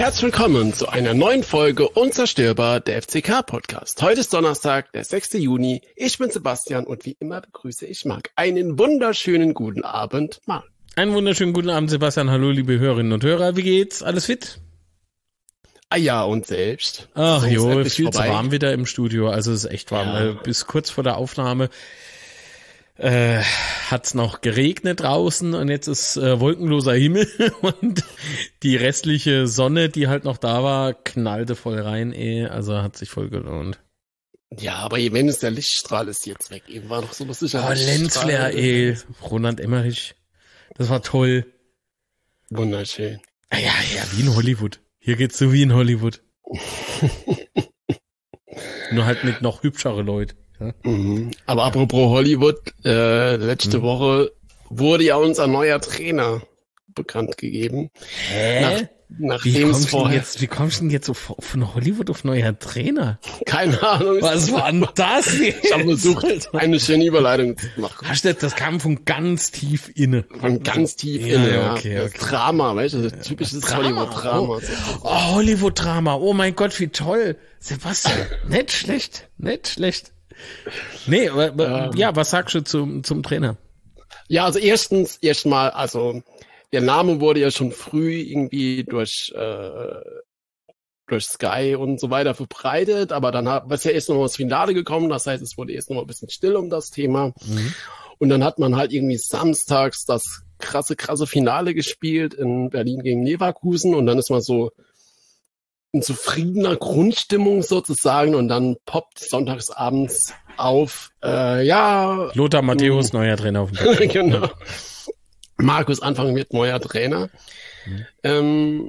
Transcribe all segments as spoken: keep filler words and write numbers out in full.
Herzlich willkommen zu einer neuen Folge Unzerstörbar, der F C K-Podcast. Heute ist Donnerstag, der sechster Juni. Ich bin Sebastian und wie immer begrüße ich Marc. Einen wunderschönen guten Abend, Marc. Einen wunderschönen guten Abend, Sebastian. Hallo, liebe Hörerinnen und Hörer. Wie geht's? Alles fit? Ah ja, und selbst. Ach jo, viel vorbei. Zu warm wieder im Studio. Also es ist echt warm. Ja. Bis kurz vor der Aufnahme äh, hat's noch geregnet draußen und jetzt ist äh, wolkenloser Himmel und die restliche Sonne, die halt noch da war, knallte voll rein. Eh. Also hat sich voll gelohnt. Ja, aber wenn es der Lichtstrahl ist jetzt weg. Eben war noch so lustig. Oh, Lensflare, ey. Roland Emmerich. Das war toll. Wunderschön. Ja, ja, wie in Hollywood. Hier geht's so wie in Hollywood. Nur halt mit noch hübschere Leute. Ja? Mhm. Aber apropos Hollywood, äh, letzte mhm. Woche wurde ja unser neuer Trainer bekannt gegeben. Hä? Nach, nachdem wie, kommst jetzt, wie kommst du denn jetzt so von Hollywood auf neuer Trainer? Keine Ahnung. Was war denn das jetzt? Ich habe versucht, eine schöne Überleitung zu machen. Hast du, das kam von ganz tief inne. Von ganz tief ja, inne, ja. Okay, das okay. Drama, weißt du, das typisches Hollywood-Drama. Oh, oh Hollywood-Drama. Oh mein Gott, wie toll. Sebastian, nicht schlecht, nicht schlecht. Nee, aber, ähm, ja, was sagst du zum, zum Trainer? Ja, also erstens, erstmal, also der Name wurde ja schon früh irgendwie durch äh, durch Sky und so weiter verbreitet, aber dann hat, was ja erst noch mal das Finale gekommen, das heißt, es wurde erst noch mal ein bisschen still um das Thema. Mhm. Und dann hat man halt irgendwie samstags das krasse, krasse Finale gespielt in Berlin gegen Leverkusen und dann ist man so in zufriedener Grundstimmung sozusagen und dann poppt sonntagsabends auf, äh, ja. Lothar Matthäus, neuer Trainer auf dem Platz. Genau. Ja. Markus Anfang wird neuer Trainer. Mhm. Ähm,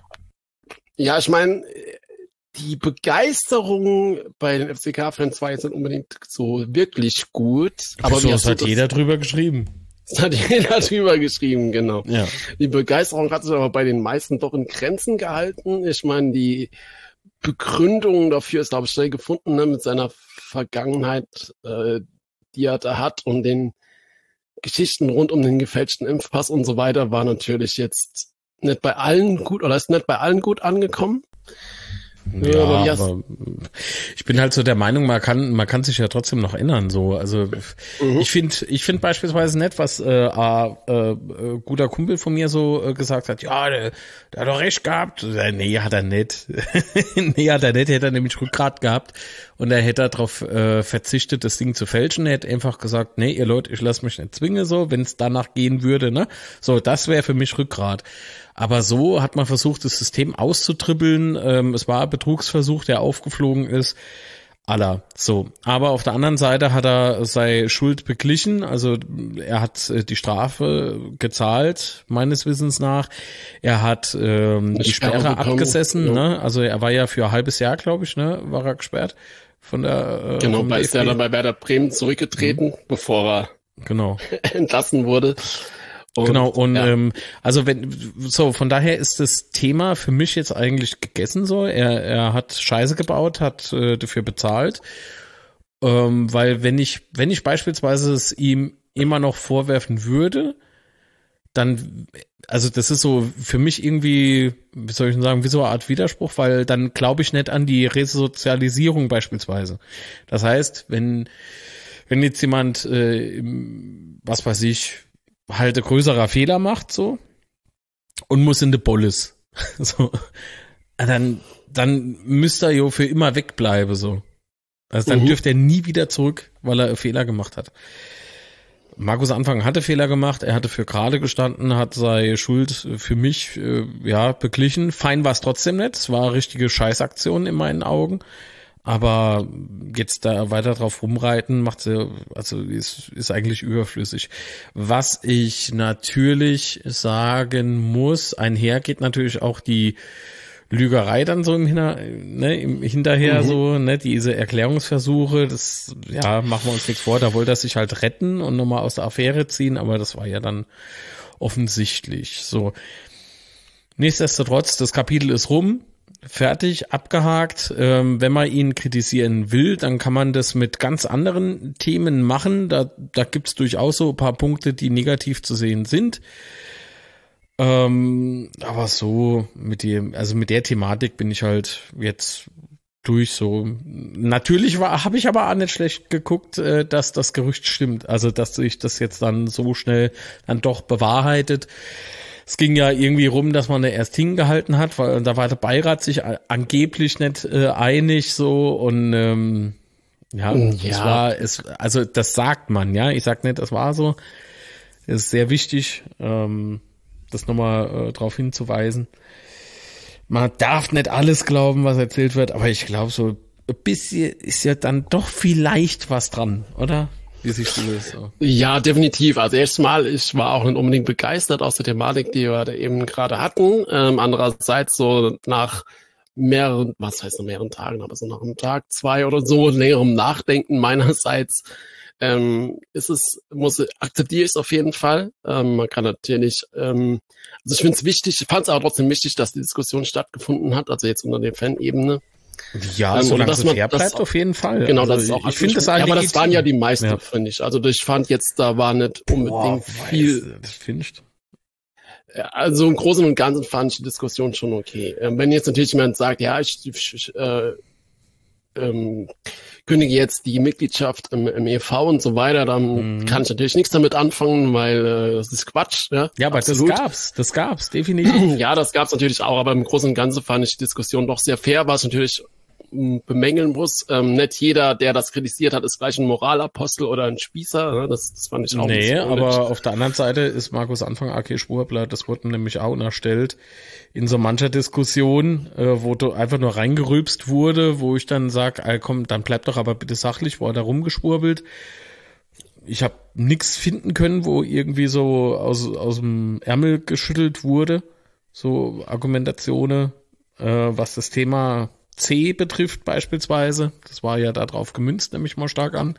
ja, ich meine, die Begeisterung bei den F C K-Fans war jetzt nicht unbedingt so wirklich gut. Aber so, das hat das, jeder drüber geschrieben. Das hat jeder drüber geschrieben, genau. Ja. Die Begeisterung hat sich aber bei den meisten doch in Grenzen gehalten. Ich meine, die Begründung dafür ist, glaube ich, schnell gefunden, ne, mit seiner Vergangenheit, äh, die er da hat und den Geschichten rund um den gefälschten Impfpass und so weiter war natürlich jetzt nicht bei allen gut oder ist nicht bei allen gut angekommen. Ja, aber, aber ich bin halt so der Meinung, man kann man kann sich ja trotzdem noch ändern. So, also mhm. ich finde ich finde beispielsweise nett, was äh, äh, äh, guter Kumpel von mir so äh, gesagt hat. Ja, der, der hat doch recht gehabt. Äh, nee, hat er nicht. nee, hat er nicht. Hätte er nämlich Rückgrat gehabt und er hätte darauf äh, verzichtet, das Ding zu fälschen. Er hätte einfach gesagt, nee, ihr Leute, ich lasse mich nicht zwingen, so, wenn es danach gehen würde, ne? So, das wäre für mich Rückgrat. Aber so hat man versucht, das System auszutribbeln. Ähm, es war ein Betrugsversuch, der aufgeflogen ist. Aller. So. Aber auf der anderen Seite hat er seine Schuld beglichen. Also er hat äh, die Strafe gezahlt, meines Wissens nach. Er hat ähm, die Sperre bekommen, abgesessen. Ja. Ne? Also er war ja für ein halbes Jahr, glaube ich, ne, war er gesperrt. Von der, äh, genau, bei ist er dann bei Werder Bremen zurückgetreten, mhm. bevor er genau. entlassen wurde. Und, genau, und ja. ähm, also wenn so, von daher ist das Thema für mich jetzt eigentlich gegessen so. Er er hat Scheiße gebaut, hat äh, dafür bezahlt. Ähm, weil wenn ich, wenn ich beispielsweise es ihm immer noch vorwerfen würde, dann, also das ist so für mich irgendwie, wie soll ich denn sagen, wie so eine Art Widerspruch, weil dann glaube ich nicht an die Resozialisierung beispielsweise. Das heißt, wenn, wenn jetzt jemand, äh, was weiß ich, halt ein größerer Fehler macht, so, und muss in die Bolles, so, dann, dann müsste er ja für immer wegbleiben, so. Also dann mhm. dürfte er nie wieder zurück, weil er einen Fehler gemacht hat. Markus Anfang hatte Fehler gemacht, er hatte für gerade gestanden, hat seine Schuld für mich, äh, ja, beglichen. Fein war es trotzdem nicht, es war eine richtige Scheißaktion in meinen Augen. Aber jetzt da weiter drauf rumreiten, macht sie, also ist, ist eigentlich überflüssig. Was ich natürlich sagen muss, einher geht natürlich auch die Lügerei dann so im, Hinter, ne, im Hinterher mhm. so, ne, diese Erklärungsversuche, das, ja, machen wir uns nichts vor, da wollte er sich halt retten und nochmal aus der Affäre ziehen, aber das war ja dann offensichtlich so. Nichtsdestotrotz, das Kapitel ist rum. Fertig, abgehakt. Ähm, wenn man ihn kritisieren will, dann kann man das mit ganz anderen Themen machen. Da, da gibt's durchaus so ein paar Punkte, die negativ zu sehen sind. Ähm, aber so mit dem, also mit der Thematik bin ich halt jetzt durch so. Natürlich war, habe ich aber auch nicht schlecht geguckt, äh, dass das Gerücht stimmt. Also dass sich das jetzt dann so schnell dann doch bewahrheitet. Es ging ja irgendwie rum, dass man erst hingehalten hat, weil da war der Beirat sich angeblich nicht äh, einig so und ähm, ja, Ja. es war es, also das sagt man, ja. Ich sag nicht, das war so. Es ist sehr wichtig, ähm, das nochmal äh, darauf hinzuweisen. Man darf nicht alles glauben, was erzählt wird, aber ich glaube, so ein bisschen ist ja dann doch vielleicht was dran, oder? Wie siehst du das so? Ja, definitiv. Also erstmal, ich war auch nicht unbedingt begeistert aus der Thematik, die wir da eben gerade hatten. Ähm, andererseits so nach mehreren, was heißt nach mehreren Tagen, aber so nach einem Tag, zwei oder so, längerem Nachdenken meinerseits, ähm, ist es, muss, akzeptiere ich es auf jeden Fall. Ähm, man kann natürlich, ähm, also ich finde es wichtig, ich fand es aber trotzdem wichtig, dass die Diskussion stattgefunden hat, also jetzt unter der Fan-Ebene. Ja, ähm, solange dass es man, fair bleibt, das, auf jeden Fall. Genau, also das ist auch. Ich finde das ja, aber das waren ja die meisten, ja. finde ich. Also ich fand jetzt, da war nicht unbedingt Boah, viel. Das findest Also im Großen und Ganzen fand ich die Diskussion schon okay. Ähm, wenn jetzt natürlich jemand sagt, ja, ich, ich äh, ähm, kündige jetzt die Mitgliedschaft im, im E V und so weiter, dann mhm. kann ich natürlich nichts damit anfangen, weil äh, das ist Quatsch. Ja, ja aber Absolut. das gab's, das gab's, definitiv. Ja, das gab's natürlich auch, aber im Großen und Ganzen fand ich die Diskussion doch sehr fair, was natürlich bemängeln muss. Ähm, nicht jeder, der das kritisiert hat, ist gleich ein Moralapostel oder ein Spießer. Ne? Das, das fand ich auch Nee, nicht aber auf der anderen Seite ist Markus Anfang A K Schwurbler, das wurde nämlich auch unterstellt, in so mancher Diskussion, äh, wo du einfach nur reingerülpst wurde, wo ich dann sag, ey, komm, dann bleib doch aber bitte sachlich, wo er da rumgeschwurbelt. Ich habe nichts finden können, wo irgendwie so aus, aus dem Ärmel geschüttelt wurde. So Argumentationen, äh, was das Thema C betrifft beispielsweise. Das war ja da drauf gemünzt, nehme ich mal stark an.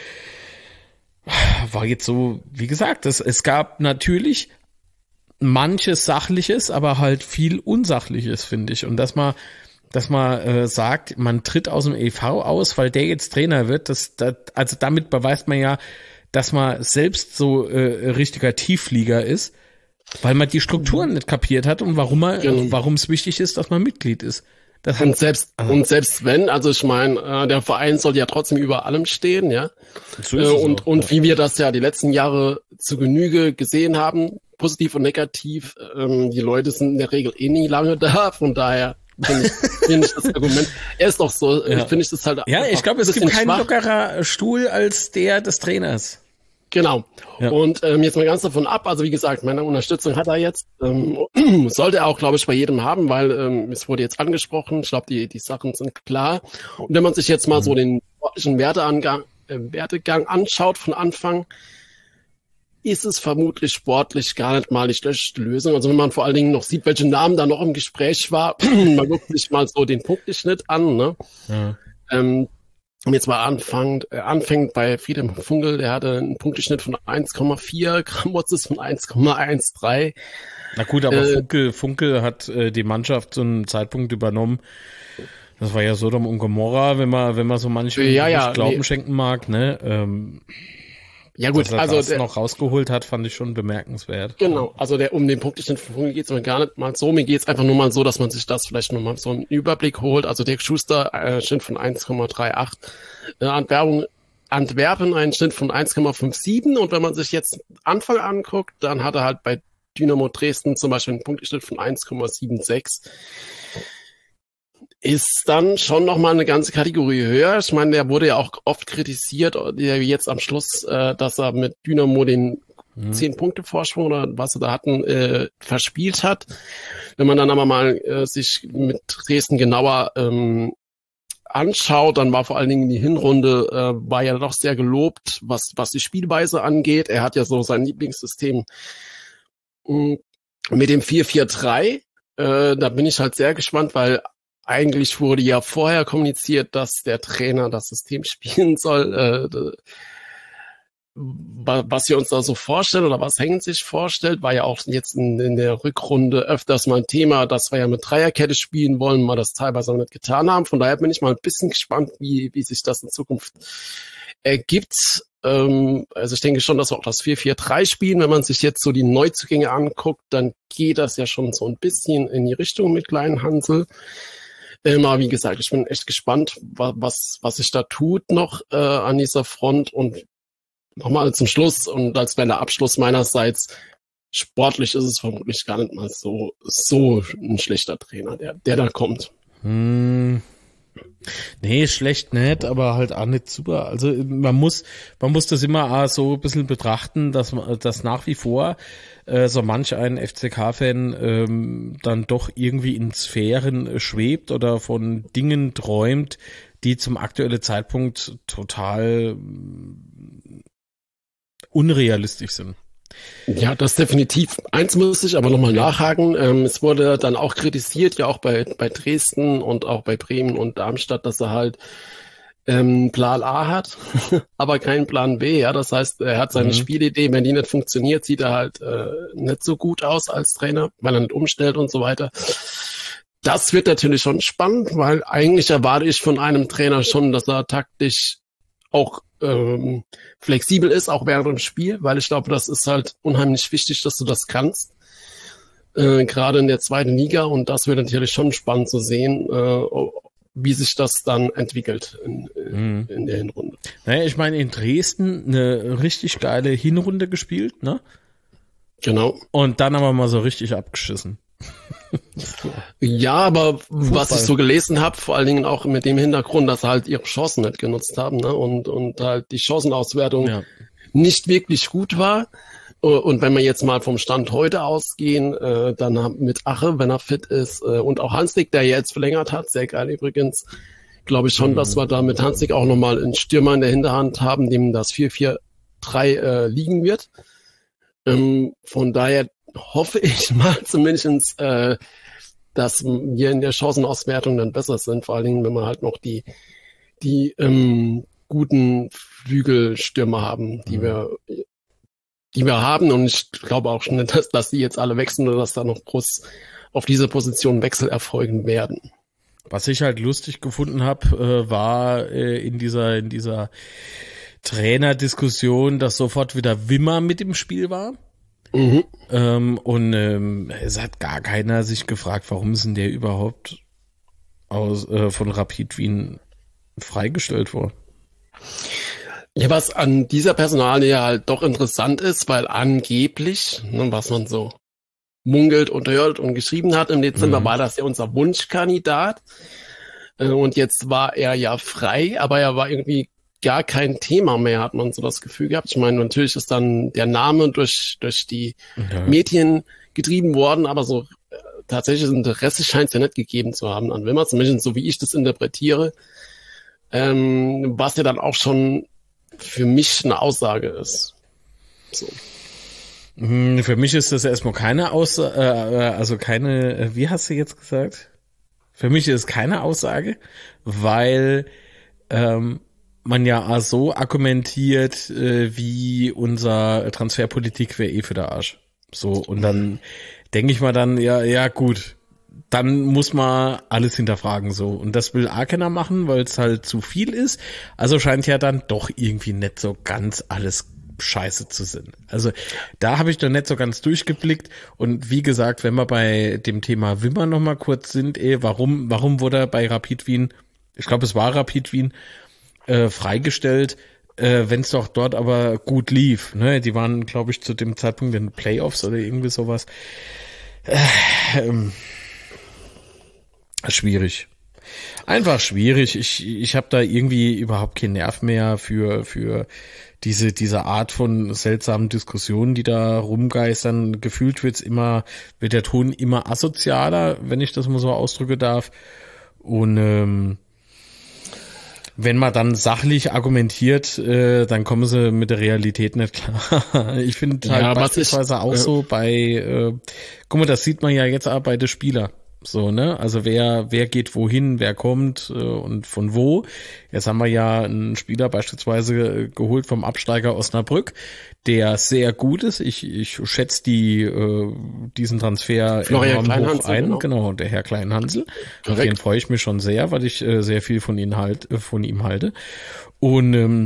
War jetzt so, wie gesagt, es, es gab natürlich manches Sachliches, aber halt viel Unsachliches, finde ich. Und dass man, dass man äh, sagt, man tritt aus dem E V aus, weil der jetzt Trainer wird, das, das, also damit beweist man ja, dass man selbst so äh, richtiger Tiefflieger ist, weil man die Strukturen nicht kapiert hat und warum man, genau. warum es wichtig ist, dass man Mitglied ist. Das und selbst also, und selbst wenn, also ich meine, äh, der Verein soll ja trotzdem über allem stehen, ja. So äh, und auch, und ja. wie wir das ja die letzten Jahre zu Genüge gesehen haben, positiv und negativ, ähm, die Leute sind in der Regel eh nie lange da, von daher finde ich, find ich das Argument. Er ist doch so, ja. finde ich das halt. Ja, ich glaube, es gibt keinen schwach. lockerer Stuhl als der des Trainers. Genau. Ja. Und ähm, jetzt mal ganz davon ab, also wie gesagt, meine Unterstützung hat er jetzt, ähm, sollte er auch, glaube ich, bei jedem haben, weil ähm, es wurde jetzt angesprochen, ich glaube, die die Sachen sind klar. Und wenn man sich jetzt mal mhm. so den sportlichen Werteangang, äh, Wertegang anschaut von Anfang, ist es vermutlich sportlich gar nicht mal die schlechteste Lösung. Also wenn man vor allen Dingen noch sieht, welche Namen da noch im Gespräch war, man guckt sich mal so den Punkteschnitt an, ne? Ja. Ähm, Und jetzt mal anfängt, äh, anfängt bei Friedhelm Funkel, der hatte einen Punkteschnitt von eins Komma vier, Gramozis von eins Komma dreizehn. Na gut, aber äh, Funkel, Funkel hat äh, die Mannschaft zu einem Zeitpunkt übernommen. Das war ja Sodom und Gomorra, wenn man, wenn man so manche ja, ja, Glauben nee. schenken mag, ne? Ähm, ja gut, dass er also das der, noch rausgeholt hat, fand ich schon bemerkenswert. Genau, also der um den Punkteschnitt von Funkel geht es mir gar nicht mal so. Mir geht es einfach nur mal so, dass man sich das vielleicht nur mal so einen Überblick holt. Also der Schuster äh, Schnitt von eins Komma achtunddreißig, äh, Antwerpen, Antwerpen einen Schnitt von eins Komma siebenundfünfzig und wenn man sich jetzt Anfang anguckt, dann hat er halt bei Dynamo Dresden zum Beispiel einen Punkteschnitt von eins Komma sechsundsiebzig. Ist dann schon nochmal eine ganze Kategorie höher. Ich meine, der wurde ja auch oft kritisiert, der jetzt am Schluss, äh, dass er mit Dynamo den mhm. zehn Punkte Vorsprung oder was sie da hatten, äh, verspielt hat. Wenn man dann aber mal äh, sich mit Dresden genauer ähm, anschaut, dann war vor allen Dingen die Hinrunde, äh, war ja doch sehr gelobt, was was die Spielweise angeht. Er hat ja so sein Lieblingssystem mh, mit dem vier vier drei. Äh, da bin ich halt sehr gespannt, weil eigentlich wurde ja vorher kommuniziert, dass der Trainer das System spielen soll. Äh, was wir uns da so vorstellen oder was Hengen sich vorstellt, war ja auch jetzt in, in der Rückrunde öfters mal ein Thema, dass wir ja mit Dreierkette spielen wollen, mal das teilweise auch nicht getan haben. Von daher bin ich mal ein bisschen gespannt, wie, wie sich das in Zukunft ergibt. Ähm, also ich denke schon, dass wir auch das vier vier drei spielen. Wenn man sich jetzt so die Neuzugänge anguckt, dann geht das ja schon so ein bisschen in die Richtung mit Klein Hansel. Ähm, aber wie gesagt, ich bin echt gespannt, was, was sich da tut noch äh, an dieser Front. Und nochmal zum Schluss und als kleiner Abschluss meinerseits, sportlich ist es vermutlich gar nicht mal so, so ein schlechter Trainer, der, der da kommt. Hm. Nee, schlecht nicht, aber halt auch nicht super. Also man muss, man muss das immer auch so ein bisschen betrachten, dass man, dass nach wie vor äh, so manch ein F C K-Fan ähm, dann doch irgendwie in Sphären schwebt oder von Dingen träumt, die zum aktuellen Zeitpunkt total unrealistisch sind. Ja, das definitiv. Eins muss ich aber nochmal nachhaken. Ähm, es wurde dann auch kritisiert, ja auch bei, bei Dresden und auch bei Bremen und Darmstadt, dass er halt ähm, Plan A hat, aber keinen Plan B. Ja, das heißt, er hat seine mhm. Spielidee, wenn die nicht funktioniert, sieht er halt äh, nicht so gut aus als Trainer, weil er nicht umstellt und so weiter. Das wird natürlich schon spannend, weil eigentlich erwarte ich von einem Trainer schon, dass er taktisch auch ähm, flexibel ist, auch während dem Spiel, weil ich glaube, das ist halt unheimlich wichtig, dass du das kannst, äh, gerade in der zweiten Liga, und das wird natürlich schon spannend zu sehen, äh, wie sich das dann entwickelt in, mhm. in der Hinrunde. Naja, ich meine, in Dresden eine richtig geile Hinrunde gespielt, ne? Genau. Und dann aber mal so richtig abgeschissen. Ja, aber Fußball. Was ich so gelesen habe, vor allen Dingen auch mit dem Hintergrund, dass sie halt ihre Chancen nicht genutzt haben, ne? und und halt die Chancenauswertung ja. nicht wirklich gut war. Und wenn wir jetzt mal vom Stand heute ausgehen, äh, dann mit Ache, wenn er fit ist, äh, und auch Hanslik, der jetzt verlängert hat, sehr geil übrigens, glaube ich schon, mhm. dass wir da mit Hanslik auch nochmal einen Stürmer in der Hinterhand haben, dem das vier vier drei äh, liegen wird. Ähm, von daher hoffe ich mal zumindest, äh, dass wir in der Chancenauswertung dann besser sind, vor allen Dingen, wenn wir halt noch die die ähm, guten Flügelstürmer haben, die mhm. wir die wir haben, und ich glaube auch schon, dass, dass die jetzt alle wechseln oder dass da noch groß auf diese Position Wechsel erfolgen werden. Was ich halt lustig gefunden habe, äh, war äh, in dieser in dieser Trainerdiskussion, dass sofort wieder Wimmer mit im Spiel war. Mhm. Ähm, und ähm, es hat gar keiner sich gefragt, warum ist denn der überhaupt aus äh, von Rapid Wien freigestellt worden? Ja, was an dieser Personalie halt doch interessant ist, weil angeblich, ne, was man so munkelt und hört und geschrieben hat, im Dezember mhm. war das ja unser Wunschkandidat. Äh, und jetzt war er ja frei, aber er war irgendwie gar kein Thema mehr, hat man so das Gefühl gehabt. Ich meine, natürlich ist dann der Name durch durch die ja. Medien getrieben worden, aber so äh, tatsächlich Interesse scheint es ja nicht gegeben zu haben an Wimmer, zumindest so wie ich das interpretiere, ähm, was ja dann auch schon für mich eine Aussage ist. So. Für mich ist das erstmal keine Aussage, äh, also keine, wie hast du jetzt gesagt? Für mich ist es keine Aussage, weil ähm, man ja so argumentiert, äh, wie unser Transferpolitik wäre eh für der Arsch. So, und dann denke ich mal dann, ja, ja gut, dann muss man alles hinterfragen so. Und das will auch keiner machen, weil es halt zu viel ist. Also scheint ja dann doch irgendwie nicht so ganz alles scheiße zu sein. Also da habe ich noch nicht so ganz durchgeblickt. Und wie gesagt, wenn wir bei dem Thema Wimmer noch mal kurz sind, eh, warum, warum wurde er bei Rapid Wien, ich glaube es war Rapid Wien, Äh, freigestellt, äh, wenn es doch dort aber gut lief. Ne? Die waren, glaube ich, zu dem Zeitpunkt in den Playoffs oder irgendwie sowas. Äh, ähm, schwierig. Einfach schwierig. Ich ich habe da irgendwie überhaupt keinen Nerv mehr für für diese diese Art von seltsamen Diskussionen, die da rumgeistern. Gefühlt wird's immer, wird der Ton immer asozialer, wenn ich das mal so ausdrücken darf. Und ähm, wenn man dann sachlich argumentiert, äh, dann kommen sie mit der Realität nicht klar. Ich finde halt ja, beispielsweise ich, auch äh, so bei, äh, guck mal, das sieht man ja jetzt auch bei den Spielern. So, ne? Also wer, wer geht wohin, wer kommt äh, und von wo. Jetzt haben wir ja einen Spieler beispielsweise geholt vom Absteiger Osnabrück, der sehr gut ist. Ich, ich schätze die, äh, diesen Transfer enorm hoch ein. Genau. genau, der Herr Kleinhansel. Auf den freue ich mich schon sehr, weil ich äh, sehr viel von ihm halt, äh, von ihm halte. Und ähm,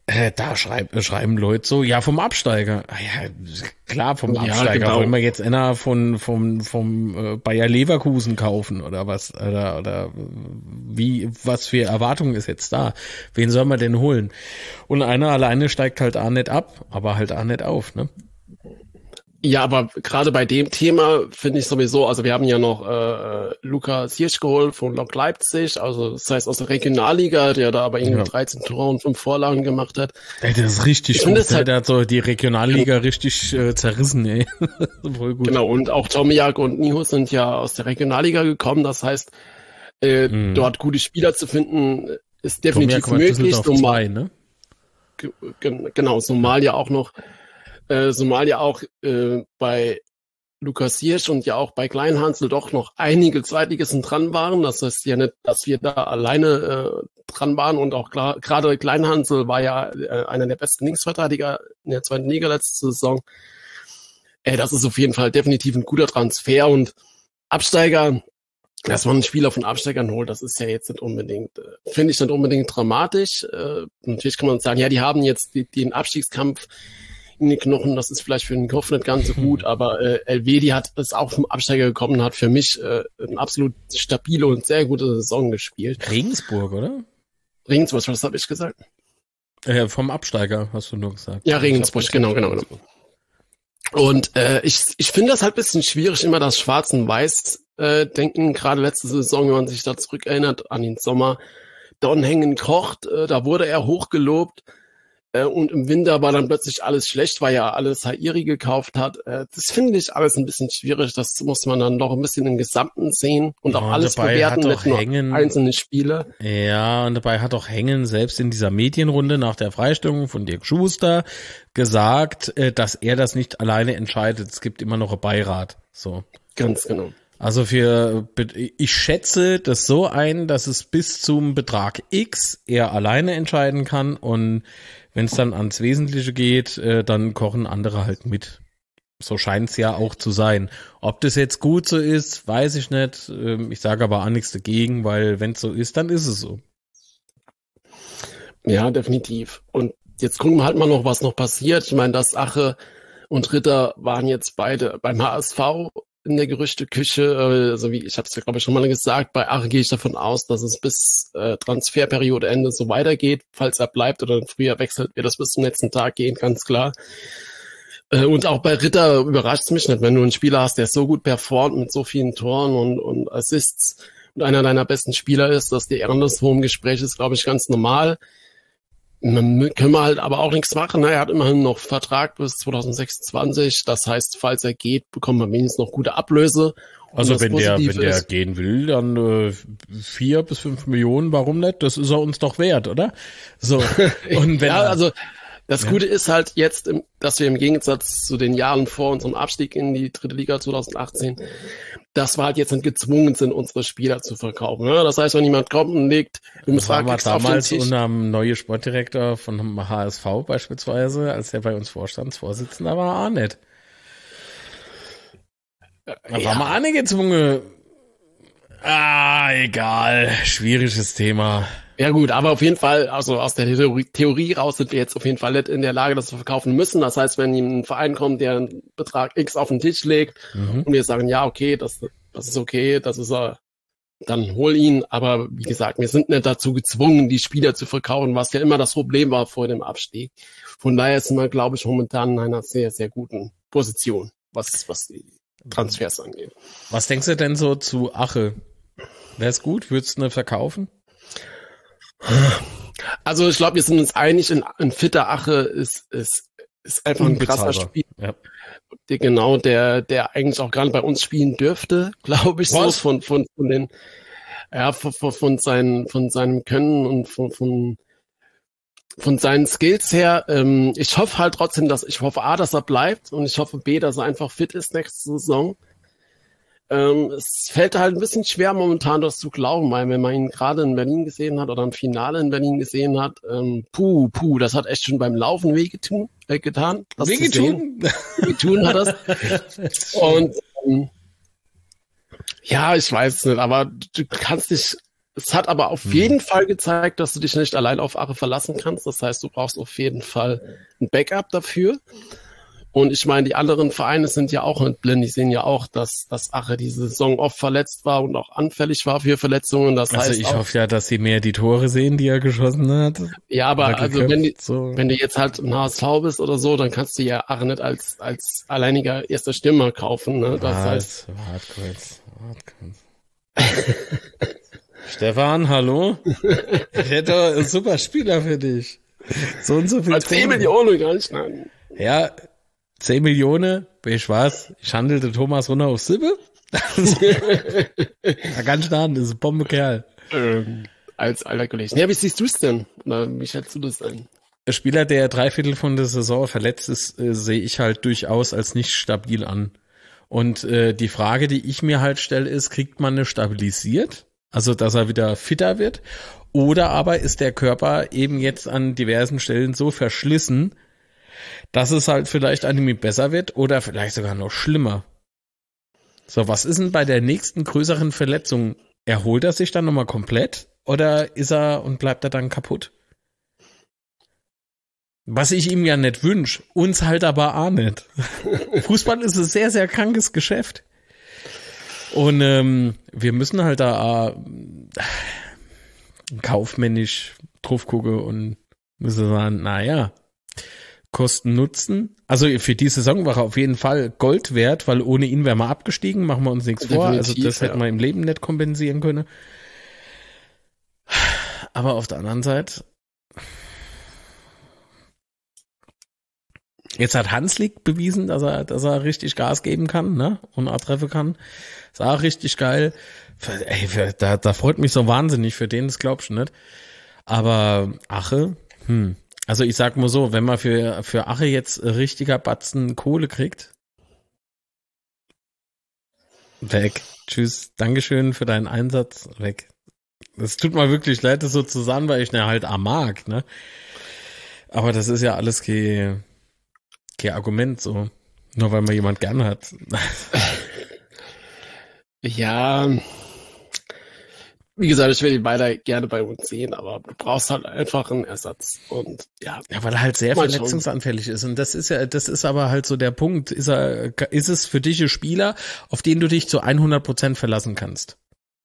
Äh, da schreib, schreiben Leute so, ja, vom Absteiger. Ah, ja, klar, vom Ja, Absteiger. genau. Wollen wir jetzt einer von, vom, vom äh, Bayer Leverkusen kaufen oder was? Oder, oder wie, was für Erwartungen ist jetzt da? Wen soll man denn holen? Und einer alleine steigt halt auch nicht ab, aber halt auch nicht auf, ne? Ja, aber gerade bei dem Thema finde ich sowieso, also wir haben ja noch äh, Lukas Hirsch geholt von Lok Leipzig, also das heißt aus der Regionalliga, der da aber irgendwie Ja. dreizehn Tore und fünf Vorlagen gemacht hat. Ey, das ist richtig Ich gut. finde es Der, halt- der hat so die Regionalliga richtig äh, zerrissen, ey. Voll gut. Genau, und auch Tomiak und Nihus sind ja aus der Regionalliga gekommen, das heißt, äh, Mhm. dort gute Spieler zu finden, ist definitiv Tomiak war möglich. Düsseldorf Soma- zwei, ne? Ge- gen- Genau, Somalia auch noch, äh, Somalia auch äh, bei Lukas Hirsch und ja auch bei Kleinhansel doch noch einige Zweitligisten dran waren. Das heißt ja nicht, dass wir da alleine äh, dran waren und auch klar, gerade Kleinhansel war ja äh, einer der besten Linksverteidiger in der zweiten Liga letzte Saison. Äh, das ist auf jeden Fall definitiv ein guter Transfer und Absteiger, dass man einen Spieler von Absteigern holt, das ist ja jetzt nicht unbedingt, äh, finde ich nicht unbedingt dramatisch. Äh, natürlich kann man sagen, ja, die haben jetzt die, den Abstiegskampf in den Knochen, das ist vielleicht für den Kopf nicht ganz so gut, aber äh, Elvedi hat ist auch vom Absteiger gekommen, hat für mich äh, eine absolut stabile und sehr gute Saison gespielt. Regensburg, oder? Regensburg, was habe ich gesagt? Äh, vom Absteiger, hast du nur gesagt. Ja, Regensburg, genau, genau, genau. Und äh, ich, ich finde das halt ein bisschen schwierig, immer das Schwarz und Weiß äh, denken, gerade letzte Saison, wenn man sich da zurückerinnert an den Sommer. Don Hengen kocht, äh, da wurde er hochgelobt äh, und im Winter war dann plötzlich alles schlecht, weil er alles Hairi gekauft hat. Äh, das finde ich alles ein bisschen schwierig, das muss man dann doch ein bisschen im Gesamten sehen und auch Ja, alles dabei bewerten, hat nicht auch nur Hengen- einzelne Spiele. Ja, und dabei hat auch Hengen selbst in dieser Medienrunde nach der Freistellung von Dirk Schuster gesagt, äh, dass er das nicht alleine entscheidet. Es gibt immer noch einen Beirat. So. Ganz genau. Also für, ich schätze das so ein, dass es bis zum Betrag X er alleine entscheiden kann und wenn es dann ans Wesentliche geht, äh, dann kochen andere halt mit. So scheint es ja auch zu sein. Ob das jetzt gut so ist, weiß ich nicht. Ähm, ich sage aber auch nichts dagegen, weil wenn es so ist, dann ist es so. Ja, definitiv. Und jetzt gucken wir halt mal noch, was noch passiert. Ich meine, dass Ache und Ritter waren jetzt beide beim H S V in der Gerüchteküche. Also wie ich habe es ja, glaube ich, schon mal gesagt, bei Ache gehe ich davon aus, dass es bis äh, Transferperiode Ende so weitergeht. Falls er bleibt oder früher wechselt, wird das bis zum letzten Tag gehen, ganz klar. Äh, und auch bei Ritter überrascht es mich nicht, wenn du einen Spieler hast, der so gut performt mit so vielen Toren und, und Assists und einer deiner besten Spieler ist, dass die anderswo im Gespräch ist, glaube ich, ganz normal. Man können wir halt aber auch nichts machen. Er hat immerhin noch Vertrag bis zwanzig sechsundzwanzig. Das heißt, falls er geht, bekommen wir wenigstens noch gute Ablöse. Und Also das wenn der, Positive wenn der ist, gehen will, dann äh, vier bis fünf Millionen, warum nicht? Das ist er uns doch wert, oder? So. Und wenn ja, er, also das Ja. Gute ist halt jetzt, im- dass wir im Gegensatz zu den Jahren vor unserem Abstieg in die dritte Liga zwanzig achtzehn, dass wir halt jetzt nicht gezwungen sind, unsere Spieler zu verkaufen. Ja, das heißt, wenn jemand kommt und legt im das war Vertrag mal X auf den damals Tisch, unter dem neue Sportdirektor von dem H S V beispielsweise, als er bei uns Vorstandsvorsitzender war, auch nicht. Da ja. waren wir auch nicht gezwungen. Ah, egal. Schwieriges Thema. Ja gut, aber auf jeden Fall, also aus der Theorie, Theorie raus sind wir jetzt auf jeden Fall nicht in der Lage, das zu verkaufen müssen. Das heißt, wenn ein Verein kommt, der einen Betrag X auf den Tisch legt Mhm. und wir sagen, ja, okay, das, das ist okay, das ist er, dann hol ihn. Aber wie gesagt, wir sind nicht dazu gezwungen, die Spieler zu verkaufen, was ja immer das Problem war vor dem Abstieg. Von daher sind wir, glaube ich, momentan in einer sehr, sehr guten Position, was, was die Transfers angeht. Was denkst du denn so zu Ache? Wäre es gut? Würdest du eine verkaufen? Also ich glaube, wir sind uns einig, ein, ein fitter Ache ist, ist, ist einfach ein krasser Unbezahlbar. Spieler. Ja. Der, genau, der, der eigentlich auch gerade bei uns spielen dürfte, glaube ich, so Was? von, von, von den, ja, von, von, von seinen, von seinem Können und von, von, von seinen Skills her. Ähm, ich hoffe halt trotzdem, dass, ich hoffe A, dass er bleibt und ich hoffe B, dass er einfach fit ist nächste Saison. Ähm, es fällt halt ein bisschen schwer momentan, das zu glauben, weil wenn man ihn gerade in Berlin gesehen hat oder im Finale in Berlin gesehen hat, ähm, puh, puh, das hat echt schon beim Laufen wehgetun, äh, getan. das zu sehen. Wehgetun? Wehgetun hat das. Und ähm, ja, ich weiß es nicht, aber du kannst dich Es hat aber auf hm. jeden Fall gezeigt, dass du dich nicht allein auf Ache verlassen kannst. Das heißt, du brauchst auf jeden Fall ein Backup dafür. Und ich meine, die anderen Vereine sind ja auch nicht blind. Die sehen ja auch, dass, dass Ache diese Saison oft verletzt war und auch anfällig war für Verletzungen. Das also heißt ich auch, hoffe ja, dass sie mehr die Tore sehen, die er geschossen hat. Ja, aber also wenn, die, so. wenn du jetzt halt ein H S V bist oder so, dann kannst du ja Ache nicht als, als alleiniger erster Stürmer kaufen. Ne? Das Was? heißt, warte kurz, warte kurz. Stefan, hallo? Ich hätte einen super Spieler für dich. So und so viel. zehn Millionen gar nicht, nein. Ja, zehn Millionen, weißt du was? Ich handelte Thomas runter auf Sippe. Ja, ganz nah, das ist ein Bombekerl. Ähm, als alter Kollege. Ja, wie siehst du es denn? Oder wie schätzt du das ein? Der Spieler, der drei Viertel von der Saison verletzt ist, äh, sehe ich halt durchaus als nicht stabil an. Und äh, die Frage, die ich mir halt stelle, ist, kriegt man eine stabilisiert? Also, dass er wieder fitter wird? Oder aber ist der Körper eben jetzt an diversen Stellen so verschlissen, dass es halt vielleicht an ihm besser wird oder vielleicht sogar noch schlimmer. So, was ist denn bei der nächsten größeren Verletzung? Erholt er sich dann nochmal komplett oder ist er und bleibt er dann kaputt? Was ich ihm ja nicht wünsche, uns halt aber auch nicht. Fußball ist ein sehr, sehr krankes Geschäft. Und ähm, wir müssen halt da äh, kaufmännisch drauf gucken und müssen sagen, naja, Kosten Nutzen. Also für die Saison war er auf jeden Fall Gold wert, weil ohne ihn wären wir abgestiegen, machen wir uns nichts vor. Also das hätten wir im Leben nicht kompensieren können. Aber auf der anderen Seite, jetzt hat Hanslik bewiesen, dass er, dass er richtig Gas geben kann, ne? Und auch treffen kann. Ist auch richtig geil. Ey, da, da freut mich so wahnsinnig für den, das glaubst du nicht. Aber Ache, hm. Also ich sag mal so, wenn man für, für Ache jetzt richtiger Batzen Kohle kriegt, weg. Tschüss, Dankeschön für deinen Einsatz, weg. Das tut mir wirklich leid, das so zu sagen, weil ich ne halt am mag, ne? Aber das ist ja alles kein, kein Argument, so. Nur weil man jemand gern hat. Ja, wie gesagt, ich will ihn weiter gerne bei uns sehen, aber du brauchst halt einfach einen Ersatz und ja. Ja, weil er halt sehr verletzungsanfällig ist und das ist ja, das ist aber halt so der Punkt. Ist er, ist es für dich ein Spieler, auf den du dich zu hundert Prozent verlassen kannst?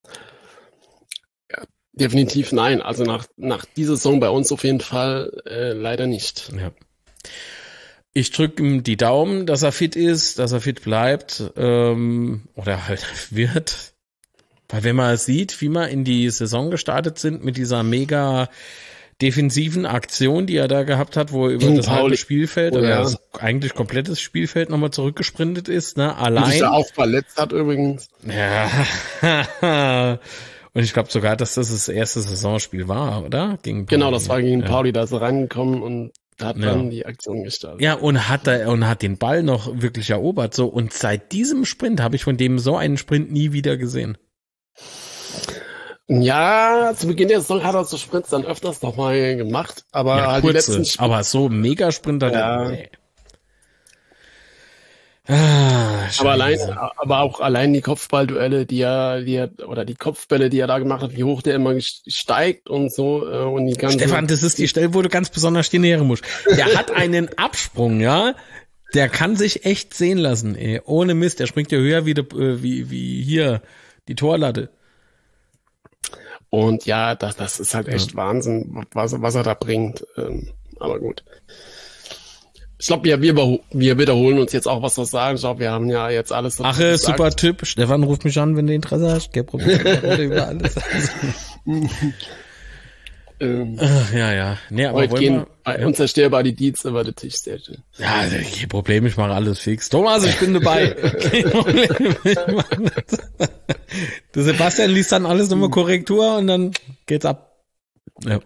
Ja, definitiv nein. Also nach nach dieser Saison bei uns auf jeden Fall äh, leider nicht. Ja. Ich drücke ihm die Daumen, dass er fit ist, dass er fit bleibt ähm, oder halt wird. Weil wenn man sieht, wie wir in die Saison gestartet sind mit dieser mega defensiven Aktion, die er da gehabt hat, wo er über das halbe Spielfeld oh, oder ja. das eigentlich komplettes Spielfeld nochmal zurückgesprintet ist, ne, allein. Und sich ja auch verletzt hat übrigens. Ja. Und ich glaube sogar, dass das das erste Saisonspiel war, oder? Gegen Pauli. Genau, das war gegen ja. Pauli, da ist er reingekommen und hat ja. dann die Aktion gestartet. Ja, und hat da und hat den Ball noch wirklich erobert, so. Und seit diesem Sprint habe ich von dem so einen Sprint nie wieder gesehen. Ja, zu Beginn der Saison hat er so Sprints dann öfters noch mal gemacht, aber ja, halt kurze, die letzten aber so Megasprinter, ja. nee. Ah, aber allein, aber auch allein die Kopfballduelle, die er, die er, oder die Kopfbälle, die er da gemacht hat, wie hoch der immer steigt und so, und die ganze. Stefan, das ist die Stelle, wo du ganz besonders stehen näher musst. Der hat einen Absprung, ja. Der kann sich echt sehen lassen, ey. Ohne Mist. Der springt ja höher wie, de, wie, wie hier, die Torlatte. Und ja, das, das ist halt echt ja. Wahnsinn, was, was er da bringt. Ähm, aber gut. Ich glaube, wir, wir, wir wiederholen uns jetzt auch, was wir sagen. Ich glaube, wir haben ja jetzt alles so Ach, gesagt. Super Typ. Stefan ruft mich an, wenn du Interesse hast. Kein Problem. über alles. ähm, Ach, ja, ja. Nee, aber heute gehen wir, ja. unzerstörbar die Deeds über den Tisch. Sehr schön. Ja, kein Problem. Ich mache alles fix. Thomas, ich bin dabei. Kein Problem. Ich mache das. Der Sebastian liest dann alles nochmal Korrektur und dann geht's ab. Ja.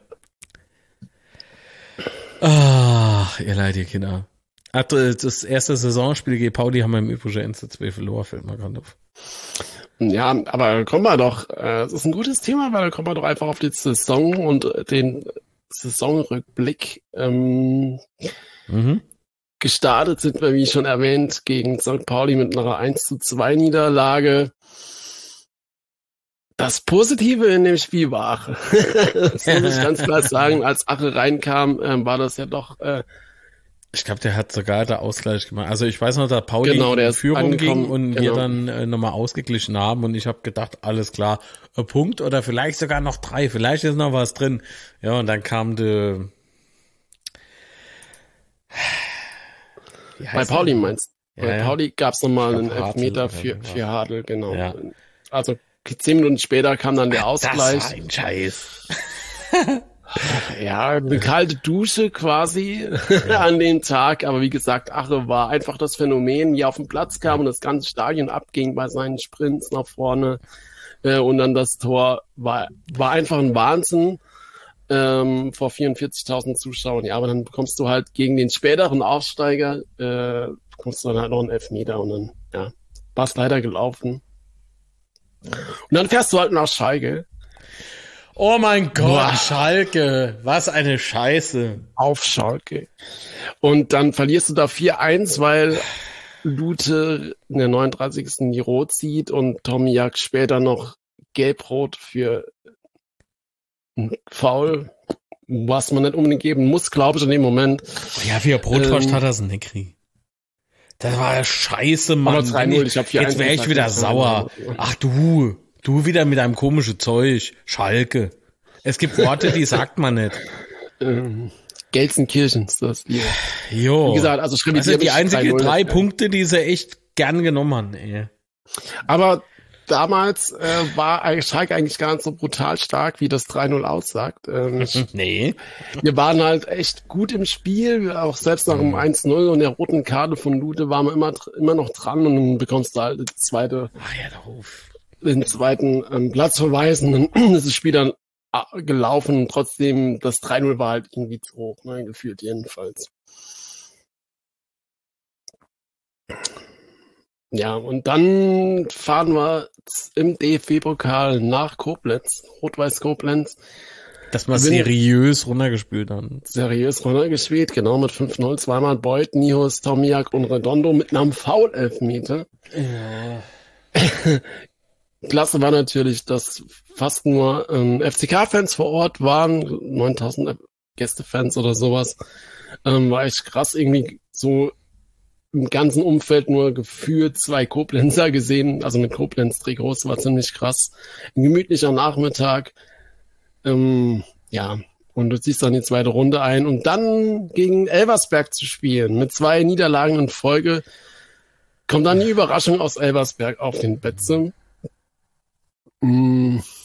Ach, ihr leid, ihr Kinder. Ach, das erste Saisonspiel gegen Pauli haben wir im Übrigen eins zu zwei verloren, fällt mir gerade auf. Ja, aber kommen wir doch, es ist ein gutes Thema, weil da kommen wir doch einfach auf die Saison und den Saisonrückblick. Ähm, mhm. Gestartet sind wir, wie schon erwähnt, gegen Sankt Pauli mit einer eins zu zwei Niederlage. Das Positive in dem Spiel war Ache. Das muss ich ganz klar sagen. Als Ache reinkam, äh, war das ja doch... Äh, ich glaube, der hat sogar der Ausgleich gemacht. Also ich weiß noch, dass Pauli genau, der in Führung ging und genau. wir dann äh, nochmal ausgeglichen haben und ich habe gedacht, alles klar, ein Punkt oder vielleicht sogar noch drei, vielleicht ist noch was drin. Ja, und dann kam der... Bei Pauli meinst du? Ja, Bei ja. Pauli gab es nochmal einen Hadl Elfmeter für, so, für Hadl, genau. Ja. Also zehn Minuten später kam dann der Ausgleich. Das war ein Scheiß. Ja, eine kalte Dusche quasi ja. an dem Tag. Aber wie gesagt, Ache war einfach das Phänomen, wie er auf den Platz kam und das ganze Stadion abging bei seinen Sprints nach vorne. Äh, und dann das Tor war, war einfach ein Wahnsinn. Ähm, vor vierundvierzigtausend Zuschauern. Ja, aber dann bekommst du halt gegen den späteren Aufsteiger, äh, bekommst du dann halt noch einen Elfmeter und dann, ja, war es leider gelaufen. Und dann fährst du halt nach Schalke. Oh mein Gott, Boah. Schalke, was eine Scheiße. Auf Schalke. Und dann verlierst du da vier eins, weil Lute in der neununddreißigsten die Rot zieht und Tomiak später noch gelb-rot für ein Foul, was man nicht unbedingt geben muss, glaube ich, in dem Moment. Ja, wie er Brotwurst ähm, hat das nicht gekriegt. Das war ja scheiße, Mann. Aber drei null, ich hab Jetzt wäre ich wieder sauer. Ach du, du wieder mit deinem komischen Zeug. Schalke. Es gibt Worte, die sagt man nicht. Ähm, Gelsenkirchen ist das hier. Jo. Wie gesagt, also schreibe ich also die einzigen drei Punkte, die sie echt gern genommen haben, ey. Aber damals äh, war Schalke eigentlich gar nicht so brutal stark, wie das drei null aussagt. Ähm, nee. Wir waren halt echt gut im Spiel, auch selbst nach dem eins null und der roten Karte von Lute waren wir immer, immer noch dran und dann bekommst du halt die zweite, Ach ja, der Hof. den zweiten ähm, Platzverweis und dann ist das Spiel dann gelaufen und trotzdem das drei null war halt irgendwie zu hoch, ne, gefühlt jedenfalls. Ja, und dann fahren wir im D F B-Pokal nach Koblenz, Rot-Weiß Koblenz. Dass wir seriös runtergespielt haben. Seriös runtergespielt, genau, mit fünf null, zweimal Beuth, Nihus, Tomiak und Redondo mit einem Foul-Elfmeter. Ja. Klasse war natürlich, dass fast nur ähm, F C K-Fans vor Ort waren, neuntausend Gästefans oder sowas. Ähm, war echt krass, irgendwie so im ganzen Umfeld nur gefühlt zwei Koblenzer gesehen, also mit Koblenz-Trikots, war ziemlich krass. Ein gemütlicher Nachmittag. Ähm, ja, und du ziehst dann die zweite Runde ein und dann gegen Elversberg zu spielen, mit zwei Niederlagen in Folge, kommt dann die Überraschung aus Elversberg auf den Betze. Mhm.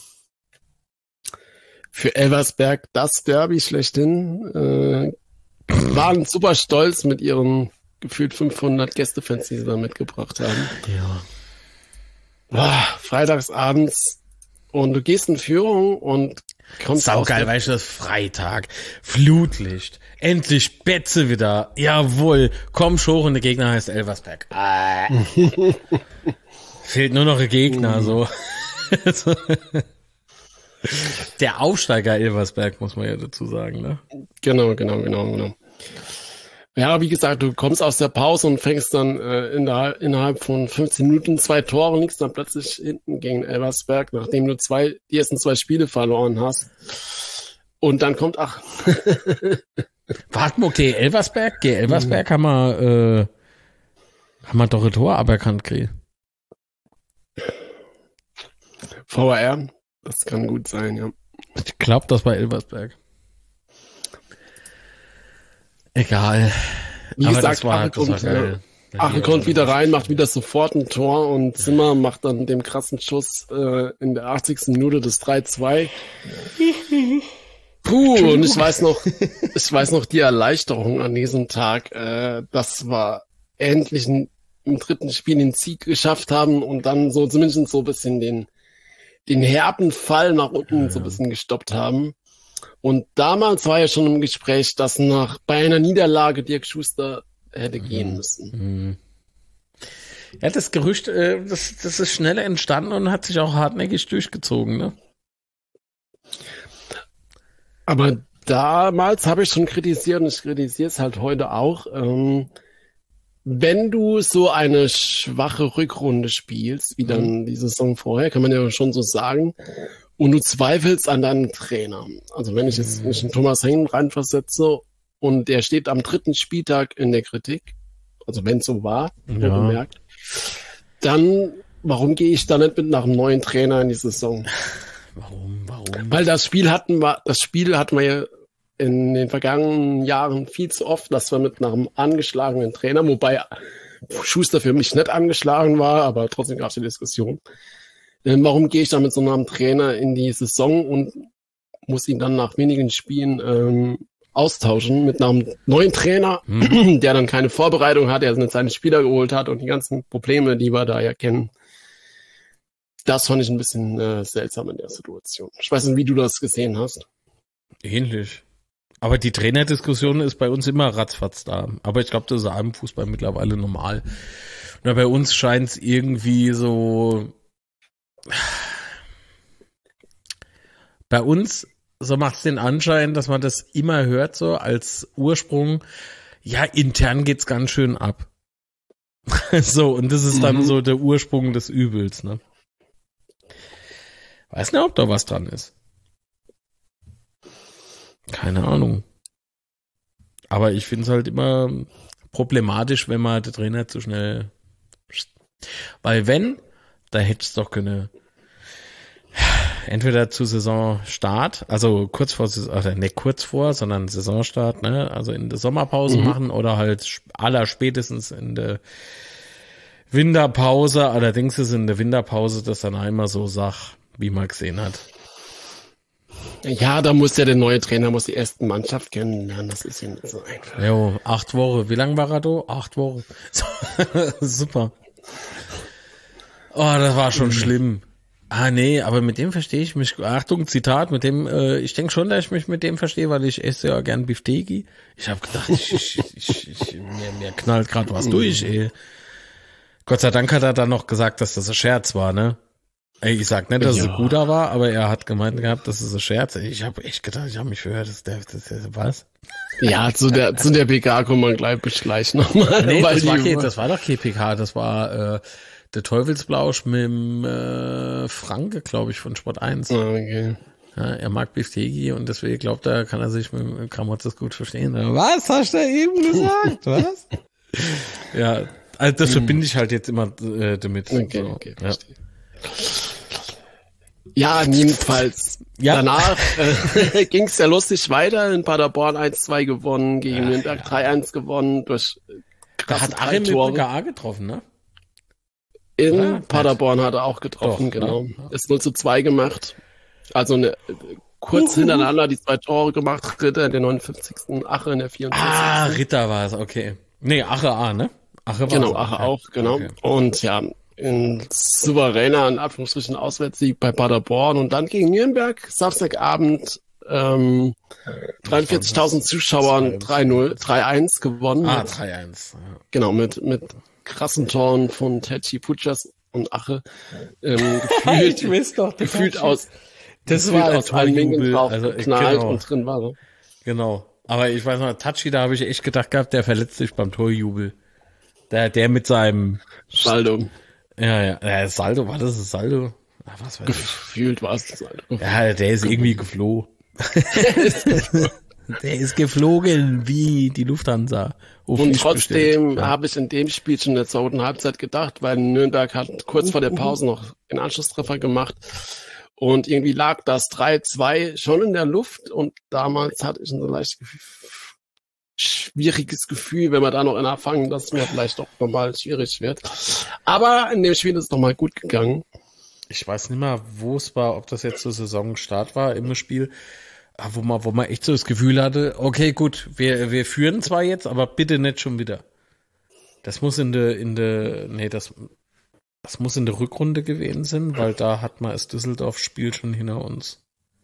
Für Elversberg das Derby schlechthin, äh, waren super stolz mit ihren gefühlt fünfhundert Gästefans, die sie da mitgebracht haben. Ja. Boah, freitagsabends und du gehst in Führung und kommst saugeil, weißt du, das Freitag, Flutlicht, endlich Betze wieder, jawohl, komm schon und der Gegner heißt Elversberg. Ah. Fehlt nur noch ein Gegner, so. Der Aufsteiger Elversberg, muss man ja dazu sagen, ne? Genau, genau, genau, genau. Ja, wie gesagt, du kommst aus der Pause und fängst dann äh, in der, innerhalb von fünfzehn Minuten zwei Tore und liegst dann plötzlich hinten gegen Elversberg, nachdem du zwei, die ersten zwei Spiele verloren hast. Und dann kommt, ach. Warte mal, okay, Elversberg, gegen Elversberg mhm. haben wir, äh, haben wir doch ein Tor aberkannt gekriegt. V A R, das kann gut sein, ja. Ich glaube, das war Elversberg. Egal. Wie aber gesagt, das war, Ache das kommt, war geil. Ja. Ache kommt wieder rein, macht wieder sofort ein Tor und Zimmer macht dann den krassen Schuss äh, in der achtzigsten Minute des drei zwei. Puh, und ich weiß noch, ich weiß noch die Erleichterung an diesem Tag, äh, dass wir endlich ein, im dritten Spiel den Sieg geschafft haben und dann so zumindest so ein bisschen den, den herben Fall nach unten ja. so ein bisschen gestoppt haben. Und damals war ja schon im Gespräch, dass nach bei einer Niederlage Dirk Schuster hätte gehen müssen. Ja, das Gerücht, äh, das, das ist schneller entstanden und hat sich auch hartnäckig durchgezogen, ne? Aber damals habe ich schon kritisiert und ich kritisiere es halt heute auch, ähm, wenn du so eine schwache Rückrunde spielst, wie dann die Saison vorher, kann man ja schon so sagen, und du zweifelst an deinem Trainer. Also wenn ich jetzt mich in Thomas Hengen reinversetze und der steht am dritten Spieltag in der Kritik, also wenn es so war, ja. bemerkt, dann warum gehe ich da nicht mit nach einem neuen Trainer in die Saison? Warum, warum? Weil das Spiel hatten wir, das Spiel hatten wir ja in den vergangenen Jahren viel zu oft, dass wir mit einem angeschlagenen Trainer, wobei Schuster für mich nicht angeschlagen war, aber trotzdem gab es die Diskussion. Ähm, warum gehe ich da mit so einem Trainer in die Saison und muss ihn dann nach wenigen Spielen ähm, austauschen mit einem neuen Trainer, hm. der dann keine Vorbereitung hat, der nicht seine Spieler geholt hat und die ganzen Probleme, die wir da ja kennen. Das fand ich ein bisschen äh, seltsam in der Situation. Ich weiß nicht, wie du das gesehen hast. Ähnlich. Aber die Trainerdiskussion ist bei uns immer ratzfatz da. Aber ich glaube, das ist auch im Fußball mittlerweile normal. Und bei uns scheint es irgendwie so... Bei uns, so macht es den Anschein, dass man das immer hört, so als Ursprung, ja, intern geht's ganz schön ab. So, und das ist dann mhm. so der Ursprung des Übels, ne? Weiß nicht, ob da was dran ist. Keine Ahnung. Aber ich finde es halt immer problematisch, wenn man den Trainer zu schnell... Weil wenn, da hätte es doch können... Entweder zu Saisonstart, also kurz vor, oder nicht kurz vor, sondern Saisonstart, ne, also in der Sommerpause mhm. machen oder halt aller spätestens in der Winterpause. Allerdings ist in der Winterpause das dann einmal so Sach, wie man gesehen hat. Ja, da muss ja der neue Trainer muss die erste Mannschaft kennenlernen, das ist ja nicht so einfach. Jo, acht Wochen. Wie lange war er da? Acht Wochen. Super. Oh, das war schon mhm. schlimm. Ah, nee, aber mit dem verstehe ich mich. Achtung, Zitat, mit dem, äh, ich denke schon, dass ich mich mit dem verstehe, weil ich esse ja gern Biftegi. Ich habe gedacht, ich, ich, ich, ich, mir, mir knallt gerade was durch, ey. Gott sei Dank hat er dann noch gesagt, dass das ein Scherz war, ne? Ey, ich sag nicht, dass ja. es ein guter war, aber er hat gemeint gehabt, dass es ein Scherz ist. Ich habe echt gedacht, ich habe mich verhört, dass der, das, das, was? Ja, zu der, zu der P K kommt man gleich gleich nochmal. Nee, das war, die, das war doch kein P K, das war, äh, der Teufelsblausch mit dem äh, Franke, glaube ich, von Sport eins. Okay. Ja, er mag Biftegi und deswegen glaubt er, kann er sich mit dem Kramotzes gut verstehen. Was hast du eben gesagt? Was? Ja, also das verbinde ich halt jetzt immer äh, damit. Okay, so. okay, verstehe. Ja, ja jedenfalls. Ja. Danach äh, ging es ja lustig weiter. In Paderborn eins zwei gewonnen, gegen ja, Nürnberg ja. drei eins gewonnen. Durch da hat Achim mit A getroffen, ne? In ja, Paderborn hat er auch getroffen, Doch, genau. Ja. Ist null zu zwei gemacht. Also eine, kurz uh, hintereinander die zwei Tore gemacht. Ritter in der neunundfünfzigsten Ache in der vierundvierzigsten Ah, Ritter war es, okay. Nee, Ache A, ne? Ache war Genau, Ache okay. auch, genau. Okay. Und ja, in souveräner, in Anführungsstrichen, Auswärtssieg bei Paderborn und dann gegen Nürnberg, Samstagabend, ähm, dreiundvierzigtausend Zuschauern, drei null, drei eins gewonnen. Ah, drei eins. Ja. Genau, mit, mit krassen Toren von Tetschi Pucas und Ache, ähm, gefühlt, ich weiß doch, gefühlt aus, das gefühlt war aus allen Winkeln drauf also, geknallt genau. und drin war er. Genau. Aber ich weiß noch, Tatschi, da habe ich echt gedacht gehabt, der verletzt sich beim Torjubel. Der, der mit seinem Saldo. Ja, ja, ja, Saldo, war das das Saldo? Ach, was weiß Gefühlt war es das Saldo. Ja, der ist irgendwie geflohen. Der ist geflogen wie die Lufthansa. Und trotzdem ja. habe ich in dem Spiel schon in der zweiten Halbzeit gedacht, weil Nürnberg hat kurz vor der Pause noch einen Anschlusstreffer gemacht und irgendwie lag das drei zwei schon in der Luft und damals hatte ich ein so leicht schwieriges Gefühl, wenn wir da noch einer fangen, dass es mir vielleicht doch nochmal schwierig wird. Aber in dem Spiel ist es doch mal gut gegangen. Ich weiß nicht mehr, wo es war, ob das jetzt zur Saisonstart war im Spiel, wo man, wo man echt so das Gefühl hatte, okay, gut, wir, wir führen zwar jetzt, aber bitte nicht schon wieder. Das muss in der, in der, nee, das, das muss in der Rückrunde gewesen sein, weil da hat man das Düsseldorf-Spiel schon hinter uns.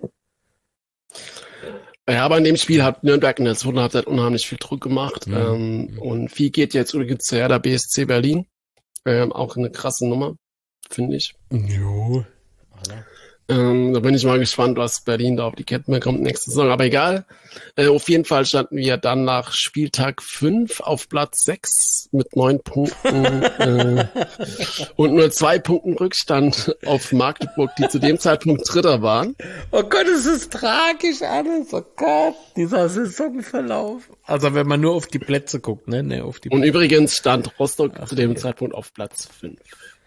Ja, aber in dem Spiel hat Nürnberg in der zweiten Halbzeit unheimlich viel Druck gemacht. Mhm. Ähm, und viel geht jetzt übrigens zu Hertha B S C Berlin. Ähm, auch eine krasse Nummer, finde ich. Jo. Ähm, da bin ich mal gespannt, was Berlin da auf die Ketten bekommt nächste Saison. Aber egal. Äh, auf jeden Fall standen wir dann nach Spieltag fünf auf Platz sechs mit neun Punkten äh, und nur zwei Punkten Rückstand auf Magdeburg, die zu dem Zeitpunkt Dritter waren. Oh Gott, es ist tragisch alles. Oh Gott, dieser Saisonverlauf. Also wenn man nur auf die Plätze guckt, ne? ne auf die Und übrigens stand Rostock Ach, zu dem ja. Zeitpunkt auf Platz fünf.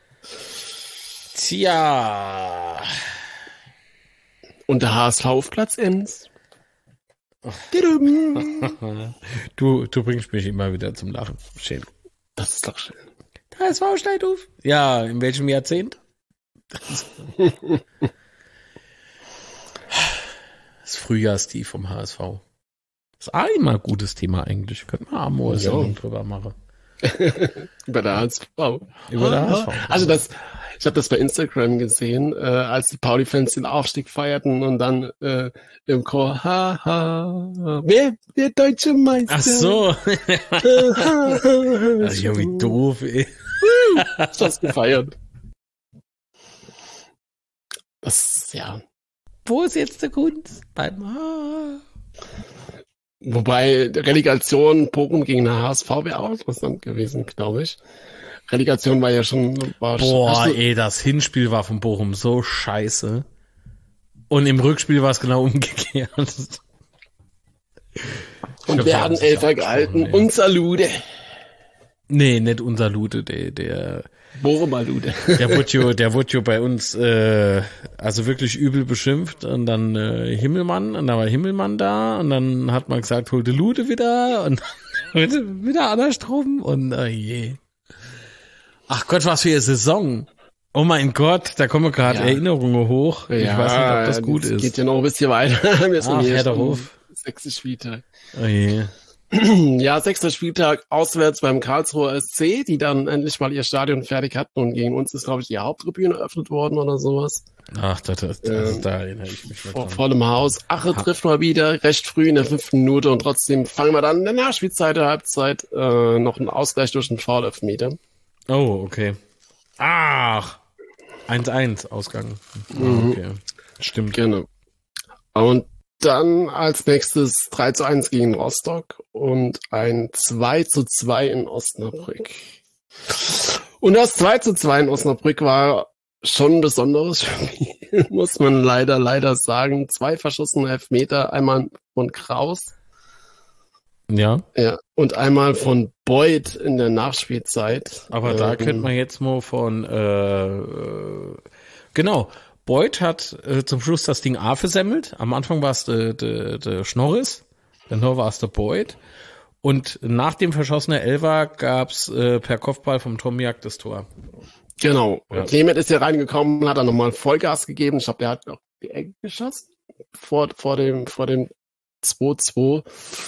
Tja... Und der H S V auf Platz eins. Du, du bringst mich immer wieder zum Lachen. Schön. Das ist doch schön. Der H S V steigt auf. Ja, in welchem Jahrzehnt? Das Frühjahrstief vom H S V. Das ist auch immer ein gutes Thema eigentlich. Könnten wir Amor ja. drüber machen. Über der H S V. Über der H S V. Also das... Ich habe das bei Instagram gesehen, äh, als die Pauli-Fans den Aufstieg feierten und dann äh, im Chor, ha, ha, wer, wer deutsche Meister? Ach so. Also, ja, wie doof, ey. Hast das gefeiert. Das, ja. Wo ist jetzt der Kunst? Beim Ha. Wobei, Relegation, Bochum gegen den H S V wäre auch interessant gewesen, glaube ich. Relegation war ja schon... War Boah, schon, ey, das Hinspiel war von Bochum so scheiße. Und im Rückspiel war es genau umgekehrt. Und wir hatten Elfer gehalten. Ey. Unser Lude. Nee, nicht unser Lude, der... der Bochumer Lude. Der wurde jo, der wurde jo bei uns äh, also wirklich übel beschimpft. Und dann äh, Himmelmann, und da war Himmelmann da. Und dann hat man gesagt, hol die Lude wieder. Und wieder andersrum. Und oh je... Ach Gott, was für eine Saison. Oh mein Gott, da kommen gerade ja. Erinnerungen hoch. Ich ja, weiß nicht, ob das gut das ist. Geht ja noch ein bisschen weiter. Wir sind Ach, hier Herr der Hof. Sechster Spieltag. Oh je. Ja, sechster Spieltag auswärts beim Karlsruher S C, die dann endlich mal ihr Stadion fertig hatten und gegen uns ist, glaube ich, die Haupttribüne eröffnet worden oder sowas. Ach, das, das, das äh, da erinnere ich mich vor, vor dem Haus. Ache ha. trifft mal wieder recht früh in der fünften Minute und trotzdem fangen wir dann in der Nachspielzeit der Halbzeit äh, noch einen Ausgleich durch einen Foul-Elfmeter. Oh, okay. Ach, eins eins Ausgang. Mhm. Okay, stimmt. Genau. Und dann als nächstes drei zu eins gegen Rostock und ein zwei zu zwei in Osnabrück. Und das zwei zu zwei in Osnabrück war schon ein besonderes Spiel, muss man leider, leider sagen. Zwei verschossene Elfmeter, einmal von Kraus. Ja. Ja, und einmal von Beuth in der Nachspielzeit. Aber da ähm, könnte man jetzt mal von, äh, genau, Beuth hat äh, zum Schluss das Ding A versemmelt. Am Anfang war es der de, de Schnorris, dann war es der Beuth. Und nach dem verschossenen Elfer gab's äh, per Kopfball vom Tomiak das Tor. Genau. Ja. Clement ist hier reingekommen, hat dann nochmal Vollgas gegeben. Ich glaube, der hat auch die Ecke geschossen vor, vor dem, vor dem zwei zwei.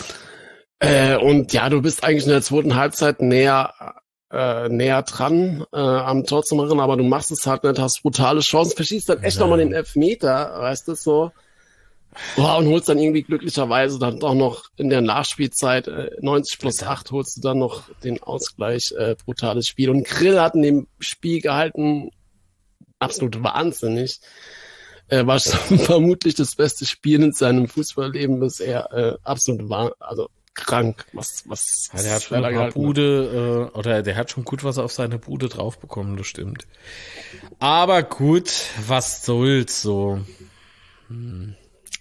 Äh, und ja, du bist eigentlich in der zweiten Halbzeit näher, äh, näher dran äh, am Tor zu machen, aber du machst es halt nicht, hast brutale Chancen, verschießt dann echt nochmal den Elfmeter, weißt du, so. Boah, und holst dann irgendwie glücklicherweise dann doch noch in der Nachspielzeit äh, neunzig plus acht holst du dann noch den Ausgleich, äh, brutales Spiel. Und Grill hat in dem Spiel gehalten, absolut wahnsinnig. Äh, war schon vermutlich das beste Spiel in seinem Fußballleben bisher, äh, absolut wahr, also krank, was, was, ja, der hat schon ein paar Bude, äh, oder der hat schon gut was auf seine Bude drauf bekommen, das stimmt. Aber gut, was soll's so. Hm.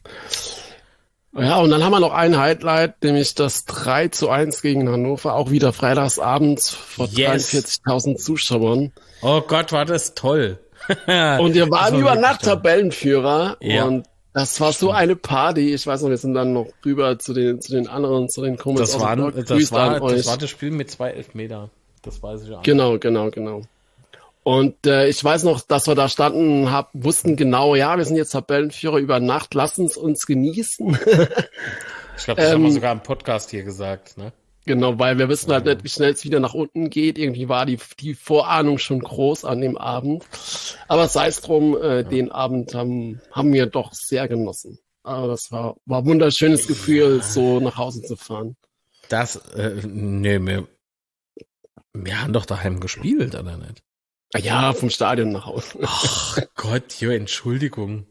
Ja, und dann haben wir noch ein Highlight, nämlich das drei zu eins gegen Hannover, auch wieder freitagsabends vor yes. dreiundvierzigtausend Zuschauern. Oh Gott, war das toll. Und wir waren über Nacht Tabellenführer ja. und das war so eine Party. Ich weiß noch, wir sind dann noch rüber zu den zu den anderen, zu den Kumpels. Das, waren, das, war, das war das Spiel mit zwei Elfmeter. Das weiß ich ja. Genau, genau, genau. Und äh, ich weiß noch, dass wir da standen, hab, wussten genau, ja, wir sind jetzt Tabellenführer über Nacht, lassen es uns genießen. Ich glaube, das ähm, haben wir sogar im Podcast hier gesagt, ne? Genau, weil wir wissen halt nicht, wie schnell es wieder nach unten geht. Irgendwie war die die Vorahnung schon groß an dem Abend. Aber sei es drum, äh, ja. den Abend haben haben wir doch sehr genossen. Aber das war war ein wunderschönes Gefühl, ja. so nach Hause zu fahren. Das, äh, nee, wir, wir haben doch daheim gespielt, oder nicht? Ja, vom Stadion nach Hause. Ach Gott, jo, Entschuldigung.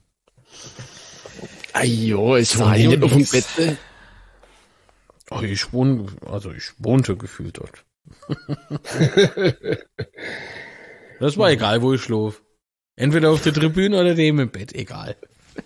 Ajo, ich war hier auf dem Bett. Oh, ich wohne, also ich wohnte gefühlt dort. Das war egal, wo ich schlaf. Entweder auf der Tribüne oder neben im Bett, egal.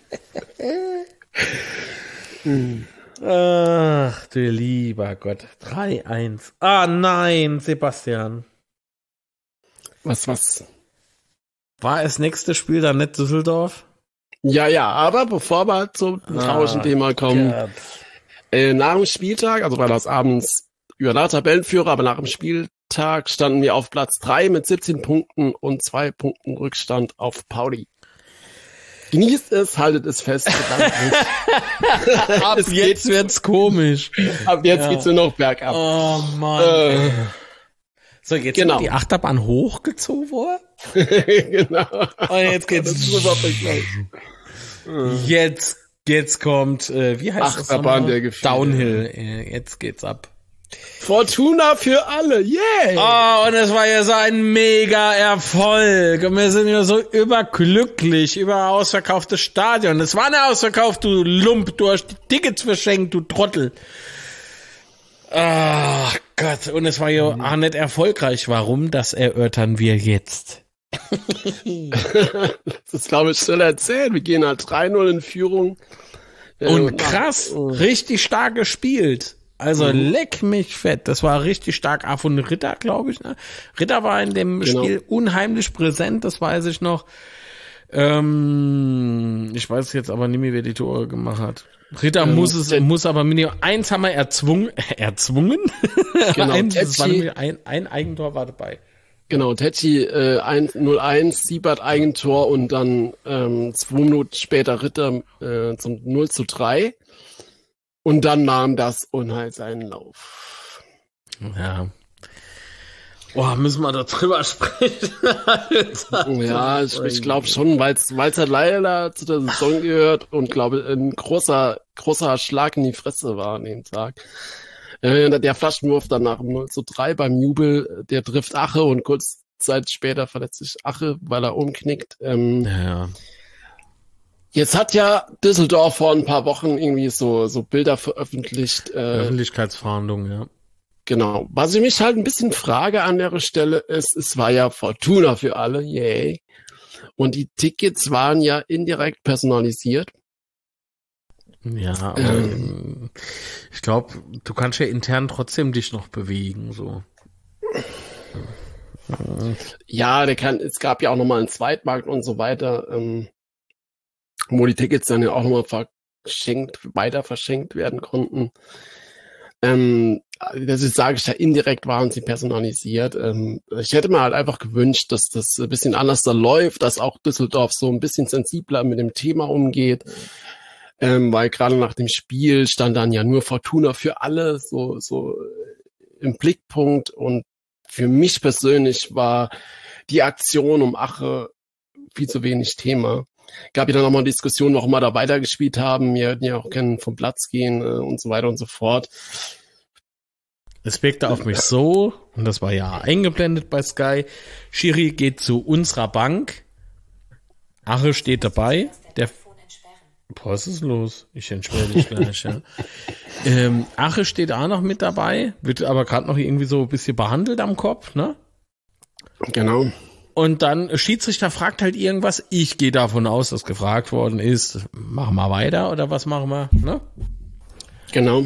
Ach, du lieber Gott. drei eins. Ah, nein, Sebastian. Was, was? War das nächste Spiel dann nicht Düsseldorf? Ja, ja, aber bevor wir zum traurigen ah, Thema kommen, äh, nach dem Spieltag, also war das abends über der Tabellenführer, aber nach dem Spieltag standen wir auf Platz drei mit siebzehn Punkten und zwei Punkten Rückstand auf Pauli. Genießt es, haltet es fest. Ab es jetzt wird's komisch. Ab jetzt ja. geht's nur noch bergab. Oh Mann. Äh, so, jetzt genau. Ist die Achterbahn hochgezogen worden. Genau. Und jetzt geht's. Jetzt, jetzt kommt, äh, wie heißt Achterbahn das? Der Gefühle. Downhill. Jetzt geht's ab. Fortuna für alle, yeah! Oh, und es war ja so ein mega Erfolg. Und wir sind ja so überglücklich über ausverkauftes Stadion. Es war eine ausverkauft, du Lump, du hast die Tickets verschenkt, du Trottel. Ach Gott, und es war ja auch nicht erfolgreich. Warum? Das erörtern wir jetzt. Das ist, glaube ich, schnell erzählt. Wir gehen halt drei null in Führung. Und krass, richtig stark gespielt. Also mhm. leck mich fett. Das war richtig stark. Ah, von Ritter, glaube ich. Ne? Ritter war in dem genau. Spiel unheimlich präsent, das weiß ich noch. Ähm, ich weiß jetzt aber nicht mehr, wer die Tore gemacht hat. Ritter ähm, muss es, muss aber Minimum eins haben wir erzwungen. erzwungen? Genau, ein, das war ein, ein Eigentor war dabei. Genau, Tetschi äh, null eins, Siebert Eigentor und dann ähm, zwei Minuten später Ritter äh, zum null zu drei. Und dann nahm das Unheil seinen Lauf. Ja. Boah, müssen wir da drüber sprechen? Ja, ich, ich glaube schon, weil es halt leider zu der Saison gehört und glaube ein großer großer Schlag in die Fresse war an dem Tag. Äh, der Flaschenwurf dann nach null zu drei beim Jubel, der trifft Ache und kurz Zeit später verletzt sich Ache, weil er umknickt. Ähm, ja. Jetzt hat ja Düsseldorf vor ein paar Wochen irgendwie so so Bilder veröffentlicht. Äh, Öffentlichkeitsverhandlungen, ja. Genau. Was ich mich halt ein bisschen frage an der Stelle ist, es war ja Fortuna für alle, yay. Und die Tickets waren ja indirekt personalisiert. Ja, aber ähm, ich glaube, du kannst ja intern trotzdem dich noch bewegen, so. Ja, der kann, es gab ja auch nochmal einen Zweitmarkt und so weiter. Ähm, wo die Tickets dann ja auch nochmal verschenkt, weiter verschenkt werden konnten. Ähm, das ist, sage ich ja, indirekt waren sie personalisiert. Ähm, ich hätte mir halt einfach gewünscht, dass das ein bisschen anders da läuft, dass auch Düsseldorf so ein bisschen sensibler mit dem Thema umgeht. Ähm, weil gerade nach dem Spiel stand dann ja nur Fortuna für alle so, so im Blickpunkt. Und für mich persönlich war die Aktion um Ache viel zu wenig Thema. Gab ja dann nochmal Diskussionen, warum wir da weitergespielt haben. Wir hätten ja auch können vom Platz gehen äh, und so weiter und so fort. Es wirkte auf mich so, und das war ja eingeblendet bei Sky, Schiri geht zu unserer Bank, Ache steht dabei, der Boah, was ist los? Ich entsperre dich gleich, ja. Ähm, Ache steht auch noch mit dabei, wird aber gerade noch irgendwie so ein bisschen behandelt am Kopf, ne? Genau. Und dann Schiedsrichter fragt halt irgendwas. Ich gehe davon aus, dass gefragt worden ist, machen wir weiter oder was machen wir, ne? Genau.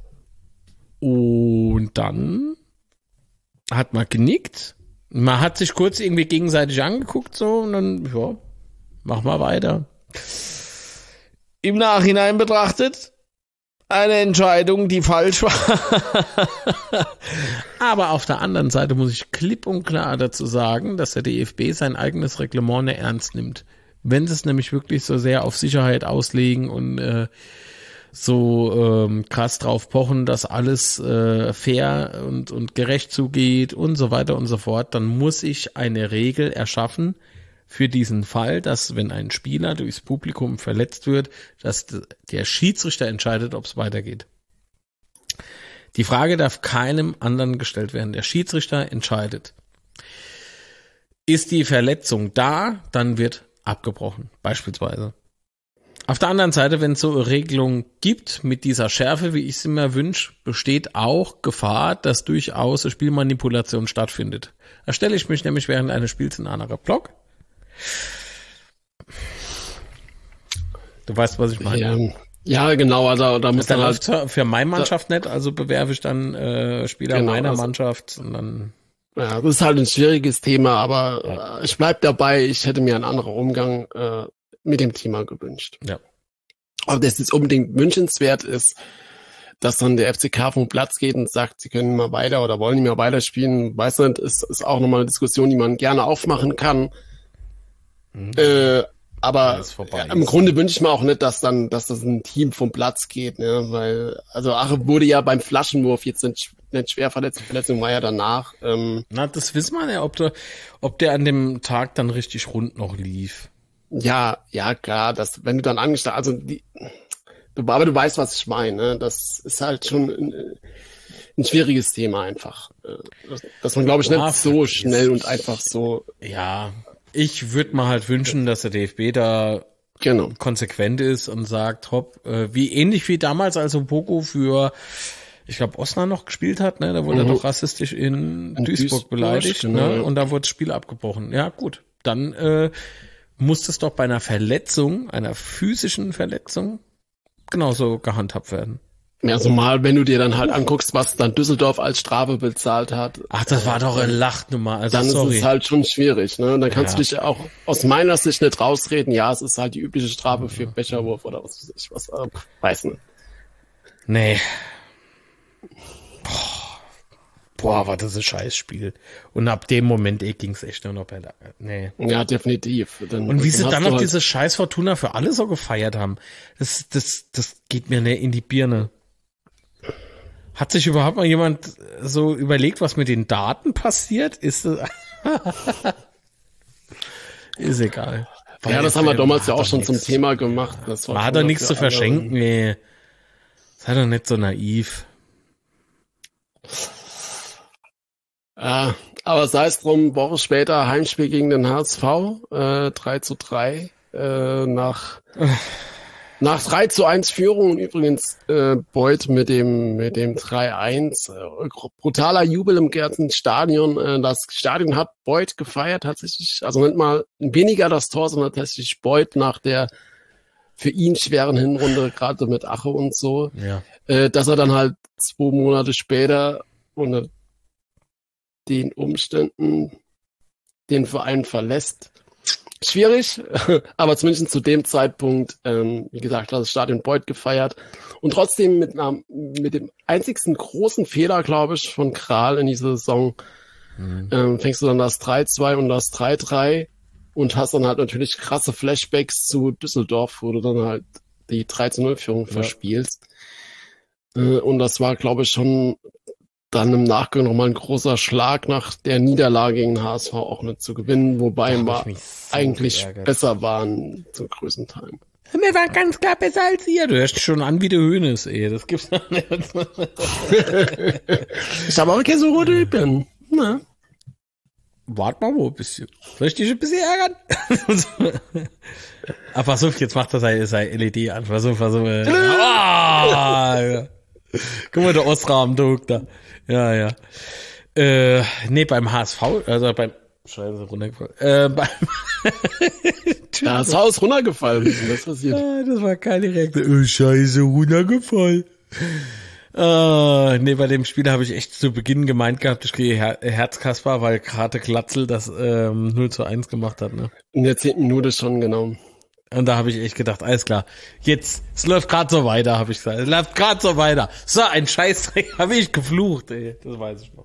Und dann hat man genickt. Man hat sich kurz irgendwie gegenseitig angeguckt so und dann, ja, machen wir weiter. Im Nachhinein betrachtet, eine Entscheidung, die falsch war. Aber auf der anderen Seite muss ich klipp und klar dazu sagen, dass der D F B sein eigenes Reglement nicht ernst nimmt. Wenn sie es nämlich wirklich so sehr auf Sicherheit auslegen und äh, so ähm, krass drauf pochen, dass alles äh, fair und, und gerecht zugeht und so weiter und so fort, dann muss ich eine Regel erschaffen für diesen Fall, dass wenn ein Spieler durchs Publikum verletzt wird, dass der Schiedsrichter entscheidet, ob es weitergeht. Die Frage darf keinem anderen gestellt werden. Der Schiedsrichter entscheidet. ist die Verletzung da, dann wird abgebrochen, beispielsweise. Auf der anderen Seite, wenn es so eine Regelung gibt, mit dieser Schärfe, wie ich es immer wünsche, besteht auch Gefahr, dass durchaus eine Spielmanipulation stattfindet. Da stelle ich mich nämlich während eines Spiels in einen anderen Block. Du weißt, was ich meine. Ja, ja genau. Also da muss dann dann läuft halt, für meine Mannschaft nicht, also bewerfe ich dann äh, Spieler Genau, meiner also- Mannschaft und dann. ja, das ist halt ein schwieriges Thema, aber Ja. äh, ich bleib dabei. Ich hätte mir einen anderen Umgang äh, mit dem Thema gewünscht. Ja. Aber dass es unbedingt wünschenswert ist, dass dann der F C K vom Platz geht und sagt, sie können mal weiter oder wollen nicht mehr weiterspielen, weiß nicht, ist, ist auch nochmal eine Diskussion, die man gerne aufmachen kann. Mhm. Äh, aber Alles vorbei ja, im ist. Grunde wünsche ich mir auch nicht, dass dann, dass das ein Team vom Platz geht, ne? Weil, also Ache wurde ja beim Flaschenwurf jetzt nicht, nicht schwer verletzt, die Verletzung war ja danach. Ähm, Na, das wissen wir ja, ob der, ob der an dem Tag dann richtig rund noch lief. ja, ja, klar, dass, wenn du dann angestellt, also die, du, aber du weißt, was ich meine, ne? Das ist halt schon ein, ein schwieriges Thema einfach. Äh, dass- Dass man, glaube ich, nicht Ja, so vergiss. schnell und einfach so, Ja, ich würde mir halt wünschen, dass der D F B da genau. konsequent ist und sagt, hopp, äh, wie ähnlich wie damals, als Opoku für, ich glaube, Osnabrück noch gespielt hat, ne? Da wurde Mhm. er doch rassistisch in, In Duisburg, Duisburg, beleidigt, genau, ne? ja. Und da wurde das Spiel abgebrochen. Ja, gut. Dann äh, muss es doch bei einer Verletzung, einer physischen Verletzung, genauso gehandhabt werden. Ja, so mal, wenn du dir dann halt anguckst, was dann Düsseldorf als Strafe bezahlt hat, Ach, das war doch eine Lachnummer. Also dann sorry. ist es halt schon schwierig, ne? Und dann kannst Ja. du dich auch aus meiner Sicht nicht rausreden, ja, es ist halt die übliche Strafe für Becherwurf oder was weiß ich was, äh, weiß nicht. Nee. Boah. Boah, war das ein Scheißspiel. Und ab dem Moment eh ging's echt nur noch besser. Nee. Ja, definitiv. Dann, Und wie sie hast dann du noch halt- diese scheiß Fortuna für alle so gefeiert haben, das, das, das geht mir nicht in die Birne. Hat sich überhaupt mal jemand so überlegt, was mit den Daten passiert? Ist das ist egal. Ja, das haben wir Weil- damals ja war auch doch schon zum nix. Thema gemacht. Das War schon doch nichts zu für alle- verschenken, ey. Sei doch nicht so naiv. Ja, aber sei es drum, Woche später Heimspiel gegen den H S V, äh, drei zu drei, äh, nach, nach drei zu eins Führung und übrigens, äh, Beuth mit dem, mit dem drei eins, äh, brutaler Jubel im Gärtenstadion, äh, das Stadion hat Beuth gefeiert, tatsächlich, also nicht mal weniger das Tor, sondern tatsächlich Beuth nach der für ihn schweren Hinrunde, gerade mit Ache und so, Ja. äh, dass er dann halt zwei Monate später unter den Umständen den Verein verlässt. Schwierig, aber zumindest zu dem Zeitpunkt, ähm, wie gesagt, hat das Stadion Beuth gefeiert und trotzdem mit, einer, mit dem einzigsten großen Fehler, glaube ich, von Kral in dieser Saison, Mhm. ähm, fängst du dann das drei zwei und das drei drei und hast dann halt natürlich krasse Flashbacks zu Düsseldorf, wo du dann halt die drei zu null Führung Ja. verspielst. Äh, und das war, glaube ich, schon dann im Nachgang nochmal ein großer Schlag nach der Niederlage gegen den H S V auch nicht zu gewinnen, wobei Da hab wir ich mich so eigentlich geärgert. besser waren zum größten Teil. Wir waren ganz klar besser als ihr. Du hörst schon an wie der Hönes, ey. Das gibt's doch nicht. Ich habe auch keine so rote Lippen. Na. Wart mal wo ein bisschen. Soll ich dich ein bisschen ärgern? Aber pass auf, jetzt macht er sein, sein L E D an. Pass auf, pass auf. äh. Ah, ja. Guck mal, der Osram, der Huck da. Ja, ja. Äh, nee, beim H S V, also beim, Scheiße, runtergefallen. Äh, beim, Ja, das Haus ist runtergefallen. Was ist denn das passiert? Ah, das war keine Reaktion. Oh, Scheiße, runtergefallen. Ah, nee, bei dem Spiel habe ich echt zu Beginn gemeint gehabt, ich kriege Her Herzkasper, weil gerade Glatzel das ähm, null zu eins gemacht hat. Ne? In der zehnten Minute schon, genau. Und da habe ich echt gedacht, alles klar, jetzt, es läuft gerade so weiter, habe ich gesagt. Es läuft gerade so weiter. So, ein Scheißdreck, habe ich geflucht, ey. Das weiß ich noch.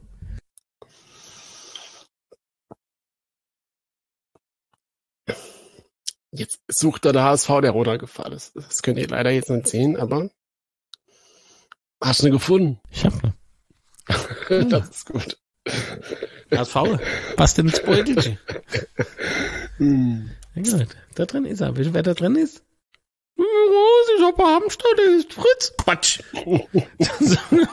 Jetzt sucht da der H S V, der runtergefallen ist. Das könnt ihr leider jetzt nicht sehen, aber hast du ihn gefunden? Ich habe Das ist gut. H S V, passt ins Beutelchen. Hm. Ja, gut, da drin ist er. Wisst ihr, wer da drin ist? Was? Ich hab Hamster, der ist Fritz. Quatsch.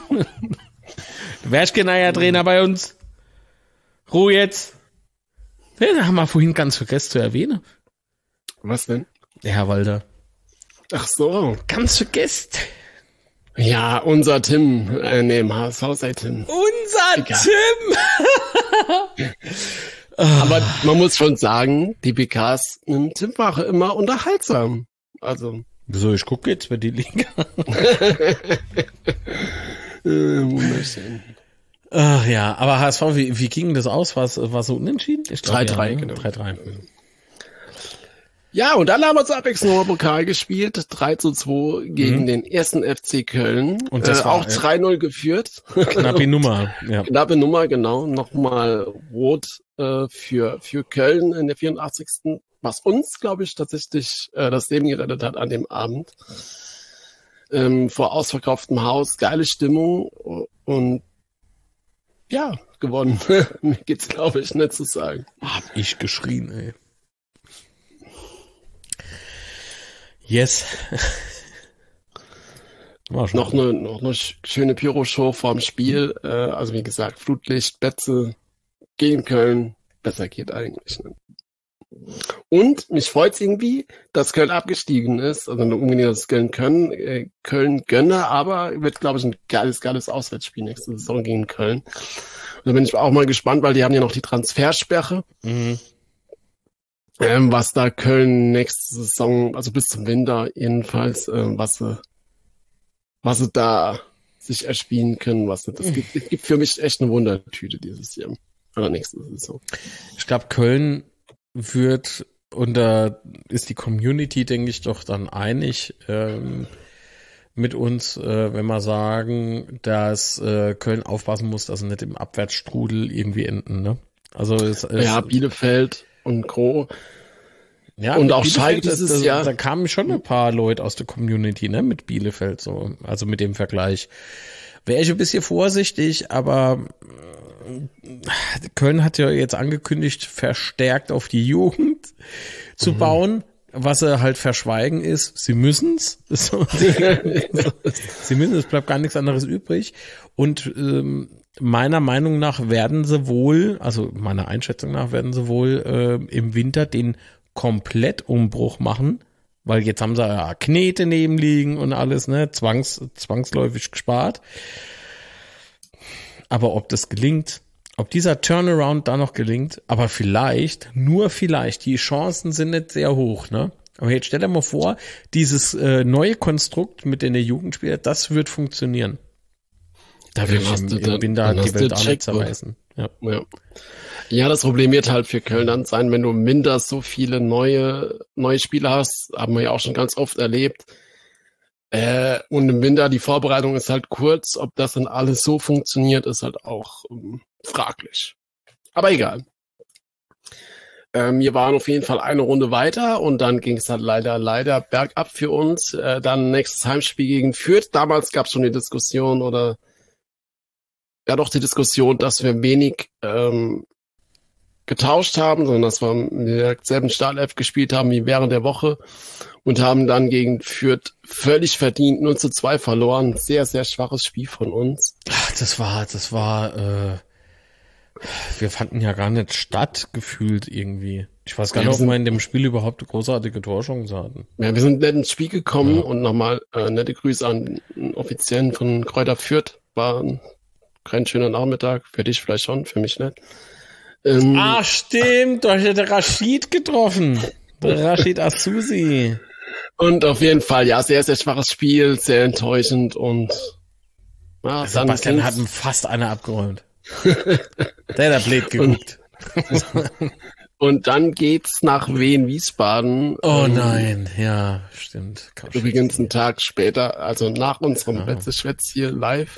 Du wärst kein neuer Trainer bei uns. Ruhe jetzt. Ja, da haben wir vorhin ganz vergessen zu erwähnen. Was denn? Der Herr Walter. Ach so. Ganz vergessen. Ja, unser Tim, äh, nee, im H S V sei Tim. Unser Egal. Tim! Aber man muss schon sagen, die P Ks mit Tim waren immer unterhaltsam. Also. Wieso, ich gucke jetzt, wer die Liga. äh, wunderschön. Ach ja, aber H S V, wie, wie ging das aus? War es so unentschieden? drei drei, ja, genau. drei drei. Ja, und dann haben wir zu Abwechslung Pokal gespielt, drei zu zwei gegen mhm. den ersten F C Köln. Und das äh, war auch drei null geführt. Knappe Nummer, ja. Knappe Nummer, genau. Nochmal rot äh, für für Köln in der vierundachtzigsten Was uns, glaube ich, tatsächlich äh, das Leben gerettet hat an dem Abend. Ähm, vor ausverkauftem Haus, geile Stimmung und ja, gewonnen. Mir geht's, glaube ich, nicht zu sagen. Hab ich geschrien, ey. Yes. noch eine noch eine schöne Pyro-Show vorm Spiel. Äh, also wie gesagt, Flutlicht, Betze gegen Köln. Besser geht eigentlich nicht. Und mich freut's irgendwie, dass Köln abgestiegen ist. Also nur unbedingt, dass Köln können, äh, Köln gönne, aber wird, glaube ich, ein geiles, geiles Auswärtsspiel nächste Saison gegen Köln. Und da bin ich auch mal gespannt, weil die haben ja noch die Transfersperre. Mhm. Ähm, was da Köln nächste Saison, also bis zum Winter jedenfalls, ähm, was sie, was sie da sich erspielen können, was sie, das mhm. gibt, gibt für mich echt eine Wundertüte dieses Jahr. Oder nächste Saison. Ich glaube, Köln wird, und da ist die Community, denke ich, doch dann einig ähm, mit uns, äh, wenn wir sagen, dass äh, Köln aufpassen muss, dass sie nicht im Abwärtsstrudel irgendwie enden, ne? Also es, es, ja, Bielefeld und Gro. Ja, und auch Schalke dieses das, Jahr. Da kamen schon ein paar Leute aus der Community, ne, mit Bielefeld, so, also mit dem Vergleich. Wäre ich ein bisschen vorsichtig, aber Köln hat ja jetzt angekündigt, verstärkt auf die Jugend zu mhm. bauen. Was sie halt verschweigen ist, sie müssen's. So, sie müssen, es bleibt gar nichts anderes übrig. Und ähm, meiner Meinung nach werden sie wohl, also meiner Einschätzung nach werden sie wohl äh, im Winter den Komplettumbruch machen, weil jetzt haben sie ja Knete nebenliegen und alles, ne, zwangs, zwangsläufig gespart. Aber ob das gelingt, ob dieser Turnaround da noch gelingt, aber vielleicht, nur vielleicht, die Chancen sind nicht sehr hoch, ne? Aber jetzt stell dir mal vor, dieses äh, neue Konstrukt mit den Jugendspielern, das wird funktionieren. Da wird ich im, im Winter die Welt auch nicht zerreißen. Ja. Ja. ja, das Problem wird halt für Köln dann sein, wenn du im Winter so viele neue neue Spieler hast, haben wir ja auch schon ganz oft erlebt. Äh, und im Winter die Vorbereitung ist halt kurz. Ob das dann alles so funktioniert, ist halt auch ähm, fraglich. Aber egal. Ähm, wir waren auf jeden Fall eine Runde weiter und dann ging es halt leider, leider bergab für uns. Äh, dann nächstes Heimspiel gegen Fürth. Damals gab es schon die Diskussion oder ja doch die Diskussion, dass wir wenig ähm, getauscht haben, sondern dass wir mit derselben Startelf gespielt haben wie während der Woche und haben dann gegen Fürth völlig verdient null zu zwei verloren. Sehr, sehr schwaches Spiel von uns. Ach, das war, das war, äh, wir fanden ja gar nicht statt, gefühlt irgendwie. Ich weiß gar nicht, ja, ob wir in dem Spiel überhaupt eine großartige Torchance hatten. Ja, wir sind nicht ins Spiel gekommen, ja. Und nochmal äh, nette Grüße an den Offiziellen von Kräuter Fürth. War kein schöner Nachmittag, für dich vielleicht schon, für mich nicht. Ähm, ah, stimmt, da hat der Rashid getroffen. Der Rashid Asusi. Und auf jeden Fall, ja, sehr, sehr schwaches Spiel, sehr enttäuschend und ja, Sebastian hat fast einer abgeräumt. Der hat blöd geguckt. Und, und dann geht's nach Wien-Wiesbaden. Oh ähm, nein, ja, stimmt. Übrigens einen Tag später, also nach unserem ja. Betze-Schwätz hier live.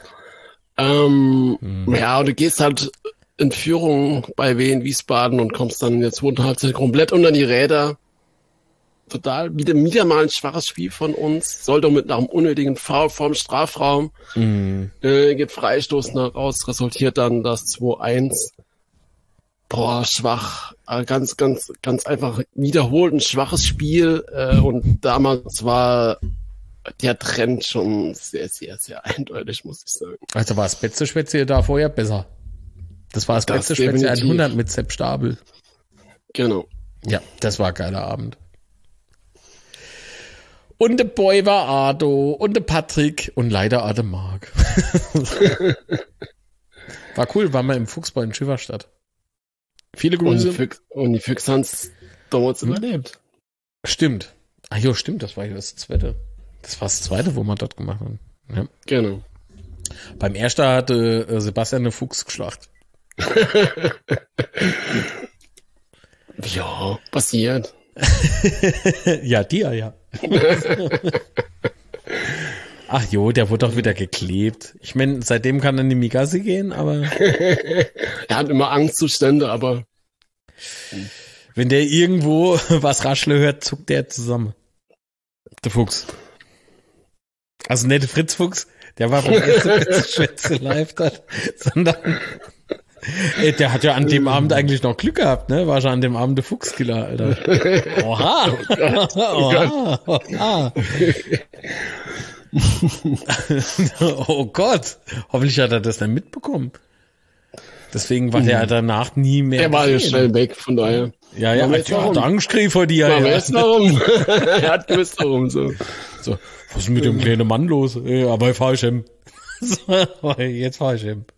Ähm, hm. Ja, und du gehst halt in Führung bei Wien-Wiesbaden und kommst dann in der zweiten Halbzeit komplett unter die Räder. Total, wieder, wieder mal ein schwaches Spiel von uns. Soll doch mit nach einem unnötigen Foul vorm Strafraum. Mhm. Äh, geht Freistoß nach raus, resultiert dann das zwei eins. Boah, schwach. Äh, ganz, ganz, ganz einfach wiederholt ein schwaches Spiel. Äh, und damals war der Trend schon sehr, sehr, sehr eindeutig, muss ich sagen. Also war das Betze-Schwätze da vorher besser. Das war das, das Betze-Schwätze hundert mit Sepp Stabel. Genau. Ja, das war ein geiler Abend. Und der Boy war Ado und der Patrick und leider auch der Marc. War cool, war mal im Fuchsbau in Schüverstadt. Viele Grüße. Und die, Füchs, und die Füchse haben es damals hm? überlebt. Stimmt. Ah jo, stimmt, das war ja das zweite. Das war das zweite, wo wir dort gemacht haben. Ja. Genau. Beim ersten hatte äh, Sebastian eine Fuchs geschlacht. Ja, passiert. Ja, dir, ja. Ach jo, der wurde doch wieder geklebt. Ich meine, seitdem kann er in die Migasse gehen, aber... Er hat immer Angstzustände, aber... Wenn der irgendwo was raschle hört, zuckt der zusammen. Der Fuchs. Also nicht der Fritz Fuchs, der war vom ersten Schwätze live dort, sondern... Ey, der hat ja an dem Abend eigentlich noch Glück gehabt, ne? War schon an dem Abend der Fuchskiller, Alter. Oha! Oha! Oha! Oh Gott! Hoffentlich hat er das dann mitbekommen. Deswegen war der danach nie mehr. Er war ja schnell weg, von daher. Ja, ja, er hat Angst gekriegt vor dir. Man weiß warum. Er hat gewusst warum, so. So, was ist mit dem kleinen Mann los? Ja, aber ich fahr ich ihm. So, jetzt fahr ich ihm.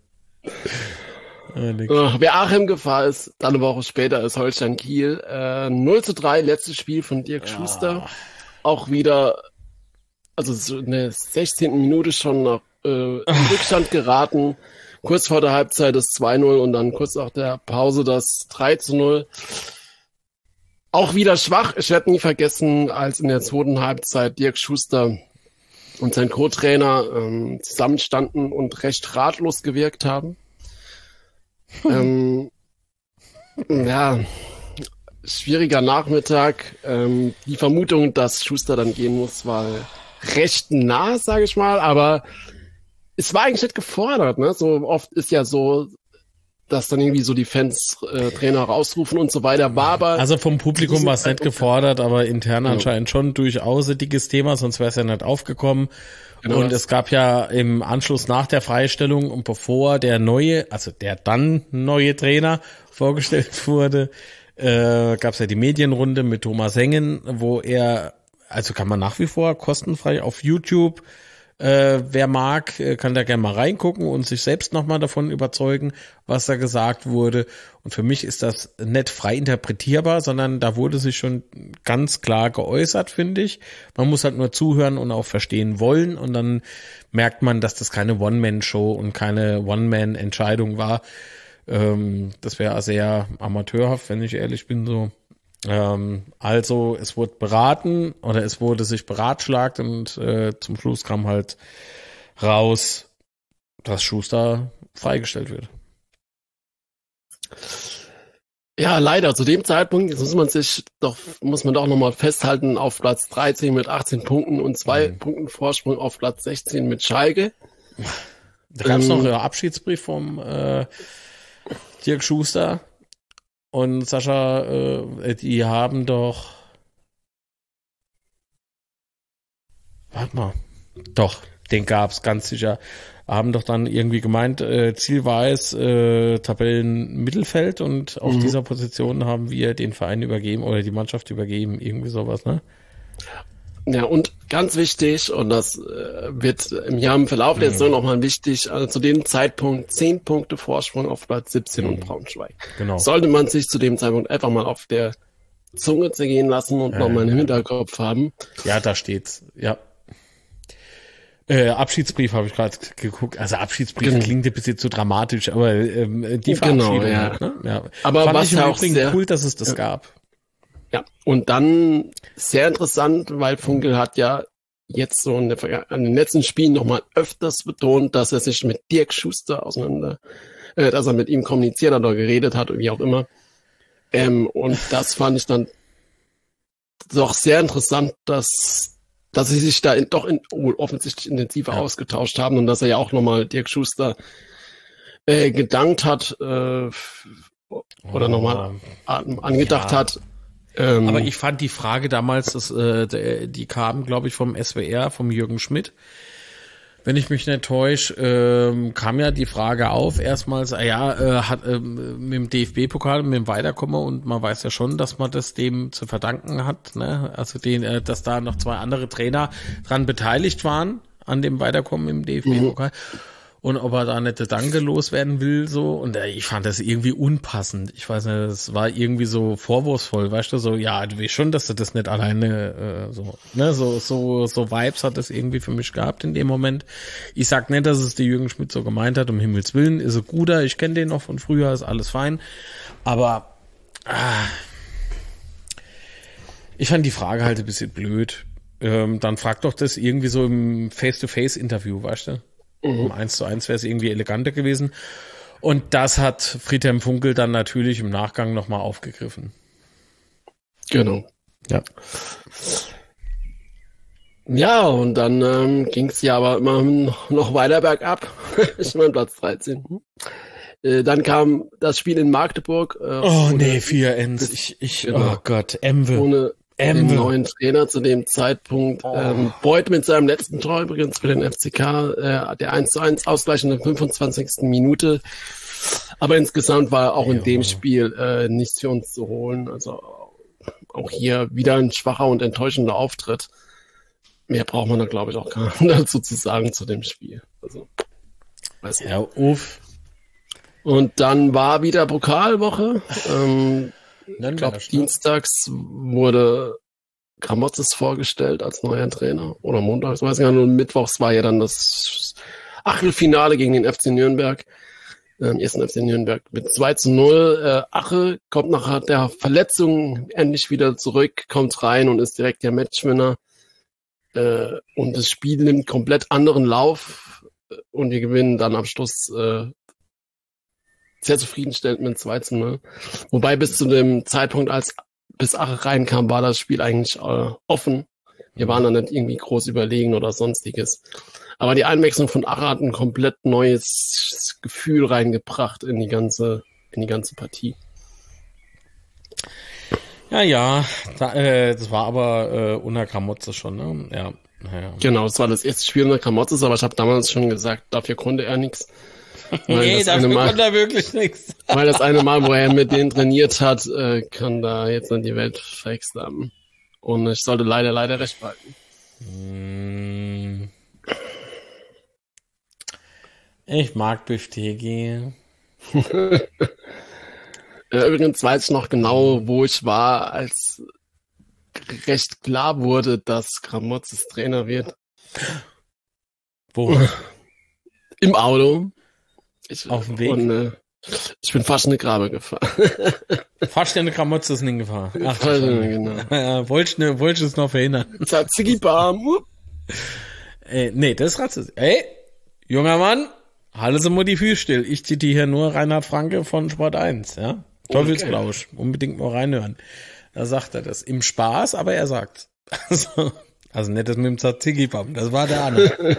Oh, wer Achim gefahren ist, dann eine Woche später ist Holstein Kiel. Äh, null zu drei, letztes Spiel von Dirk ja. Schuster. Auch wieder, also so in der sechzehnten Minute schon nach äh, in Rückstand geraten. Kurz vor der Halbzeit das zwei null und dann kurz nach der Pause das drei zu null. Auch wieder schwach. Ich werde nie vergessen, als in der zweiten Halbzeit Dirk Schuster und sein Co-Trainer ähm, zusammenstanden und recht ratlos gewirkt haben. ähm, ja, schwieriger Nachmittag. Ähm, die Vermutung, dass Schuster dann gehen muss, war recht nah, sage ich mal, aber es war eigentlich nicht gefordert. Ne? So oft ist ja so, dass dann irgendwie so die Fans äh, Trainer rausrufen und so weiter. War aber also vom Publikum war es nicht gefordert, aber intern genau. anscheinend schon durchaus ein dickes Thema, sonst wäre es ja nicht aufgekommen. Genau. Und es gab ja im Anschluss nach der Freistellung und bevor der neue, also der dann neue Trainer vorgestellt wurde, äh, gab es ja die Medienrunde mit Thomas Hengen, wo er, also kann man nach wie vor kostenfrei auf YouTube, äh, wer mag, kann da gerne mal reingucken und sich selbst nochmal davon überzeugen, was da gesagt wurde. Und für mich ist das nicht frei interpretierbar, sondern da wurde sich schon ganz klar geäußert, finde ich. Man muss halt nur zuhören und auch verstehen wollen und dann merkt man, dass das keine One-Man-Show und keine One-Man-Entscheidung war. Ähm, das wäre sehr amateurhaft, wenn ich ehrlich bin, so. Ähm, also es wurde beraten oder es wurde sich beratschlagt und äh, zum Schluss kam halt raus, dass Schuster freigestellt wird. Ja, leider. Zu dem Zeitpunkt jetzt muss man sich doch, muss man doch nochmal festhalten, auf Platz dreizehn mit achtzehn Punkten und zwei mhm. Punkten Vorsprung auf Platz sechzehn mit Schalke. Da gab es ähm, noch einen Abschiedsbrief vom äh, Dirk Schuster. Und Sascha, äh, die haben doch, warte mal, doch, den gab's ganz sicher, haben doch dann irgendwie gemeint, äh, Ziel war es, äh, Tabellenmittelfeld und auf mhm. dieser Position haben wir den Verein übergeben oder die Mannschaft übergeben, irgendwie sowas, ne? Ja, und ganz wichtig, und das äh, wird im Jahr im Verlauf der Saison mhm. nochmal wichtig, also zu dem Zeitpunkt zehn Punkte Vorsprung auf Platz siebzehn mhm. und Braunschweig. Genau. Sollte man sich zu dem Zeitpunkt einfach mal auf der Zunge zergehen lassen und äh, nochmal im Hinterkopf haben. Ja, da steht's, ja. Äh, Abschiedsbrief habe ich gerade geguckt. Also Abschiedsbrief genau. klingt ein bisschen zu dramatisch, aber ähm, die Verabschiedung, genau, ja. Halt, ne? Ja. Aber fand was ich ja auch sehr cool, dass es das ja. gab. Ja, und dann sehr interessant, weil Funkel hat ja jetzt so in, der, in den letzten Spielen nochmal öfters betont, dass er sich mit Dirk Schuster auseinander, äh, dass er mit ihm kommuniziert hat oder geredet hat, wie auch immer. Ähm, und das fand ich dann doch sehr interessant, dass, dass sie sich da in, doch in, oh, offensichtlich intensiver ja. ausgetauscht haben und dass er ja auch nochmal Dirk Schuster äh, gedankt hat äh, oder oh, nochmal an, angedacht ja. hat. Ähm, Aber ich fand die Frage damals, das, äh, die kam, glaube ich, vom S W R, vom Jürgen Schmidt. wenn ich mich nicht täusche, ähm, kam ja die Frage auf, erstmals, ah ja, äh, hat ähm, mit dem D F B-Pokal, mit dem Weiterkommen, und man weiß ja schon, dass man das dem zu verdanken hat, ne? Also den, äh, dass da noch zwei andere Trainer dran beteiligt waren, an dem Weiterkommen im D F B-Pokal. Mhm. Und ob er da nicht der Danke loswerden will, so. Und äh, ich fand das irgendwie unpassend. Ich weiß nicht, das war irgendwie so vorwurfsvoll, weißt du, so, ja, du weißt schon, dass du das nicht alleine, äh, so, ne, so, so, so Vibes hat das irgendwie für mich gehabt in dem Moment. Ich sag nicht, dass es die Jürgen Schmidt so gemeint hat, um Himmels Willen, ist ein guter, ich kenne den noch von früher, ist alles fein. Aber, ah, ich fand die Frage halt ein bisschen blöd. Ähm, dann frag doch das irgendwie so im Face-to-Face-Interview, weißt du? Um eins zu eins wäre es irgendwie eleganter gewesen. Und das hat Friedhelm Funkel dann natürlich im Nachgang nochmal aufgegriffen. Genau. Ja. Ja, und dann ähm, ging es ja aber immer noch weiter bergab. Ich meine, Platz dreizehn. Äh, dann kam das Spiel in Magdeburg. Äh, oh nee, vier Ends. Ich, ich, genau. Oh Gott, Emwe. Ohne den neuen Trainer zu dem Zeitpunkt. Oh. Ähm, Beuth mit seinem letzten Tor übrigens für den F C K, äh, der eins zu eins Ausgleich in der fünfundzwanzigsten Minute. Aber insgesamt war auch in ja. dem Spiel äh, nichts für uns zu holen. Also auch hier wieder ein schwacher und enttäuschender Auftritt. Mehr braucht man da, glaube ich, auch gar nicht dazu zu sagen zu dem Spiel. Also, weiß nicht. Ja, uff. Und dann war wieder Pokalwoche. Ähm, Ich glaube, dienstags wurde Gramotzes vorgestellt als neuer Trainer. Oder montags, weiß ich gar nicht. Und mittwochs war ja dann das Achtelfinale gegen den F C Nürnberg. Ähm, ersten F C Nürnberg mit zwei zu null. Äh, Ache kommt nach der Verletzung endlich wieder zurück, kommt rein und ist direkt der Matchwinner. Äh, und das Spiel nimmt komplett anderen Lauf. Und wir gewinnen dann am Schluss äh, sehr zufriedenstellend mit zwei zu null. Wobei bis zu dem Zeitpunkt, als bis Ache reinkam, war das Spiel eigentlich äh, offen. Wir waren da nicht irgendwie groß überlegen oder sonstiges. Aber die Einwechslung von Ache hat ein komplett neues Gefühl reingebracht in die ganze, in die ganze Partie. Ja, ja, da, äh, das war aber äh, unter Gramozis schon, ne? Ja, ja. Genau, das war das erste Spiel unter Gramozis, aber ich habe damals schon gesagt, dafür konnte er nichts. Nee, dafür Mal, konnte er wirklich nichts. Weil das eine Mal, wo er mit denen trainiert hat, äh, kann da jetzt in die Welt verhext haben. Und ich sollte leider, leider recht behalten. Hm. Ich mag Büftegi. Übrigens weiß ich noch genau, wo ich war, als recht klar wurde, dass Gramotzes Trainer wird. Wo? Im Auto. Ich, Auf dem Weg? Und, äh, ich bin fast in eine Grabe gefahren. Fast in eine Gramotzes gefahren. Ach, genau. Ja, wollte ich, wollte ich es noch verhindern. Zazigi-Bam. Äh, nee, das ist rassistisch. Ey, junger Mann, halte sie mal die Füße still. Ich zitiere hier nur Reinhard Franke von Sport eins, ja. Teufelsblausch. Okay. Unbedingt mal reinhören. Da sagt er das. Im Spaß, aber er sagt. Also, also nicht das mit dem Tzatziki-Bam, das war der andere.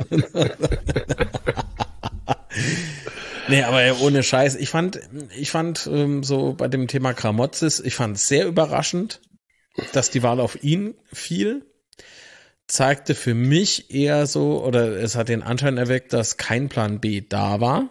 Nee, aber ohne Scheiß. Ich fand, ich fand ähm, so bei dem Thema Gramotzes, ich fand es sehr überraschend, dass die Wahl auf ihn fiel. Zeigte für mich eher so, oder es hat den Anschein erweckt, dass kein Plan B da war.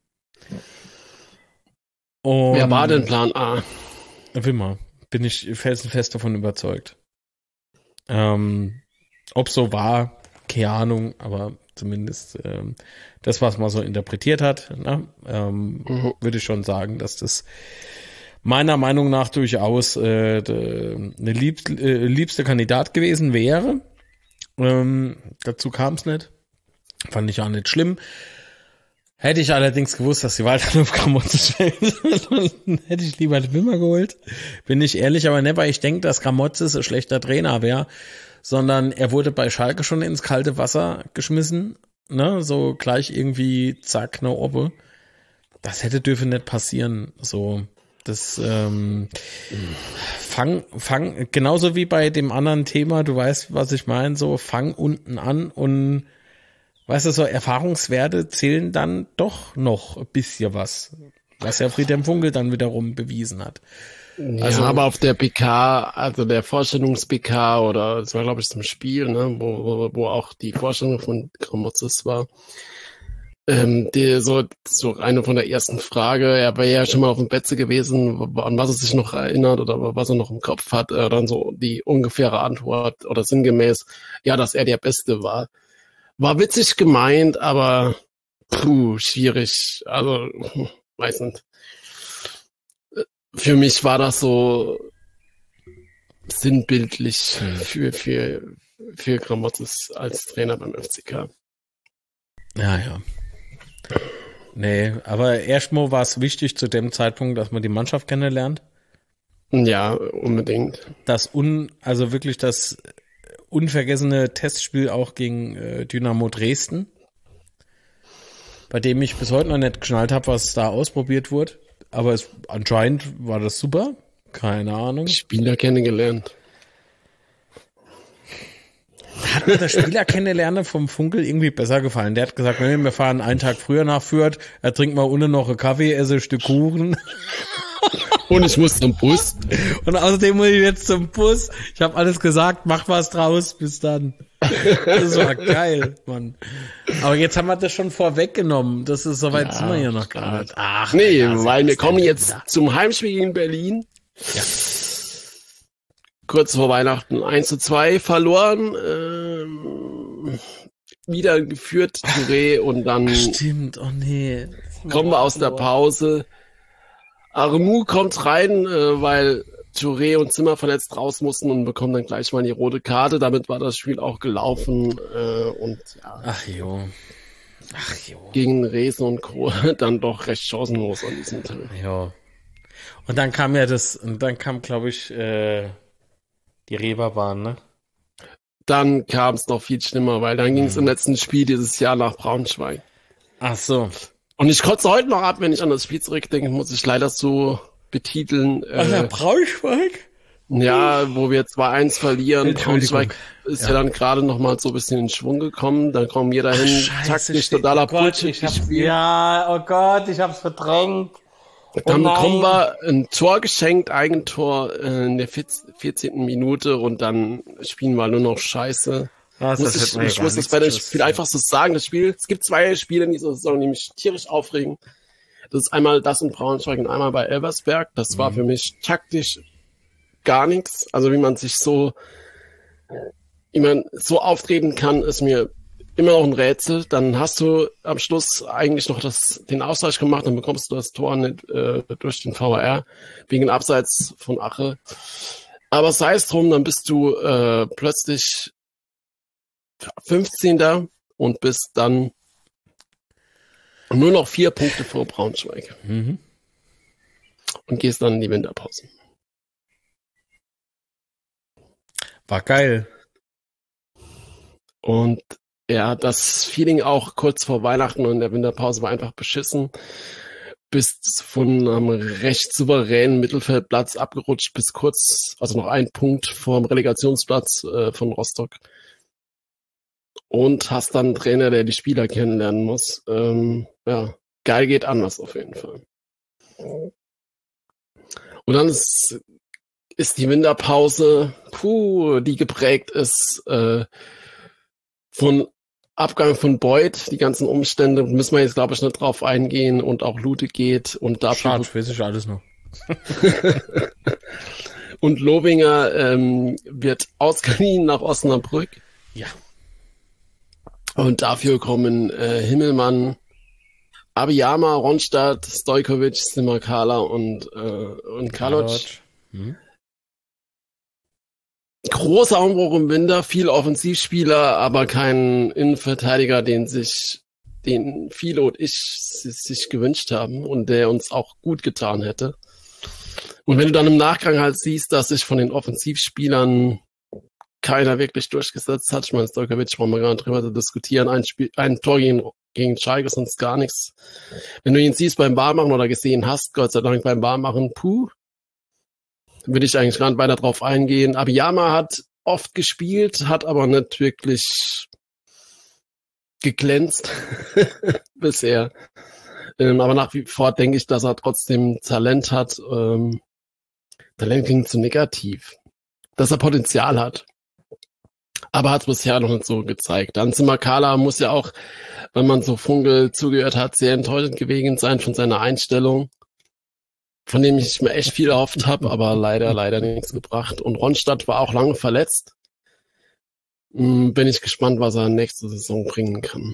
Und wer war denn Plan A? Wimmer. Bin ich felsenfest davon überzeugt. Ähm, ob so war, keine Ahnung, aber zumindest ähm, das, was man so interpretiert hat, ne? ähm, mhm. würde ich schon sagen, dass das meiner Meinung nach durchaus äh, de, eine liebst, äh, liebste Kandidat gewesen wäre. Ähm, dazu kam es nicht. Fand ich auch nicht schlimm. Hätte ich allerdings gewusst, dass die Wahl dann auf Gramotzes fällt, dann hätte ich lieber den Wimmer geholt. Bin ich ehrlich, aber nicht, weil ich denke, dass Gramotzes ein schlechter Trainer wäre, sondern er wurde bei Schalke schon ins kalte Wasser geschmissen, ne, so gleich irgendwie zack, ne Obbe. Das hätte dürfen nicht passieren, so. Das ähm, fang, fang, genauso wie bei dem anderen Thema, du weißt, was ich meine, so fang unten an und weißt du, so Erfahrungswerte zählen dann doch noch ein bisschen was, was ja Friedhelm Funkel dann wiederum bewiesen hat. Ja, Also, aber auf der P K, also der Vorstellungs-P K oder es war glaube ich zum Spiel, ne, wo, wo, wo auch die Vorstellung von Gramotzes war, ähm, die, so, so eine von der ersten Frage, er war ja schon mal auf dem Betze gewesen, an was er sich noch erinnert oder was er noch im Kopf hat, äh, dann so die ungefähre Antwort oder sinngemäß, ja, dass er der Beste war. War witzig gemeint, aber puh, schwierig, also weiß nicht. Für mich war das so sinnbildlich für, für, für Gramotzes als Trainer beim F C K. Ja, ja. Nee, aber erstmal war es wichtig zu dem Zeitpunkt, dass man die Mannschaft kennenlernt. Ja, unbedingt. Das un, also wirklich das unvergessene Testspiel auch gegen äh, Dynamo Dresden, bei dem ich bis heute noch nicht geschnallt habe, was da ausprobiert wurde. Aber es, anscheinend war das super. Keine Ahnung. Spieler kennengelernt. Hat mir der Spieler kennenlernen vom Funkel irgendwie besser gefallen. Der hat gesagt, nee, wir fahren einen Tag früher nach Fürth, er trinkt mal unten noch einen Kaffee, esse ein Stück Kuchen. Und ich muss zum Bus. Und außerdem muss ich jetzt zum Bus. Ich habe alles gesagt, mach was draus, bis dann. Das war geil, Mann. Aber jetzt haben wir das schon vorweggenommen. Das ist soweit Ja, sind wir ja noch gar nicht. Ach, nee, ja, weil wir kommen jetzt wieder. zum Heimspiel in Berlin. Ja. Kurz vor Weihnachten eins zu zwei verloren. Ähm, wieder geführt, Touré, und dann Stimmt, oh nee. kommen wir aus der Pause. Armou kommt rein, äh, weil Touré und Zimmer verletzt raus mussten und bekommen dann gleich mal die rote Karte. Damit war das Spiel auch gelaufen. Äh, und ja, Ach jo. Ach jo. gegen Resen und Co. dann doch recht chancenlos an diesem Tag. Ja. Und dann kam ja das, und dann kam, glaube ich, äh, die Reeperbahn, ne? Dann kam es noch viel schlimmer, weil dann ging es im letzten Spiel dieses Jahr nach Braunschweig. Ach so. Und ich kotze heute noch ab, wenn ich an das Spiel zurückdenke, muss ich leider so betiteln. Ach ja, Äh, Braunschweig? ja, wo wir zwei eins verlieren. Entschuldigung. Braunschweig ist ja, Ja. dann gerade noch mal so ein bisschen in Schwung gekommen. Dann kommen wir dahin, Scheiße, taktisch stimmt. totaler Oh Gott, Bullshit ich hab, gespielt. ja, oh Gott, ich hab's verdrängt. Dann Oh nein. bekommen wir ein Tor geschenkt, Eigentor äh, in der vierzehnten Minute und dann spielen wir nur noch Scheiße. Ja, Muss ich ich muss das bei dem Spiel einfach so sagen. Das Spiel, es gibt zwei Spiele in dieser Saison, die mich tierisch aufregen. Das ist einmal das in Braunschweig und einmal bei Elversberg. Das war für mich taktisch gar nichts. Also wie man sich so, wie man so auftreten kann, ist mir immer noch ein Rätsel. Dann hast du am Schluss eigentlich noch das, den Ausgleich gemacht, dann bekommst du das Tor nicht äh, durch den V A R wegen Abseits von Ache. Aber sei es drum, dann bist du äh, plötzlich fünfzehnter und bist dann nur noch vier Punkte vor Braunschweig Mhm. und gehst dann in die Winterpause. War geil. Und ja, das Feeling auch kurz vor Weihnachten und der Winterpause war einfach beschissen. Bist von einem recht souveränen Mittelfeldplatz abgerutscht bis kurz, also noch ein Punkt vor dem Relegationsplatz äh, von Rostock. Und hast dann einen Trainer, der die Spieler kennenlernen muss. Ähm, ja, geil geht anders auf jeden Fall. Und dann ist, ist die Winterpause, puh, die geprägt ist äh, von Abgang von Beuth, die ganzen Umstände, müssen wir jetzt, glaube ich, nicht drauf eingehen, und auch Lute geht und dafür Schade, weiß ich alles noch. und Lobinger ähm, wird ausgeliehen nach Osnabrück. Ja. Und dafür kommen äh, Himmelmann, Abiyama, Ronstadt, Stojkovic, Simakala und, äh, und Kaloc. Hm? Großer Umbruch im Winter, viel Offensivspieler, aber kein Innenverteidiger, den sich, den viele und ich sich gewünscht haben und der uns auch gut getan hätte. Und wenn du dann im Nachgang halt siehst, dass sich von den Offensivspielern keiner wirklich durchgesetzt hat, ich meine, Stojkovic, brauchen wir gar nicht drüber zu diskutieren, ein Spiel, ein Tor gegen, gegen Schalke, sonst gar nichts. Wenn du ihn siehst beim Barmachen oder gesehen hast, Gott sei Dank beim Barmachen, puh, will ich eigentlich gar nicht weiter drauf eingehen. Abiyama hat oft gespielt, hat aber nicht wirklich geglänzt bisher. Ähm, aber nach wie vor denke ich, dass er trotzdem Talent hat. Ähm, Talent klingt zu negativ. Dass er Potenzial hat. Aber hat es bisher noch nicht so gezeigt. Dann Simakala muss ja auch, wenn man so Funkel zugehört hat, sehr enttäuschend gewesen sein von seiner Einstellung, von dem ich mir echt viel erhofft habe, aber leider, leider nichts gebracht. Und Ronstadt war auch lange verletzt. Bin ich gespannt, was er nächste Saison bringen kann.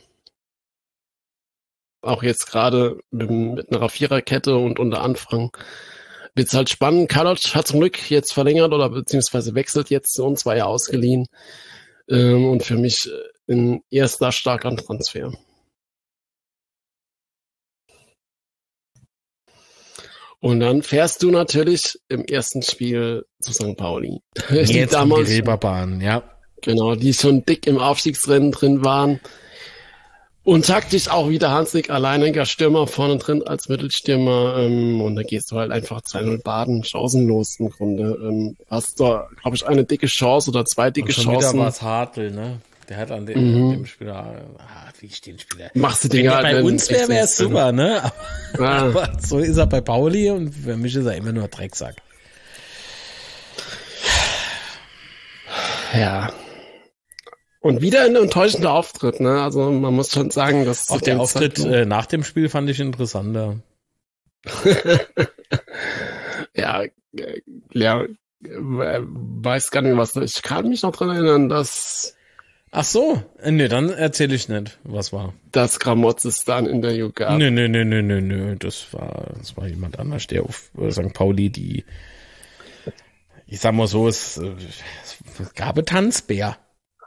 Auch jetzt gerade mit, mit einer Viererkette und unter Anfang wird's halt spannend. Kaloc hat zum Glück jetzt verlängert oder beziehungsweise wechselt jetzt zu uns, war ja ausgeliehen. Ähm, und für mich ein erster starker Transfer. Und dann fährst du natürlich im ersten Spiel zu Sankt Pauli. Jetzt die damals, die Reeperbahn, ja. Genau, die schon dick im Aufstiegsrennen drin waren. Und taktisch auch wieder Hanslik alleiniger Stürmer vorne drin als Mittelstürmer. Ähm, und da gehst du halt einfach zwei null baden, chancenlos im Grunde. Ähm, hast da, glaube ich, eine dicke Chance oder zwei dicke und schon Chancen. Wieder war's Hartl, ne? Der hat an dem, mhm. dem Spieler, ah, wie ich den Spieler. Machst du den Wenn halt der bei uns wäre, wäre es super, ne? Aber, ja. aber so ist er bei Pauli und für mich ist er immer nur Drecksack. Ja. Und wieder ein enttäuschender Auftritt, ne? Also man muss schon sagen, dass auch der Auftritt äh, nach dem Spiel fand ich interessanter. ja, äh, ja, äh, weiß gar nicht was. Ich kann mich noch dran erinnern, dass. Ach so, ne, dann erzähle ich nicht, was war. Dass Gramotzes dann in der Interview gab. Nö, nö, nö, nö, nö, nö, das war, das war jemand anders, der auf Sankt Pauli die, ich sag mal so, es, es gab einen Tanzbär.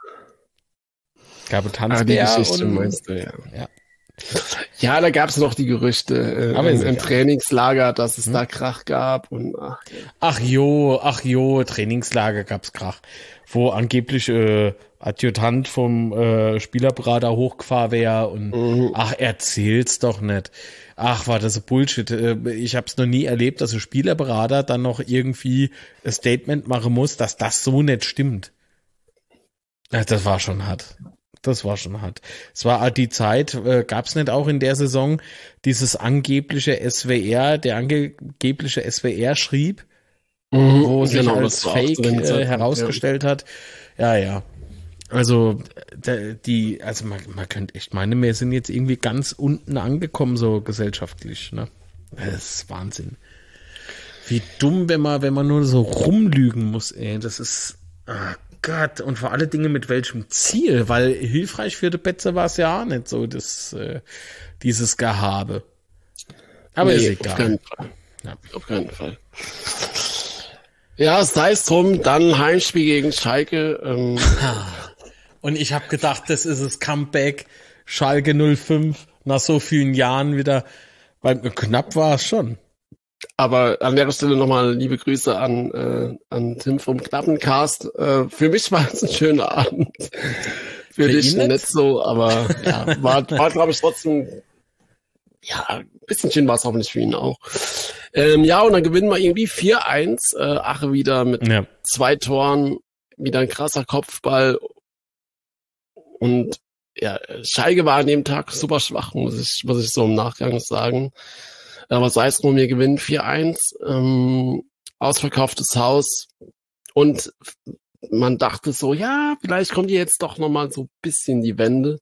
Gab Tanzbär. Ah, die Geschichte und, meinst du, ja. Ja, ja da gab es noch die Gerüchte äh, Aber im, im Trainingslager, dass es hm? da Krach gab. Und ach, ja. ach jo, ach jo, Trainingslager gab's Krach, wo angeblich äh, Adjutant vom äh, Spielerberater hochgefahren wäre und mhm. ach, erzähl's doch nicht. Ach, war das so Bullshit. Ich hab's noch nie erlebt, dass ein Spielerberater dann noch irgendwie ein Statement machen muss, dass das so nicht stimmt. Ja, das war schon hart. Das war schon hart. Es war die Zeit, äh, gab es nicht auch in der Saison dieses angebliche S W R, der angebliche S W R schrieb, mhm, wo sich genau, als Fake äh, herausgestellt ja. hat. Ja, ja. Also die, also man, man könnte echt meinen, wir sind jetzt irgendwie ganz unten angekommen, so gesellschaftlich, ne? Das ist Wahnsinn. Wie dumm, wenn man, wenn man nur so rumlügen muss, ey. Das ist. Ah, Gott, und vor allen Dingen mit welchem Ziel, weil hilfreich für die Betze war es ja auch nicht so, das, äh, dieses Gehabe. Aber nee, ist egal. Auf keinen Fall. Ja. Auf keinen Fall. Ja, sei es drum, dann Heimspiel gegen Schalke. Ähm. Und ich habe gedacht, das ist das Comeback Schalke null fünf nach so vielen Jahren wieder, weil knapp war es schon. Aber an der Stelle nochmal liebe Grüße an, äh, an Tim vom Knappencast. Äh, für mich war es ein schöner Abend. Für, für dich nicht? nicht so, aber ja, war, war glaube ich trotzdem, ja, ein bisschen schön war es hoffentlich für ihn auch. Ähm, ja, und dann gewinnen wir irgendwie vier eins. Äh, Ache wieder mit ja. zwei Toren, wieder ein krasser Kopfball. Und ja, Schalke war an dem Tag super schwach, muss ich, muss ich so im Nachgang sagen. Aber sei es nur, wir gewinnen vier eins, ähm, ausverkauftes Haus und man dachte so, ja, vielleicht kommt hier jetzt doch nochmal so ein bisschen die Wende.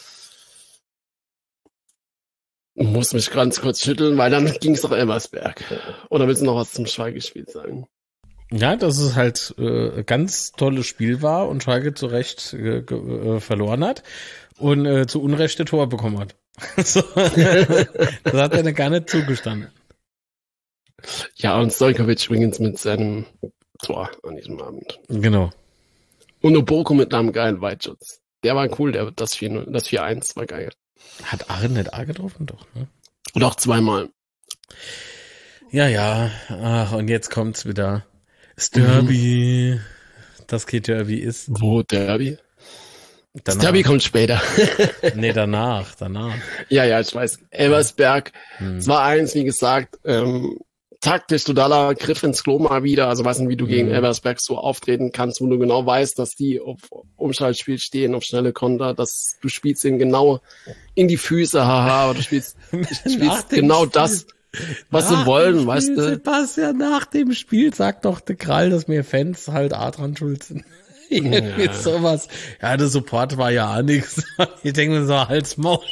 Ich muss mich ganz kurz schütteln, weil dann ging es nach Elversberg. Oder willst du noch was zum Schalke-Spiel sagen? Ja, dass es halt äh, ein ganz tolles Spiel war und Schalke zu Recht äh, äh, verloren hat und äh, zu Unrecht ein Tor bekommen hat. So. Das hat er gar nicht zugestanden. Ja, und Stojkovic übrigens mit seinem Tor an diesem Abend. Genau. Und Oboko mit einem geilen Weitschutz. Der war cool, der, das vier eins war geil. Hat Aaron nicht A getroffen? Doch, ne? Und auch zweimal. Ja, ja. Ach, und jetzt kommt's wieder. Das Derby. Mhm. Das geht Derby ist. Wo Derby? Danach. Das Derby kommt später. Nee, danach, danach. Ja, ja, ich weiß. Elversberg, hm. zwei eins, wie gesagt, ähm, taktisch totaler Griff ins Klo mal wieder. Also weiß nicht, wie du hm. gegen Elversberg so auftreten kannst, wo du genau weißt, dass die auf Umschaltspiel stehen, auf schnelle Konter, dass du spielst ihnen genau in die Füße, haha, aber du spielst, du spielst genau Spiel. das, was sie wollen, weißt du. Sebastian, nach dem Spiel sagt doch der Krall, dass mir Fans halt auch dran schuld sind. Irgendwie ja. sowas. Ja, der Support war ja auch nichts. Ich denke mir so, Hals, Maul.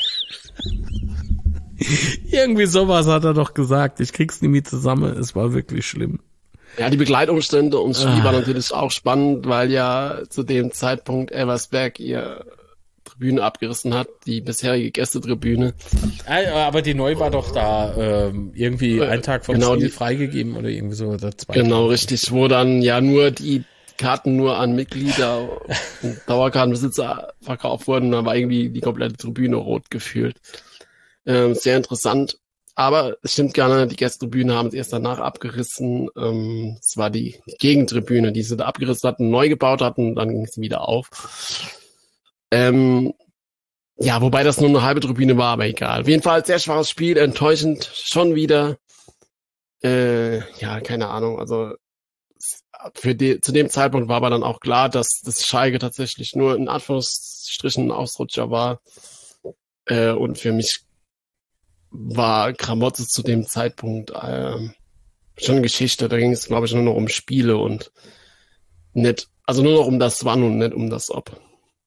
Irgendwie sowas hat er doch gesagt. Ich krieg's nie mehr zusammen. Es war wirklich schlimm. Ja, die Begleitumstände ums Spiel ah. waren natürlich auch spannend, weil ja zu dem Zeitpunkt Elversberg ihr Tribüne abgerissen hat, die bisherige Gästetribüne. Aber die neu war doch da ähm, irgendwie einen Tag vom genau, Spiel die, freigegeben oder irgendwie so. Oder zwei genau, Tage. Richtig, wo dann ja nur die Karten nur an Mitglieder und Dauerkartenbesitzer verkauft wurden, da war irgendwie die komplette Tribüne rot gefühlt. Ähm, sehr interessant. Aber es stimmt gar nicht, die Gästetribüne haben es erst danach abgerissen. Ähm, es war die Gegentribüne, die sie da abgerissen hatten, neu gebaut hatten, dann ging es wieder auf. Ähm, ja, wobei das nur eine halbe Tribüne war, aber egal. Auf jeden Fall sehr schwaches Spiel, enttäuschend schon wieder. Äh, ja, keine Ahnung, also für die, zu dem Zeitpunkt war aber dann auch klar, dass das Schalke tatsächlich nur in Anführungsstrichen ein Ausrutscher war. Äh, und für mich war Gramotzes zu dem Zeitpunkt äh, schon Geschichte. Da ging es, glaube ich, nur noch um Spiele und nicht, also nur noch um das Wann und nicht um das Ob.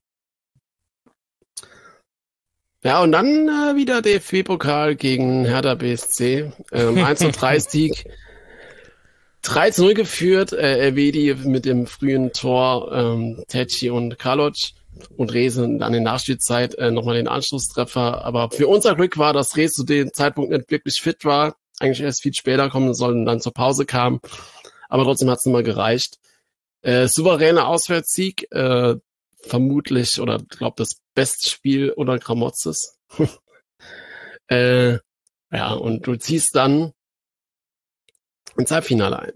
Ja, und dann äh, wieder der D F B-Pokal gegen Hertha B S C. Ähm, eins zu drei Sieg. drei zu null geführt, äh, Elvedi mit dem frühen Tor, ähm, Tecci und Kaloc und Rehse dann in Nachspielzeit äh, nochmal den Anschlusstreffer. Aber für unser Glück war, dass Rehse zu dem Zeitpunkt nicht wirklich fit war, eigentlich erst viel später kommen soll und dann zur Pause kam. Aber trotzdem hat es nochmal gereicht. Äh, souveräner Auswärtssieg, äh, vermutlich, oder ich glaube, das beste Spiel unter Gramotzes. äh, ja, und du ziehst dann ins Halbfinale ein.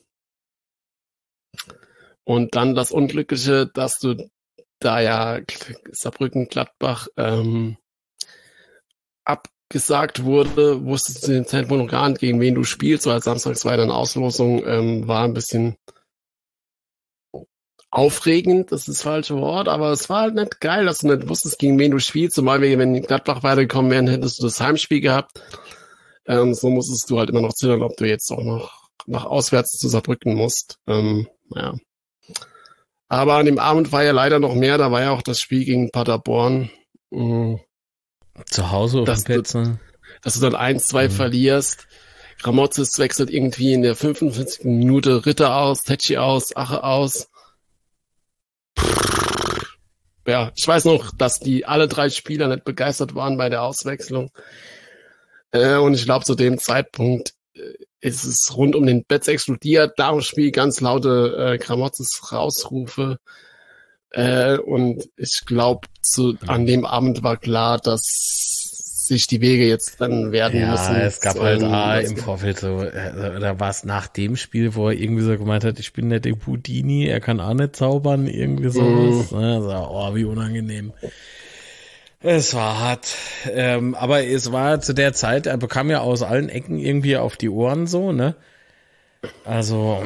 Und dann das Unglückliche, dass du da ja Saarbrücken-Gladbach ähm, abgesagt wurde, wusstest du zu dem Zeitpunkt noch gar nicht, gegen wen du spielst, weil samstags war dann Auslosung, ähm, war ein bisschen aufregend, das ist das falsche Wort, aber es war halt nicht geil, dass du nicht wusstest, gegen wen du spielst. Zumal, wenn Gladbach weitergekommen wären, hättest du das Heimspiel gehabt. Ähm, so musstest du halt immer noch zittern, ob du jetzt auch noch nach auswärts zu Saarbrücken musst. Ähm, ja. Aber an dem Abend war ja leider noch mehr, da war ja auch das Spiel gegen Paderborn. Mhm. Zu Hause auf dem Plätzen. Dass du dann eins zwei mhm. verlierst. Gramotzes wechselt irgendwie in der fünfundfünfzigsten Minute Ritter aus, Tecci aus, Ache aus. Ja, ich weiß noch, dass die alle drei Spieler nicht begeistert waren bei der Auswechslung. Äh, und ich glaube, zu dem Zeitpunkt äh, ist es rund um den Betz explodiert. Da im Spiel ganz laute äh, Gramotzes Rausrufe. Äh, und ich glaube, an dem Abend war klar, dass sich die Wege jetzt dann werden ja, müssen. Ja, es gab halt ah, im Vorfeld so, äh, da war es nach dem Spiel, wo er irgendwie so gemeint hat, ich bin der Houdini, er kann auch nicht zaubern, irgendwie sowas. Mm. Ne, so, oh, wie unangenehm. Es war hart. Ähm, aber es war zu der Zeit, er bekam ja aus allen Ecken irgendwie auf die Ohren so, ne? Also,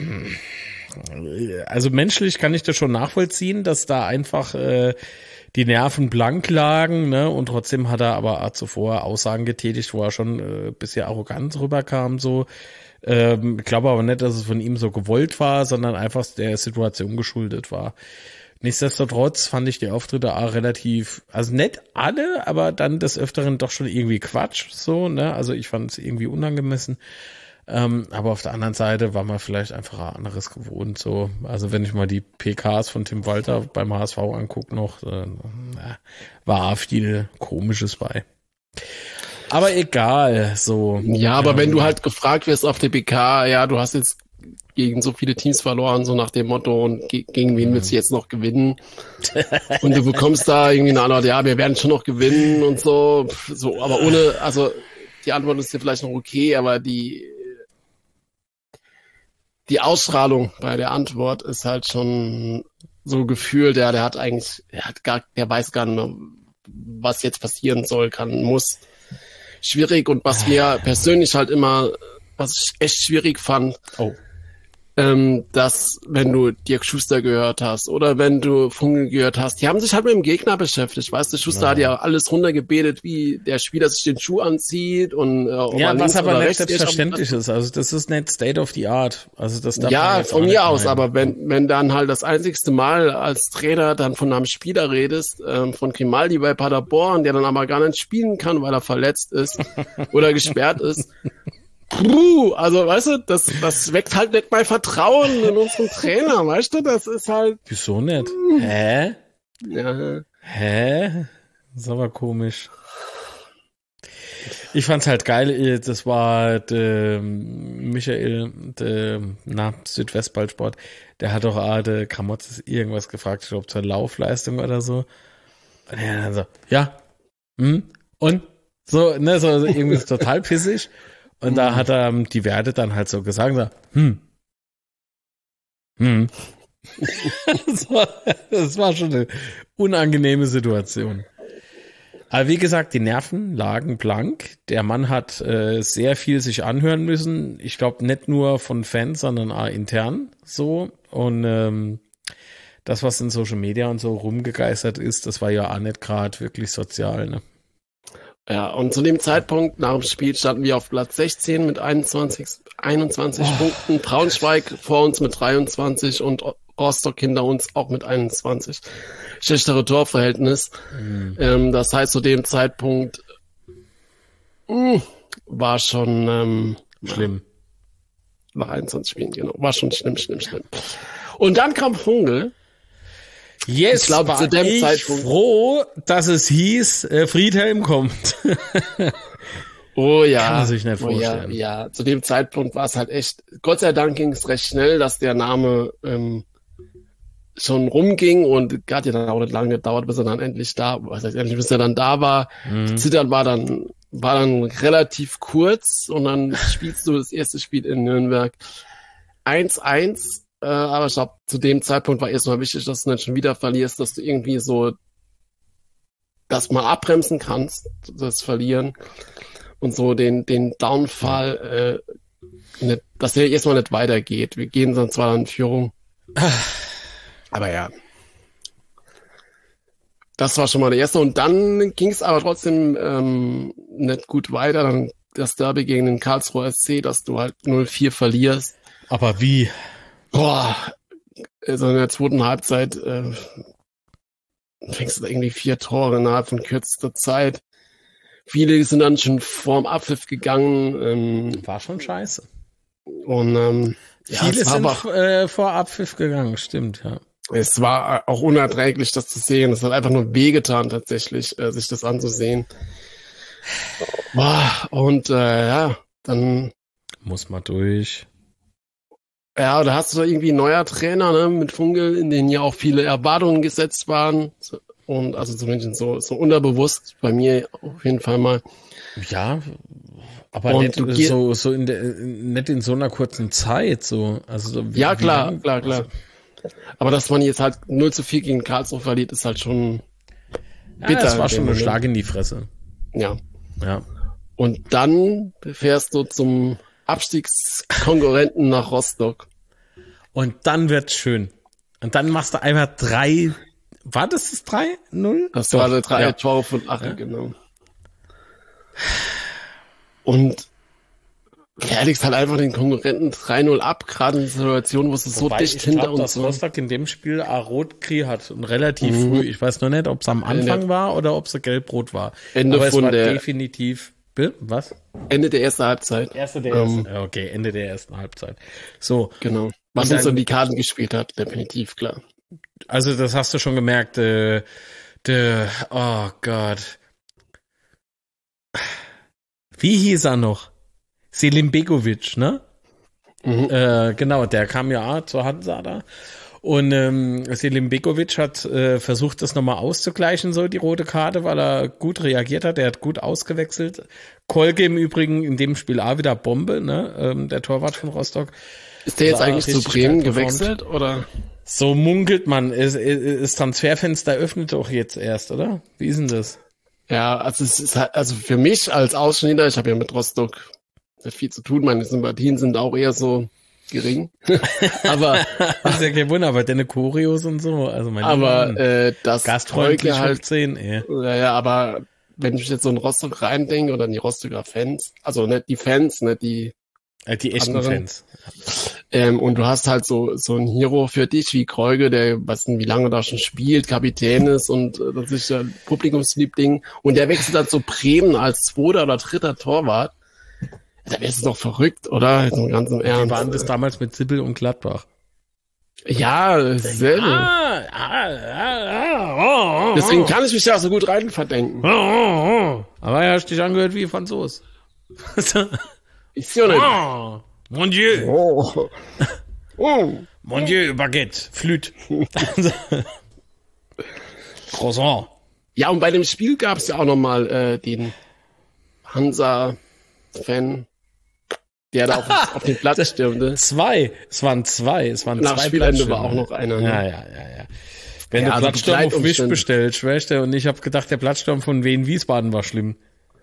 also menschlich kann ich das schon nachvollziehen, dass da einfach äh, die Nerven blank lagen, ne? Und trotzdem hat er aber auch zuvor Aussagen getätigt, wo er schon äh, ein bisschen arrogant rüberkam, so. Ähm, ich glaube aber nicht, dass es von ihm so gewollt war, sondern einfach der Situation geschuldet war. Nichtsdestotrotz fand ich die Auftritte auch relativ, also nicht alle, aber dann des Öfteren doch schon irgendwie Quatsch, so, ne? Also ich fand es irgendwie unangemessen. Ähm, aber auf der anderen Seite war man vielleicht einfach ein anderes gewohnt, so. Also wenn ich mal die P Ks von Tim Walter beim H S V angucke noch, äh, war viel Komisches bei. Aber egal, so. Ja, aber ähm, wenn du halt gefragt wirst auf der P K, ja, du hast jetzt gegen so viele Teams verloren, so nach dem Motto, und ge- gegen wen willst du jetzt noch gewinnen? Und du bekommst da irgendwie eine Antwort, ja, wir werden schon noch gewinnen und so, so, aber ohne, also die Antwort ist dir vielleicht noch okay, aber die die Ausstrahlung bei der Antwort ist halt schon so gefühlt, ja, der hat eigentlich, der hat gar, der weiß gar nicht mehr, was jetzt passieren soll, kann, muss. Schwierig, und was mir persönlich halt immer, was ich echt schwierig fand, oh. ähm, dass, wenn du Dirk Schuster gehört hast oder wenn du Funkel gehört hast, die haben sich halt mit dem Gegner beschäftigt, weißt du, Schuster ja. hat ja alles runtergebetet, wie der Spieler sich den Schuh anzieht und äh, ob ja, er was aber nicht ist, selbstverständlich ist, also das ist nicht State of the Art, also das darf ja, von mir aus, aber wenn wenn dann halt das einzigste Mal als Trainer dann von einem Spieler redest, ähm, von Grimaldi bei Paderborn, der dann aber gar nicht spielen kann, weil er verletzt ist oder gesperrt ist, Puh, also weißt du, das, das weckt halt nicht mal Vertrauen in unseren Trainer, weißt du, das ist halt... Wieso nicht? Hä? Ja. Hä? Das ist aber komisch. Ich fand's halt geil, das war der Michael, der, na, Südwestballsport, der hat doch auch der Kramotzes irgendwas gefragt, ich glaube zur Laufleistung oder so. Und er dann so, ja, hm, und? So, ne, so irgendwie so total pissig. Und da hat er ähm, die Werte dann halt so gesagt, so, hm, hm. das, war, das war schon eine unangenehme Situation. Aber wie gesagt, die Nerven lagen blank. Der Mann hat äh, sehr viel sich anhören müssen. Ich glaube nicht nur von Fans, sondern auch intern so. Und ähm, das, was in Social Media und so rumgegeistert ist, das war ja auch nicht gerade wirklich sozial, ne? Ja, und zu dem Zeitpunkt nach dem Spiel standen wir auf Platz sechzehn mit einundzwanzig, einundzwanzig oh. Punkten, Braunschweig vor uns mit dreiundzwanzig und Rostock hinter uns auch mit einundzwanzig. Schlechtere Torverhältnis. Mhm. Ähm, das heißt, zu dem Zeitpunkt mh, war schon ähm, schlimm. Nach einundzwanzig Spielen, genau. War schon schlimm, schlimm, schlimm. Und dann kam Funkel. Yes, ich glaube, zu dem ich Zeitpunkt froh, dass es hieß, äh, Friedhelm kommt. Oh ja. Kann man sich nicht vorstellen. Oh ja, ja, zu dem Zeitpunkt war es halt echt, Gott sei Dank ging es recht schnell, dass der Name ähm, schon rumging und hat ja dann auch nicht lange gedauert, bis er dann endlich da, was heißt endlich, bis er dann da war. Mhm. Zittern war dann, war dann relativ kurz und dann spielst du das erste Spiel in Nürnberg eins eins. Aber ich glaube, zu dem Zeitpunkt war erstmal wichtig, dass du nicht schon wieder verlierst, dass du irgendwie so das mal abbremsen kannst, das Verlieren und so den den Downfall, äh, nicht, dass der erstmal nicht weitergeht. Wir gehen dann zwar in Führung, aber ja, das war schon mal der erste. Und dann ging es aber trotzdem ähm, nicht gut weiter. Dann das Derby gegen den Karlsruher S C, dass du halt null vier verlierst. Aber wie? Boah, also in der zweiten Halbzeit äh, fängst du irgendwie vier Tore innerhalb von kürzester Zeit. Viele sind dann schon vorm Abpfiff gegangen. Ähm, war schon scheiße. Und ähm, viele ja, sind auch, äh, vor Abpfiff gegangen, stimmt, ja. Es war auch unerträglich, das zu sehen. Es hat einfach nur wehgetan, tatsächlich, äh, sich das anzusehen. Boah, und äh, ja, dann muss man durch. Ja, da hast du irgendwie ein neuer Trainer, ne, mit Funkel, in den ja auch viele Erwartungen gesetzt waren. Und also zumindest so, so unterbewusst bei mir auf jeden Fall mal. Ja, aber nicht so, so in der, nicht in so einer kurzen Zeit, so. Also so wie, ja, klar, lang, klar, klar. Also, aber dass man jetzt halt null zu vier gegen Karlsruhe verliert, ist halt schon bitter. Ja, das war schon ein Schlag in die Fresse. Ja. Ja. Und dann fährst du zum Abstiegskonkurrenten nach Rostock. Und dann wird's schön. Und dann machst du einfach drei, war das das drei null? Das Doch, war der drei ja. Tore von Achel, ja. Genau. Und fertigst halt einfach den Konkurrenten drei null ab, gerade in der Situation, wo es so dicht hinter uns war. Ich glaube, dass Rostock in dem Spiel auch rot gekriegt hat und relativ mhm. früh. Ich weiß noch nicht, ob es am Anfang der, war oder ob es gelb-rot war. Ende Aber es von war der, definitiv, was? Ende der ersten Halbzeit. Erste der ersten, um, okay, Ende der ersten Halbzeit. So. Genau. Was uns dann die Karten gespielt hat, definitiv, klar. Also das hast du schon gemerkt, äh, der, oh Gott. Wie hieß er noch? Selim Begovic, ne? Mhm. Äh, genau, der kam ja auch zur Hansa da. Und ähm, Selim Begovic hat äh, versucht, das nochmal auszugleichen, so die rote Karte, weil er gut reagiert hat. Er hat gut ausgewechselt. Kolke im Übrigen in dem Spiel auch wieder Bombe, ne? Ähm, der Torwart von Rostock. Ist der jetzt eigentlich zu Bremen gewechselt, oder? So munkelt man. Das Transferfenster öffnet doch jetzt erst, oder? Wie ist denn das? Ja, also es ist halt, also für mich als Ausschnitter, ich habe ja mit Rostock viel zu tun, meine Sympathien sind auch eher so gering. aber das ist ja kein Wunder, aber deine Choreos und so, also mein aber äh, das Gastfreundlich halt, zehn, ja. ja, ja, aber wenn ich jetzt so in Rostock reindenke oder in die Rostocker Fans, also nicht die Fans, nicht die die echten anderen, Fans. Ähm, und du hast halt so so ein Hero für dich wie Kreuge, der was wie lange da schon spielt, Kapitän ist und äh, das ist der Publikumsliebling und der wechselt dann zu Bremen als zweiter oder dritter Torwart. Da wärst du doch verrückt, oder? Jetzt mal ganz im Ernst. Die waren das damals mit Sippel und Gladbach. Ja, dasselbe. Ah, ah, ah, ah, oh, Deswegen kann ich mich ja so gut rein verdenken. oh, oh. Aber er hat dich angehört wie Franzos. Ist ja nicht. Oh, mon Dieu. Oh. Oh. Mon Dieu, Baguette, Flûte. Croissant. Ja, und bei dem Spiel gab es ja auch nochmal äh, den Hansa-Fan, der da auf, auf den Platz stürmte. Zwei. Es waren zwei. Es waren Nach zwei Spielende war auch noch einer. Ne? Ja, ja, ja, ja. Wenn ja, der also Platzsturm auf Wisch bestellt, schwörst du, und ich habe gedacht, der Platzsturm von Wien Wiesbaden war schlimm.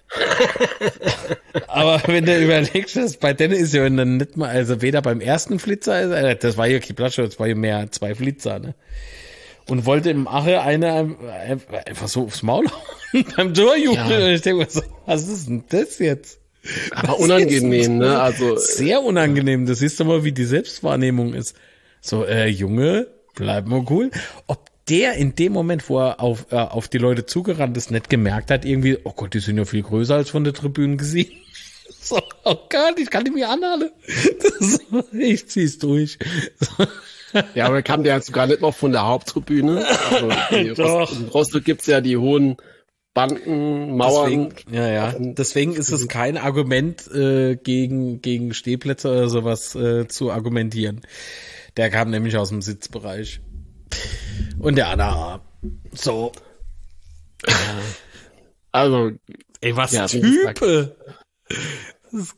Aber wenn du überlegst, dass bei denen ist ja dann nicht mal, also weder beim ersten Flitzer, das war ja kein Platzsturm, das war ja mehr zwei Flitzer, ne? Und wollte im Ache eine einfach so aufs Maul hauen beim Torjubel. Ja. Und ich denke mir so, was ist denn das jetzt? Aber das unangenehm, ne? Also sehr unangenehm. Das siehst du mal, wie die Selbstwahrnehmung ist. So, äh, Junge, bleib mal cool. Ob der in dem Moment, wo er auf, äh, auf die Leute zugerannt ist, nicht gemerkt hat, irgendwie, oh Gott, die sind ja viel größer als von der Tribüne gesehen. So, oh Gott, ich kann die mir anhalten. Ich zieh's durch. So. Ja, aber kam der sogar nicht noch von der Haupttribüne. Also die Rost, in Rostock gibt's ja die hohen Banden, Mauern. Deswegen, ja, ja. Deswegen ist es kein Argument, äh, gegen, gegen Stehplätze oder sowas äh, zu argumentieren. Der kam nämlich aus dem Sitzbereich. Und der Anna. So. Ja. Also. Ey, was ja, Type! Das,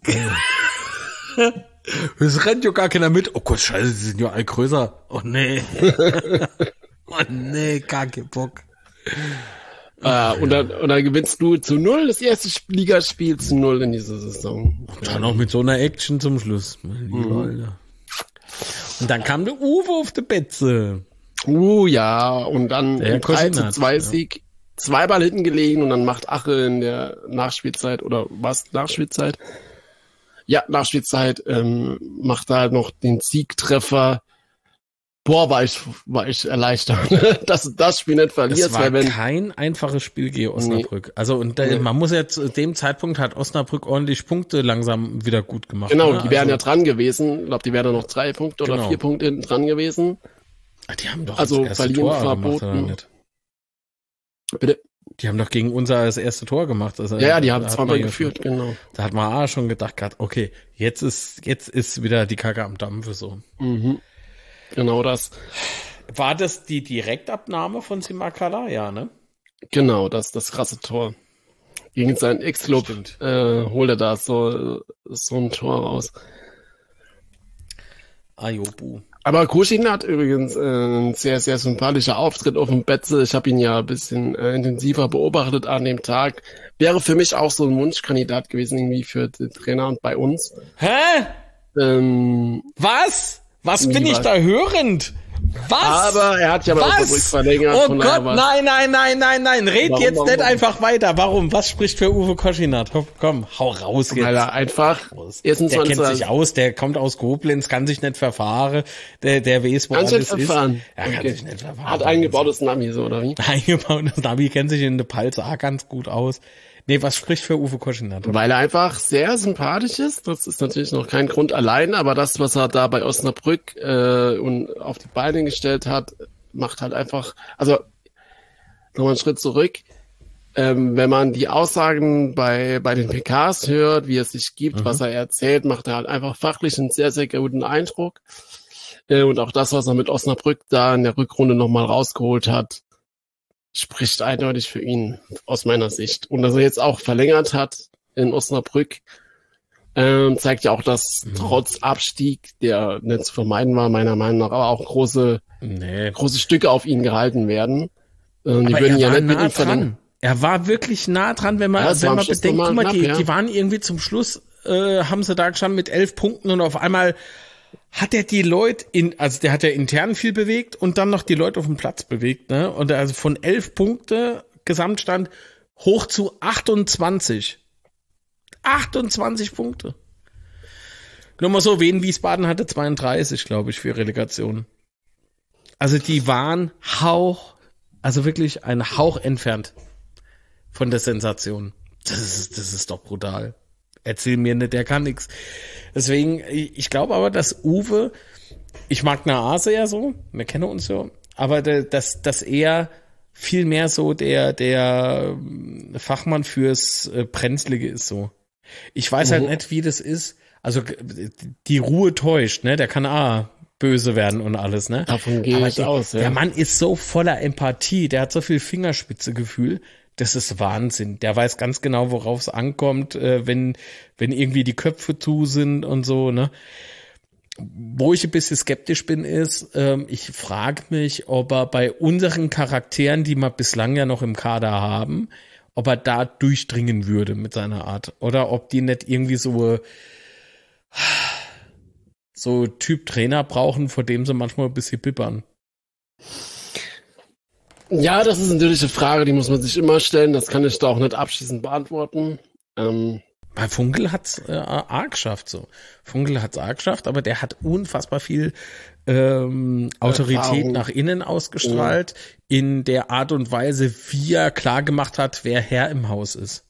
das rennt ja gar keiner mit. Oh Gott, scheiße, sie sind ja all größer. Oh nee. Oh nee, gar kein Bock. Uh, und, dann, und dann gewinnst du zu null das erste Ligaspiel zu null in dieser Saison. Und dann auch mit so einer Action zum Schluss. Mein lieber mhm. Alter. Und dann kam der Uwe auf die Betze. Uh, ja, und dann der im drei zu zwei Sieg ja. zweimal hinten gelegen und dann macht Ache in der Nachspielzeit, oder was, Nachspielzeit? Ja, Nachspielzeit, ähm, macht da halt noch den Siegtreffer. Boah, war ich, war ich erleichtert, dass das Spiel nicht verliert. Das war weil wenn, kein einfaches Spiel gegen Osnabrück. Nee. Also, und da, nee. man muss jetzt, zu dem Zeitpunkt hat Osnabrück ordentlich Punkte langsam wieder gut gemacht. Genau, ne? die wären also, ja dran gewesen. Ich glaube, die wären noch drei Punkte oder genau. vier Punkte hinten dran gewesen. Die haben doch also das erste verlieren Tor verboten. gemacht, oder nicht? Bitte? Die haben doch gegen unser das erste Tor gemacht. Also, ja, ja, die haben zweimal geführt, schon, genau. Da hat man auch schon gedacht gehabt, okay, jetzt ist, jetzt ist wieder die Kacke am Dampfe so. Mhm. Genau das. War das die Direktabnahme von Simakala? Ja, ne? Genau, das das krasse Tor. Gegen seinen Ex-Club äh, holt er da so, so ein Tor raus. Ajobu. Aber Kuschin hat übrigens äh, einen sehr, sehr sympathischer Auftritt auf dem Betze. Ich habe ihn ja ein bisschen äh, intensiver beobachtet an dem Tag. Wäre für mich auch so ein Wunschkandidat gewesen, irgendwie für den Trainer und bei uns. Hä? Ähm, Was? Was bin ich da hörend? Was? Aber er hat ja mal Osnabrück verlängert. Oh Gott, nein, nein, nein, nein, nein. Red warum, jetzt warum, nicht warum? einfach weiter. Warum? Was spricht für Uwe Koschinat? Komm, hau raus jetzt. Weil er einfach, erstens der kennt sich aus, der kommt aus Koblenz, kann sich nicht verfahren. Der, der weiß, wo alles ist. Verfahren. Er okay. kann sich nicht verfahren. Hat eingebautes Navi, so, oder wie? Eingebautes Navi, kennt sich in der Palz auch ganz gut aus. Nee, was spricht für Uwe Koschinat? Weil er einfach sehr sympathisch ist. Das ist natürlich noch kein Grund allein, aber das, was er da bei Osnabrück äh, und auf die Beine gestellt hat, macht halt einfach, also nochmal einen Schritt zurück. Ähm, wenn man die Aussagen bei bei den P Ks hört, wie er sich gibt, mhm. was er erzählt, macht er halt einfach fachlich einen sehr, sehr guten Eindruck. Äh, und auch das, was er mit Osnabrück da in der Rückrunde nochmal rausgeholt hat, spricht eindeutig für ihn, aus meiner Sicht. Und dass er jetzt auch verlängert hat in Osnabrück, ähm, zeigt ja auch, dass mhm. trotz Abstieg, der nicht zu vermeiden war, meiner Meinung nach, aber auch große, nee. große Stücke auf ihn gehalten werden. Ähm, die würden ja nicht mit ihm verlängern. Er war wirklich nah dran, wenn man, ja, wenn man bedenkt, guck mal, knapp, die, ja. die waren irgendwie zum Schluss, äh, haben sie da gestanden mit elf Punkten und auf einmal hat er die Leute in, also der hat ja intern viel bewegt und dann noch die Leute auf dem Platz bewegt, ne? Und also von elf Punkte Gesamtstand hoch zu achtundzwanzig. achtundzwanzig Punkte. Nur mal so, Wien Wiesbaden hatte zweiunddreißig, glaube ich, für Relegation. Also die waren Hauch, also wirklich ein Hauch entfernt von der Sensation. Das ist, das ist doch brutal. Erzähl mir nicht, der kann nix. Deswegen, ich glaube aber, dass Uwe, ich mag Naase ja so, wir kennen uns so, aber dass, dass er viel mehr so der, der Fachmann fürs Brenzlige ist so. Ich weiß mhm. halt nicht, wie das ist. Also die Ruhe täuscht, ne? Der kann ah böse werden und alles, ne? Davon gehe ich der, aus, ja. Der Mann ist so voller Empathie, der hat so viel Fingerspitzegefühl. Das ist Wahnsinn. Der weiß ganz genau, worauf es ankommt, äh, wenn wenn irgendwie die Köpfe zu sind und so, ne? Wo ich ein bisschen skeptisch bin, ist, ähm, ich frage mich, ob er bei unseren Charakteren, die wir bislang ja noch im Kader haben, ob er da durchdringen würde mit seiner Art. Oder ob die nicht irgendwie so so Typ Trainer brauchen, vor dem sie manchmal ein bisschen bibbern. Ja, das ist natürlich eine Frage, die muss man sich immer stellen. Das kann ich da auch nicht abschließend beantworten. Ähm, Bei Funkel hat's äh, arg geschafft so. Funkel hat's arg geschafft, aber der hat unfassbar viel ähm, Autorität Erfahrung nach innen ausgestrahlt, ja. In der Art und Weise, wie er klar gemacht hat, wer Herr im Haus ist.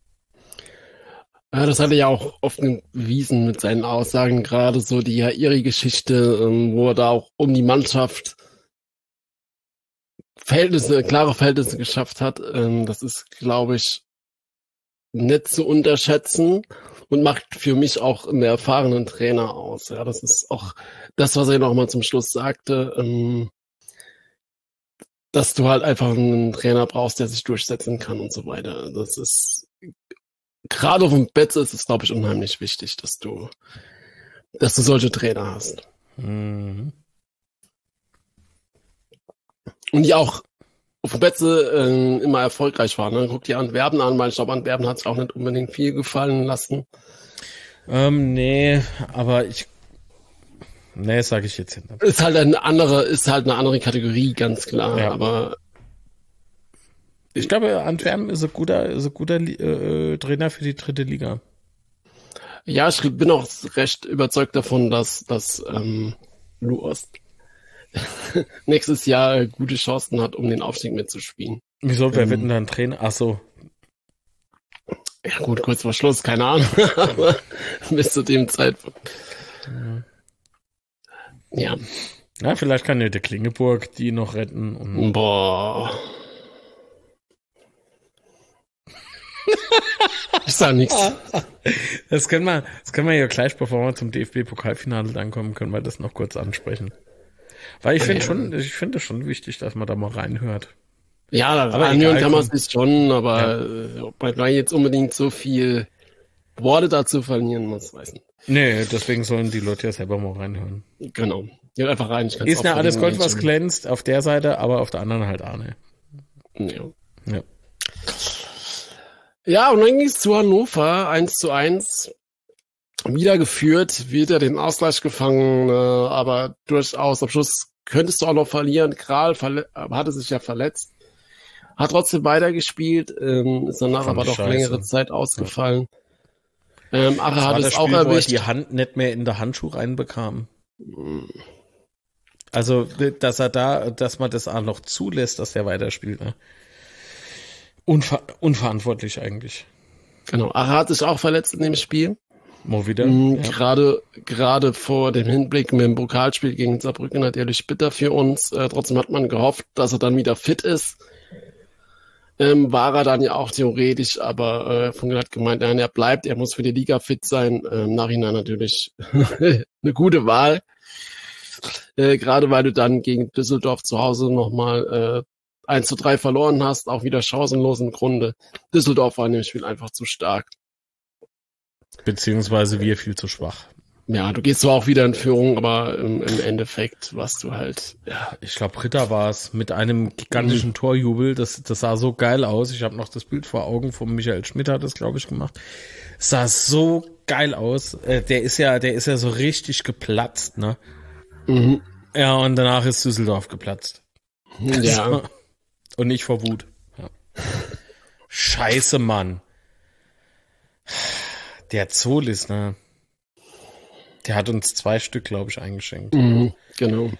Ja, das hat er ja auch oft bewiesen mit seinen Aussagen, gerade so die Jairi-Geschichte, ähm, wo er da auch um die Mannschaft Verhältnisse, klare Verhältnisse geschafft hat. Ähm, das ist, glaube ich, nicht zu unterschätzen und macht für mich auch einen erfahrenen Trainer aus. Ja, das ist auch das, was er noch mal zum Schluss sagte, ähm, dass du halt einfach einen Trainer brauchst, der sich durchsetzen kann und so weiter. Das ist gerade auf dem Bett ist es, glaube ich, unheimlich wichtig, dass du, dass du solche Trainer hast. Mhm. Und die auch auf dem Bett äh, immer erfolgreich waren. Ne? Guck dir Antwerpen an, weil ich glaube, Antwerpen hat sich auch nicht unbedingt viel gefallen lassen. Ähm, nee, aber ich, nee, sage ich jetzt nicht. Ist halt eine andere, ist halt eine andere Kategorie, ganz klar. Ja. Aber ich glaube, Antwerpen ist ein guter, ist ein guter äh, Trainer für die dritte Liga. Ja, ich bin auch recht überzeugt davon, dass, dass ähm, Lu Ost nächstes Jahr gute Chancen hat, um den Aufstieg mitzuspielen. Wieso? Wer ähm, wird denn dann Trainer? Ach so. Ja gut, kurz vor Schluss, keine Ahnung. Aber bis zu dem Zeitpunkt. Ja. Ja, vielleicht kann ja der Klingeburg die noch retten. Und Boah. Ich sag nichts. Das können wir, das können wir ja gleich, bevor wir zum D F B-Pokalfinale dann kommen, können wir das noch kurz ansprechen. Weil ich finde ja. schon, ich finde es schon wichtig, dass man da mal reinhört. Ja, aber anhören kann man es nicht schon, aber ja. Ob man da jetzt unbedingt so viel Worte dazu verlieren muss, weiß nicht. Nee, deswegen sollen die Leute ja selber mal reinhören. Genau. Geht einfach rein. Ich ist ja alles Gold, was glänzt, auf der Seite, aber auf der anderen halt auch nicht. Ja. Ja. Ja, und dann ging es zu Hannover, eins zu eins. Wieder geführt, wieder den Ausgleich gefangen, äh, aber durchaus am Schluss könntest du auch noch verlieren. Kral verle- hatte sich ja verletzt, hat trotzdem weitergespielt, ähm, ist danach aber doch Scheiße. längere Zeit ausgefallen. Ja. Ähm, Ache hat es Spiel, auch erwischt. Wo er die Hand nicht mehr in der Handschuh reinbekam. Also, dass er da, dass man das auch noch zulässt, dass er weiterspielt, ne? Unver- unverantwortlich eigentlich. Genau, Ache hat sich auch verletzt in dem Spiel. Mal wieder. Mhm, ja. Gerade gerade vor dem Hinblick mit dem Pokalspiel gegen Saarbrücken natürlich bitter für uns. Äh, trotzdem hat man gehofft, dass er dann wieder fit ist. Ähm, war er dann ja auch theoretisch, aber äh, Funkel hat gemeint, nein, er bleibt, er muss für die Liga fit sein. Äh, Im Nachhinein natürlich eine gute Wahl. Äh, gerade weil du dann gegen Düsseldorf zu Hause nochmal äh, eins zu drei verloren hast, auch wieder chancenlos im Grunde. Düsseldorf war in dem Spiel einfach zu stark. Beziehungsweise wir viel zu schwach. ja, du gehst zwar auch wieder in Führung, aber im, im Endeffekt warst du halt, ja. Ich glaube, Ritter war es mit einem gigantischen mhm. Torjubel. Das, das sah so geil aus. Ich habe noch das Bild vor Augen von Michael Schmidt, hat das, glaube ich, gemacht. Es sah so geil aus. Äh, der ist ja, der ist ja so richtig geplatzt, ne? Mhm. Ja, und danach ist Düsseldorf geplatzt. Ja. Und nicht vor Wut. Ja. Scheiße, Mann. Der Zolis, ne? Der hat uns zwei Stück, glaube ich, eingeschenkt. Mhm, genau.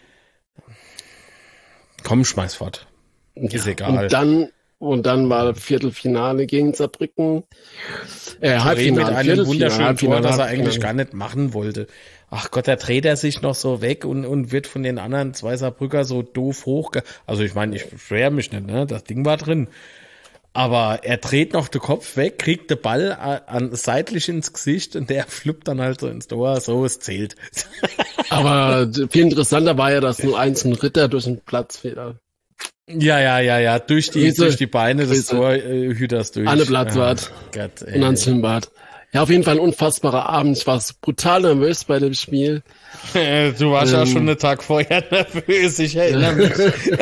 Komm, schmeiß fort. Ist ja, egal. Und dann, und dann war Viertelfinale gegen Saarbrücken. Äh, Halbfinale, mit einem wunderschönen Tor, das er eigentlich gar nicht machen wollte. Ach Gott, da dreht er sich noch so weg und, und wird von den anderen zwei Saarbrücker so doof hoch. Also ich meine, ich beschwere mich nicht, ne? Das Ding war drin. Aber er dreht noch den Kopf weg, kriegt den Ball an, seitlich ins Gesicht und der fluppt dann halt so ins Tor. So, es zählt. Aber viel interessanter war ja, dass nur eins ein Ritter durch einen Platzfehler. Ja, ja, ja, ja, durch die, Riese, durch die Beine des Riese. Torhüters durch. Anne Platzwart Ja, Gott, ey. und Hans Himbart. Ja, auf jeden Fall ein unfassbarer Abend. Ich war brutal nervös bei dem Spiel. Du warst ähm, ja schon einen Tag vorher nervös, ich erinnere mich.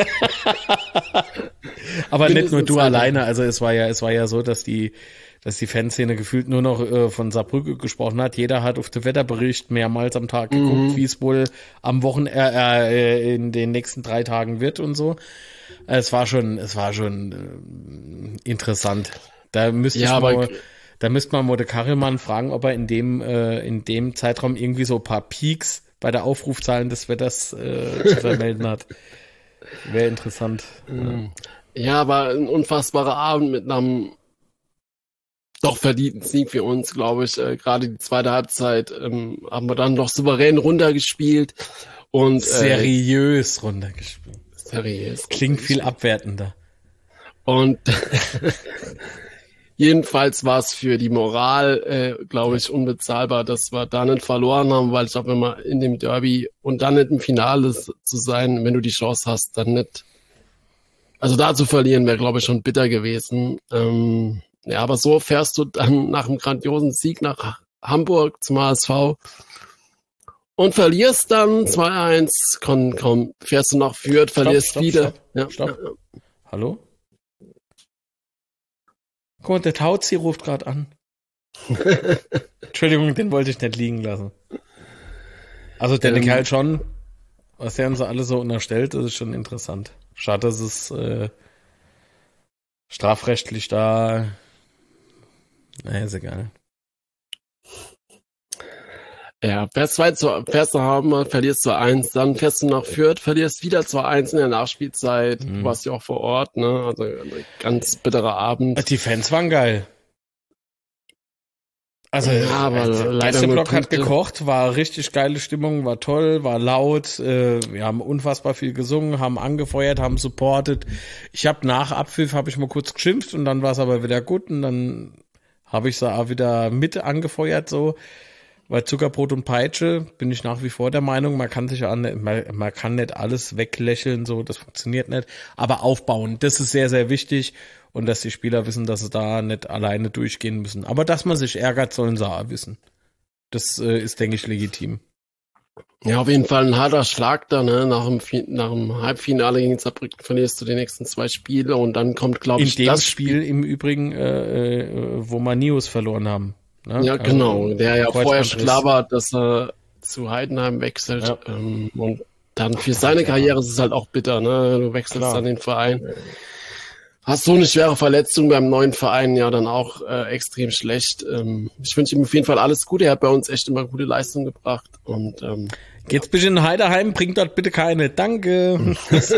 Aber nicht nur du alleine, also es war ja, es war ja so, dass die, dass die Fanszene gefühlt nur noch äh, von Saarbrücke gesprochen hat. Jeder hat auf den Wetterbericht mehrmals am Tag geguckt, mhm. wie es wohl am Wochenende, äh, in den nächsten drei Tagen wird und so. Es war schon, es war schon äh, interessant. Da müsste ja, ich mal, da müsste man Mode Karelmann fragen, ob er in dem, äh, in dem Zeitraum irgendwie so ein paar Peaks bei der Aufrufzahlen des Wetters äh, zu vermelden hat. Wäre interessant. Mhm. Ja, aber ein unfassbarer Abend mit einem doch verdienten Sieg für uns, glaube ich. Äh, Gerade die zweite Halbzeit ähm, haben wir dann doch souverän runtergespielt. Und, äh, seriös runtergespielt. Seriös. Klingt viel abwertender. Und jedenfalls war es für die Moral, äh, glaube ich, unbezahlbar, dass wir da nicht verloren haben, weil ich glaube, wenn man in dem Derby und dann nicht im Finale zu sein, wenn du die Chance hast, dann nicht. Also da zu verlieren wäre, glaube ich, schon bitter gewesen. Ähm, ja, aber so fährst du dann nach einem grandiosen Sieg nach Hamburg zum H S V und verlierst dann zwei eins. Komm, komm, fährst du nach Fürth, verlierst stopp, stopp, wieder. Stopp, ja. stopp. Ja. Hallo? Guck mal, der Tauzi ruft gerade an. Entschuldigung, den wollte ich nicht liegen lassen. Also der ähm, Kerl schon, was er uns alle so unterstellt, das ist schon interessant. Schade, dass es äh, strafrechtlich da. Naja, ist egal. Ja, fährst zwei zu, fährst du haben, verlierst zu eins, dann fährst du nach Fürth, verlierst wieder zu eins in der Nachspielzeit. Mhm. Du warst ja auch vor Ort, ne? Also ein ganz bitterer Abend. Die Fans waren geil. Also ja, aber der Gästeblock hat gekocht, war richtig geile Stimmung, war toll, war laut, äh, wir haben unfassbar viel gesungen, haben angefeuert, haben supportet. Ich habe nach Abpfiff habe ich mal kurz geschimpft und dann war es aber wieder gut und dann habe ich sie auch wieder mit angefeuert so. Bei Zuckerbrot und Peitsche bin ich nach wie vor der Meinung, man kann sich ja nicht, man, man kann nicht alles weglächeln, so, das funktioniert nicht. Aber aufbauen, das ist sehr, sehr wichtig. Und dass die Spieler wissen, dass sie da nicht alleine durchgehen müssen. Aber dass man sich ärgert, sollen sie auch wissen. Das äh, ist, denke ich, legitim. Ja, auf jeden Fall ein harter Schlag da, ne? Nach dem, nach dem Halbfinale gegen Saarbrücken verlierst du die nächsten zwei Spiele und dann kommt, glaube ich, in dem das Spiel im Übrigen, äh, äh, wo wir Nius verloren haben. Ne? Ja, genau. Also, der ja vorher schon klar war, dass er zu Heidenheim wechselt. Ja. Ähm, und dann für seine Karriere ist es halt auch bitter, ne? Du wechselst klar. Dann den Verein. Hast so eine schwere Verletzung beim neuen Verein, ja, dann auch äh, extrem schlecht. Ähm, ich wünsche ihm auf jeden Fall alles Gute. Er hat bei uns echt immer gute Leistung gebracht. Und ähm, geht's bitte in Heidenheim, bringt dort bitte keine. Danke.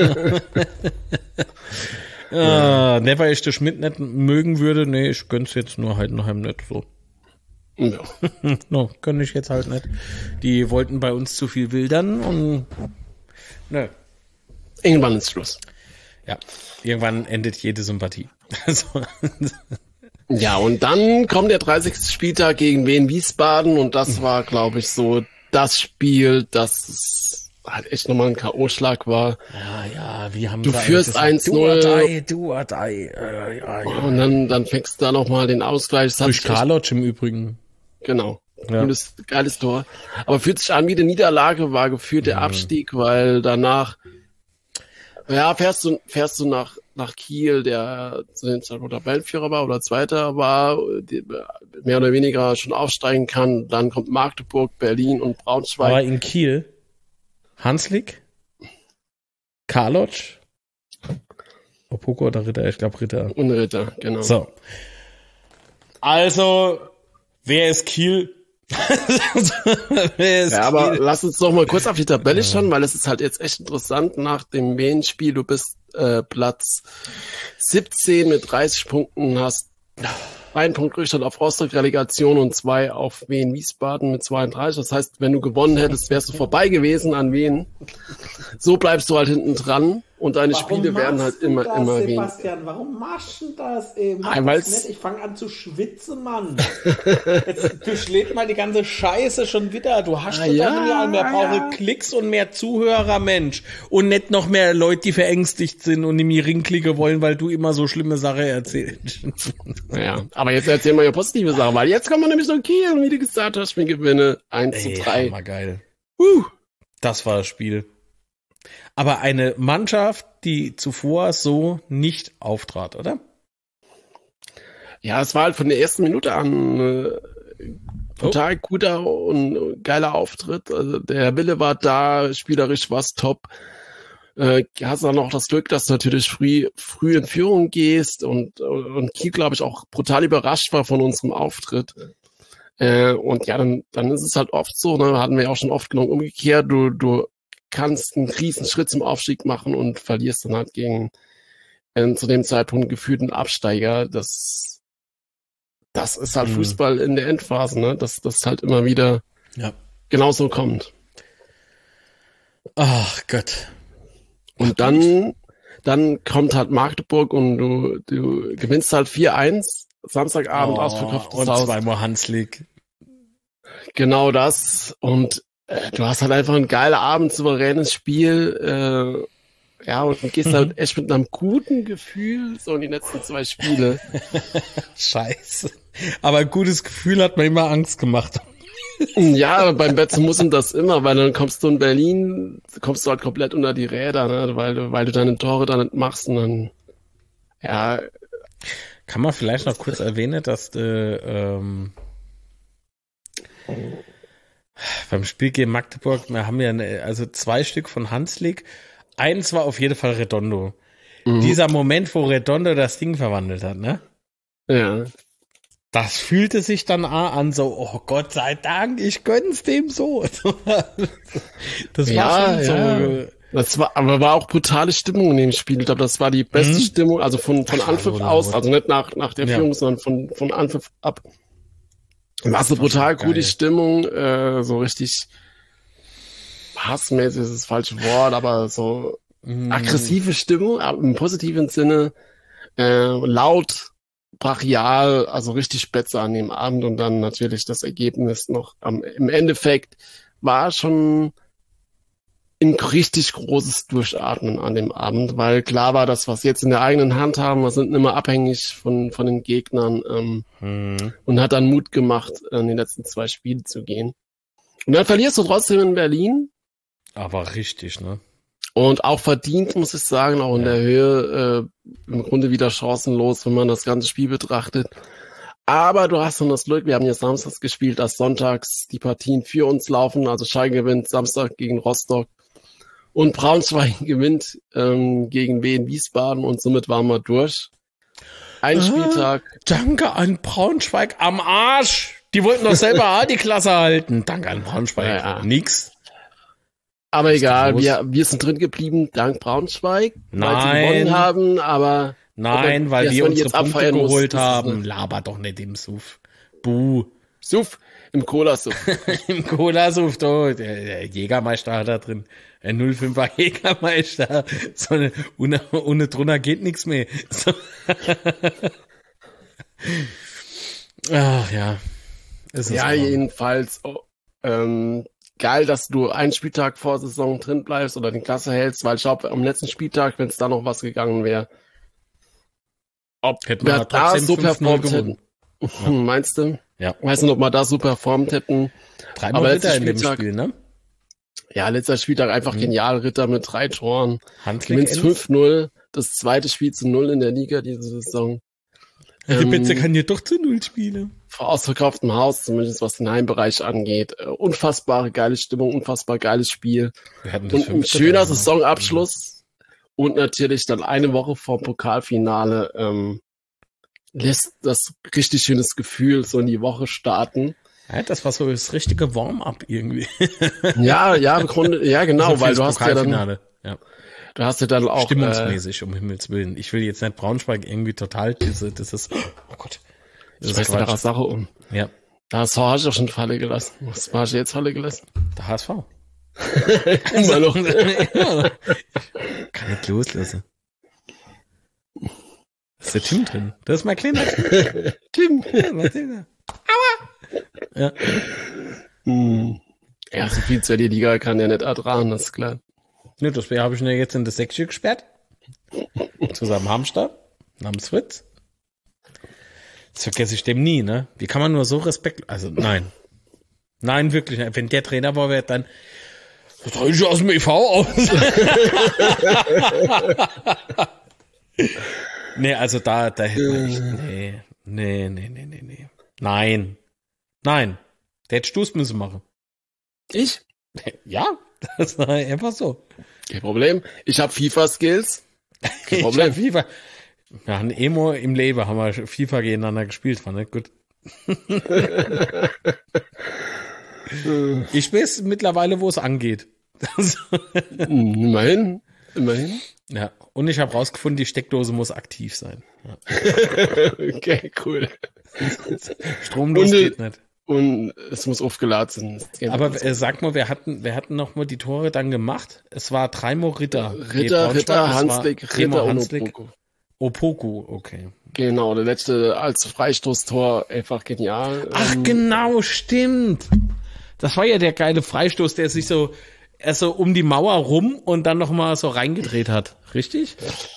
ja. ah, ne, weil ich den Schmidt nicht mögen würde. Nee, ich gönn's jetzt nur Heidenheim nicht so. Ja. no, gönn ich jetzt halt nicht. Die wollten bei uns zu viel wildern und nö. Irgendwann ist Schluss. Ja, irgendwann endet jede Sympathie. Also. Ja, und dann kommt der dreißigste Spieltag gegen Wien Wiesbaden und das war, glaube ich, so das Spiel, das halt echt nochmal ein K O-Schlag war. Ja, ja, wir haben du führst eins null. Du Adai, du Adai. Äh, ja, ja. Und dann, dann fängst du da nochmal den Ausgleich. Durch Karloc im Übrigen. Genau. Ja. Gutes, geiles Tor. Aber fühlt sich an wie eine Niederlage, war gefühlt der mhm. Abstieg, weil danach, ja, fährst du, fährst du nach, nach Kiel, der zu den Zeitpunkt Tabellenführer war oder Zweiter war, die mehr oder weniger schon aufsteigen kann. Dann kommt Magdeburg, Berlin und Braunschweig. Aber in Kiel Hanslik, Karlotsch, Opoku oder Ritter? Ich glaube Ritter. Und Ritter, genau. So. Also, wer ist Kiel? wer ist ja, aber Kiel? Lass uns doch mal kurz auf die Tabelle schauen, weil es ist halt jetzt echt interessant nach dem Wien-Spiel. Du bist äh, Platz siebzehn mit dreißig Punkten, hast einen Punkt Rückstand auf Rostock-Relegation und zwei auf Wien-Wiesbaden mit zweiunddreißig. Das heißt, wenn du gewonnen hättest, wärst du vorbei gewesen an Wien. So bleibst du halt hinten dran und deine warum Spiele werden halt immer, das, immer Wien. Sebastian, warum machst du das eben? Nein, weil's nicht. Ich fange an zu schwitzen, Mann. Jetzt, du schlägst mal die ganze Scheiße schon wieder. Du hast ah, doch ja, mehr, mehr ja. brauche Klicks und mehr Zuhörer, Mensch. Und nicht noch mehr Leute, die verängstigt sind und in mir Ringklicke wollen, weil du immer so schlimme Sachen erzählst. Ja, aber jetzt erzähl mal ja positive Sachen, weil jetzt kommen wir nämlich noch Kiel, wie du gesagt hast, wir gewinnen eins zu drei. War geil. Uh. Das war das Spiel. Aber eine Mannschaft, die zuvor so nicht auftrat, oder? Ja, es war halt von der ersten Minute an äh, total oh. guter und geiler Auftritt. Also der Wille war da, spielerisch war es top. Äh, hast dann auch das Glück, dass du natürlich früh, früh in Führung gehst und, und Kiel, glaube ich, auch brutal überrascht war von unserem Auftritt. Äh, und ja, dann, dann ist es halt oft so, ne, hatten wir ja auch schon oft genug umgekehrt, du, du kannst einen riesen Schritt zum Aufstieg machen und verlierst dann halt gegen äh, zu dem Zeitpunkt gefühlten Absteiger. Das, das ist halt mhm. Fußball in der Endphase, ne, dass das halt immer wieder ja. genauso kommt. Ach Gott. Und dann, dann kommt halt Magdeburg und du, du gewinnst halt vier eins, Samstagabend oh, ausverkauftes und Haus. zweimal Hanslik. Genau das. Und äh, du hast halt einfach ein geiler Abend, souveränes Spiel. Äh, ja, und gehst mhm. halt echt mit einem guten Gefühl so in die letzten zwei Spiele. Scheiße. Aber ein gutes Gefühl hat mir immer Angst gemacht. Ja, beim Betze muss ihm das immer, weil dann kommst du in Berlin, kommst du halt komplett unter die Räder, ne, weil du, weil du deine Tore da nicht machst und dann, ja. Kann man vielleicht noch kurz erwähnen, dass du, ähm, beim Spiel gegen Magdeburg, wir haben ja eine, also zwei Stück von Hanslik. Eins war auf jeden Fall Redondo. Mhm. Dieser Moment, wo Redondo das Ding verwandelt hat, ne? Ja. Das fühlte sich dann an, so, oh Gott sei Dank, ich gönn's dem so. Das war ja, schon ja. so. Das war, aber war auch brutale Stimmung in dem Spiel. Ich glaube, das war die beste mhm. Stimmung, also von, von Anpfiff aus, also nicht nach, nach der ja. Führung, sondern von, von Anpfiff ab. War so brutal gute Stimmung, äh, so richtig hassmäßig ist das falsche Wort, aber so mhm. aggressive Stimmung, aber im positiven Sinne, äh, laut, brachial, also richtig Spätze an dem Abend und dann natürlich das Ergebnis noch am, im Endeffekt war schon ein richtig großes Durchatmen an dem Abend, weil klar war, dass wir es jetzt in der eigenen Hand haben, wir sind immer abhängig von von den Gegnern ähm, hm. und hat dann Mut gemacht, in die letzten zwei Spiele zu gehen. Und dann verlierst du trotzdem in Berlin. Aber richtig, ne? Und auch verdient, muss ich sagen, auch in ja. der Höhe, äh, im Grunde wieder chancenlos, wenn man das ganze Spiel betrachtet. Aber du hast dann das Glück, wir haben jetzt samstags gespielt, dass sonntags die Partien für uns laufen. Also Schalke gewinnt Samstag gegen Rostock und Braunschweig gewinnt ähm, gegen Wien Wiesbaden und somit waren wir durch. Ein ah, Spieltag. Danke an Braunschweig am Arsch. Die wollten doch selber A die Klasse halten. Danke an Braunschweig. Ja, ja. Nix. Aber egal, wir, wir sind drin geblieben, dank Braunschweig, Nein. weil sie gewonnen haben, aber... Nein, aber weil wir unsere jetzt Punkte geholt muss, haben. Laber doch nicht im Suff. Buh. Suff? Im Cola-Suff. Im Cola-Suff, oh, der, der Jägermeister hat da drin. Ein null fünfer Jägermeister. So eine, ohne, ohne drunter geht nichts mehr. So. Ach ja. Es ist ja, jedenfalls... Oh, ähm, geil, dass du einen Spieltag vor Saison drin bleibst oder den Klasse hältst, weil ich glaube, am letzten Spieltag, wenn es da noch was gegangen wäre, ob hätten wir da so performt hätten. Ja. Meinst du? Ja. Weiß nicht, ob wir da so performt hätten. Dreimal Aber Ritter in dem Spieltag, Spiel, ne? Ja, letzter Spieltag einfach mhm. genial. Ritter mit drei Toren. Handklick fünf null. Das zweite Spiel zu null in der Liga diese Saison. Die ähm, Betze kann ja doch zu null spielen. Vor ausverkauftem Haus, zumindest was den Heimbereich angeht. Uh, unfassbare geile Stimmung, unfassbar geiles Spiel. Und ein schöner Saisonabschluss. Mhm. Und natürlich dann eine Woche vor Pokalfinale ähm, lässt das richtig schönes Gefühl so in die Woche starten. Ja, das war so das richtige Warm-up irgendwie. Ja, ja, im Grunde, ja genau, also weil du hast ja dann, ja. du hast ja dann auch stimmungsmäßig, äh, um Himmels Willen. Ich will jetzt nicht Braunschweig irgendwie total diese, das ist, oh Gott. Das ist eine Sache um. Ja. Da hast du H S V schon Falle gelassen. Was war ich jetzt Falle gelassen? Der H S V. Immer noch. Kann nicht loslassen. Da ist der Tim drin. Das ist mein kleiner Tim. Tim. Aua! Ja. Hm. Ja, so viel zur Liga kann der nicht ertragen, das ist klar. Ne, das habe ich ihn ja jetzt in das Säckchen gesperrt. Zusammen Hamster. Namens Fritz. Das vergesse ich dem nie, ne? Wie kann man nur so Respekt, also nein. Nein, wirklich nicht. Wenn der Trainer war, wäre dann, was soll ich aus dem E V aus? Nee, also da, da hätte man echt, nee, nee, nee, nee, nee, nee. Nein. Nein. Der hätte Stuß müssen machen. Ich? Ja, das war einfach so. Kein Problem. Ich habe FIFA-Skills. Kein Problem. Ich hab FIFA. Ja, ein Emo im Leben haben wir FIFA gegeneinander gespielt, war nicht gut. Ich weiß mittlerweile, wo es angeht. Immerhin. Immerhin. Ja, und ich habe rausgefunden, die Steckdose muss aktiv sein. Ja. Okay, cool. Stromlos geht nicht. Und es muss aufgeladen sein. Aber äh, sag mal, wer hatten, wer hatten noch mal die Tore dann gemacht? Es war Dreimal Ritter. Ritter, Ritter, Hanslik, Ritter und Opoku. Opoku, okay. Genau, der letzte als Freistoßtor, einfach genial. Ach ähm, genau, stimmt. Das war ja der geile Freistoß, der sich so erst so um die Mauer rum und dann noch mal so reingedreht hat. Richtig?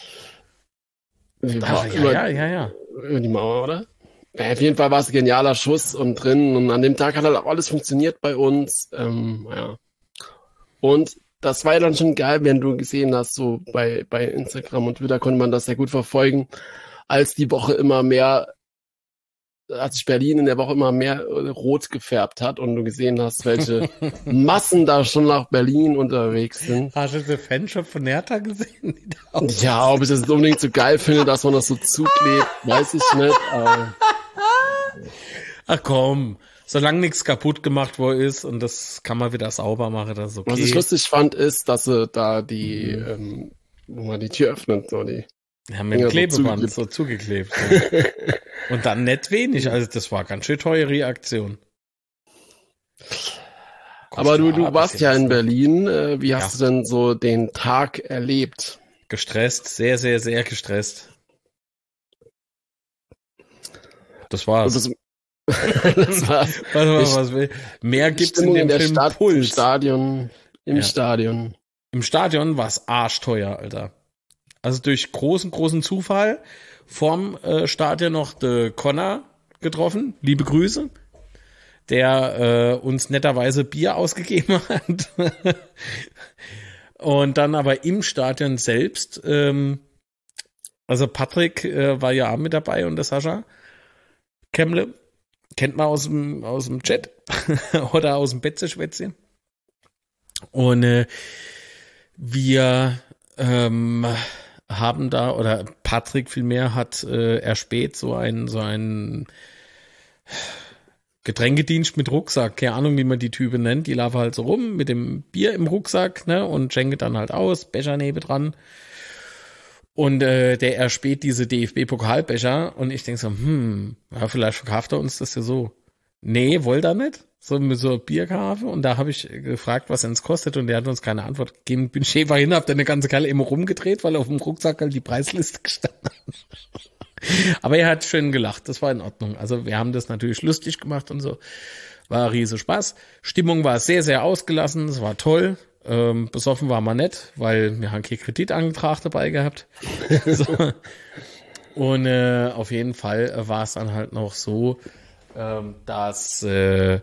Ja, über, ja, ja, ja. Über die Mauer, oder? Ja, auf jeden Fall war es ein genialer Schuss und drin. Und an dem Tag hat halt auch alles funktioniert bei uns. Ähm, ja. Und das war ja dann schon geil, wenn du gesehen hast, so bei, bei Instagram und Twitter konnte man das sehr gut verfolgen, als die Woche immer mehr, als sich Berlin in der Woche immer mehr rot gefärbt hat und du gesehen hast, welche Massen da schon nach Berlin unterwegs sind. Hast du den Fanshop von Hertha gesehen? Ja, ob ich das unbedingt so geil finde, dass man das so zuklebt, weiß ich nicht. Aber ach komm. Solange nichts kaputt gemacht worden ist und das kann man wieder sauber machen, das ist okay. Was ich lustig fand, ist, dass sie da die, mhm. ähm, wo man die Tür öffnet, so die. Ja, mit dem Klebeband so zugeklebt. So. Und dann nicht wenig, also das war ganz schön teure Aktion. Aber du, du warst ja in Berlin, äh, wie hast ja. du denn so den Tag erlebt? Gestresst, sehr, sehr, sehr gestresst. Das war's. Das, das war's. Warte mal, was will. Mehr gibt's in dem in der Film Stadt, Puls. Im Stadion. Im ja. Stadion. Im Stadion war's arschteuer, Alter. Also durch großen, großen Zufall vorm äh, Stadion noch de Connor getroffen. Liebe Grüße. Der äh, uns netterweise Bier ausgegeben hat. Und dann aber im Stadion selbst, ähm, also Patrick äh, war ja auch mit dabei und der Sascha Kemmle. Kennt man aus dem, aus dem Chat oder aus dem Betze-Schwätzchen. Und äh, wir ähm, haben da, oder Patrick vielmehr hat äh, erspäht so ein so ein Getränkedienst mit Rucksack. Keine Ahnung, wie man die Type nennt. Die laufen halt so rum mit dem Bier im Rucksack, ne, und schenken dann halt aus, Becher neben dran. Und äh, der erspäht diese D F B-Pokalbecher und ich denke so, hm, ja, vielleicht verkauft er uns das ja so. Nee, wollte er nicht. So mit so Bierkarfe. Und da habe ich gefragt, was es kostet und der hat uns keine Antwort gegeben. Bin Schäfer hin, hab dann eine ganze Kerle immer rumgedreht, weil auf dem Rucksack halt die Preisliste gestanden hat. Aber er hat schön gelacht, das war in Ordnung. Also wir haben das natürlich lustig gemacht und so. War riese Spaß. Stimmung war sehr, sehr ausgelassen, es war toll. Ähm, besoffen war man nicht, weil wir haben keinen Kreditantrag dabei gehabt. So. Und äh, auf jeden Fall war es dann halt noch so, ähm, das äh,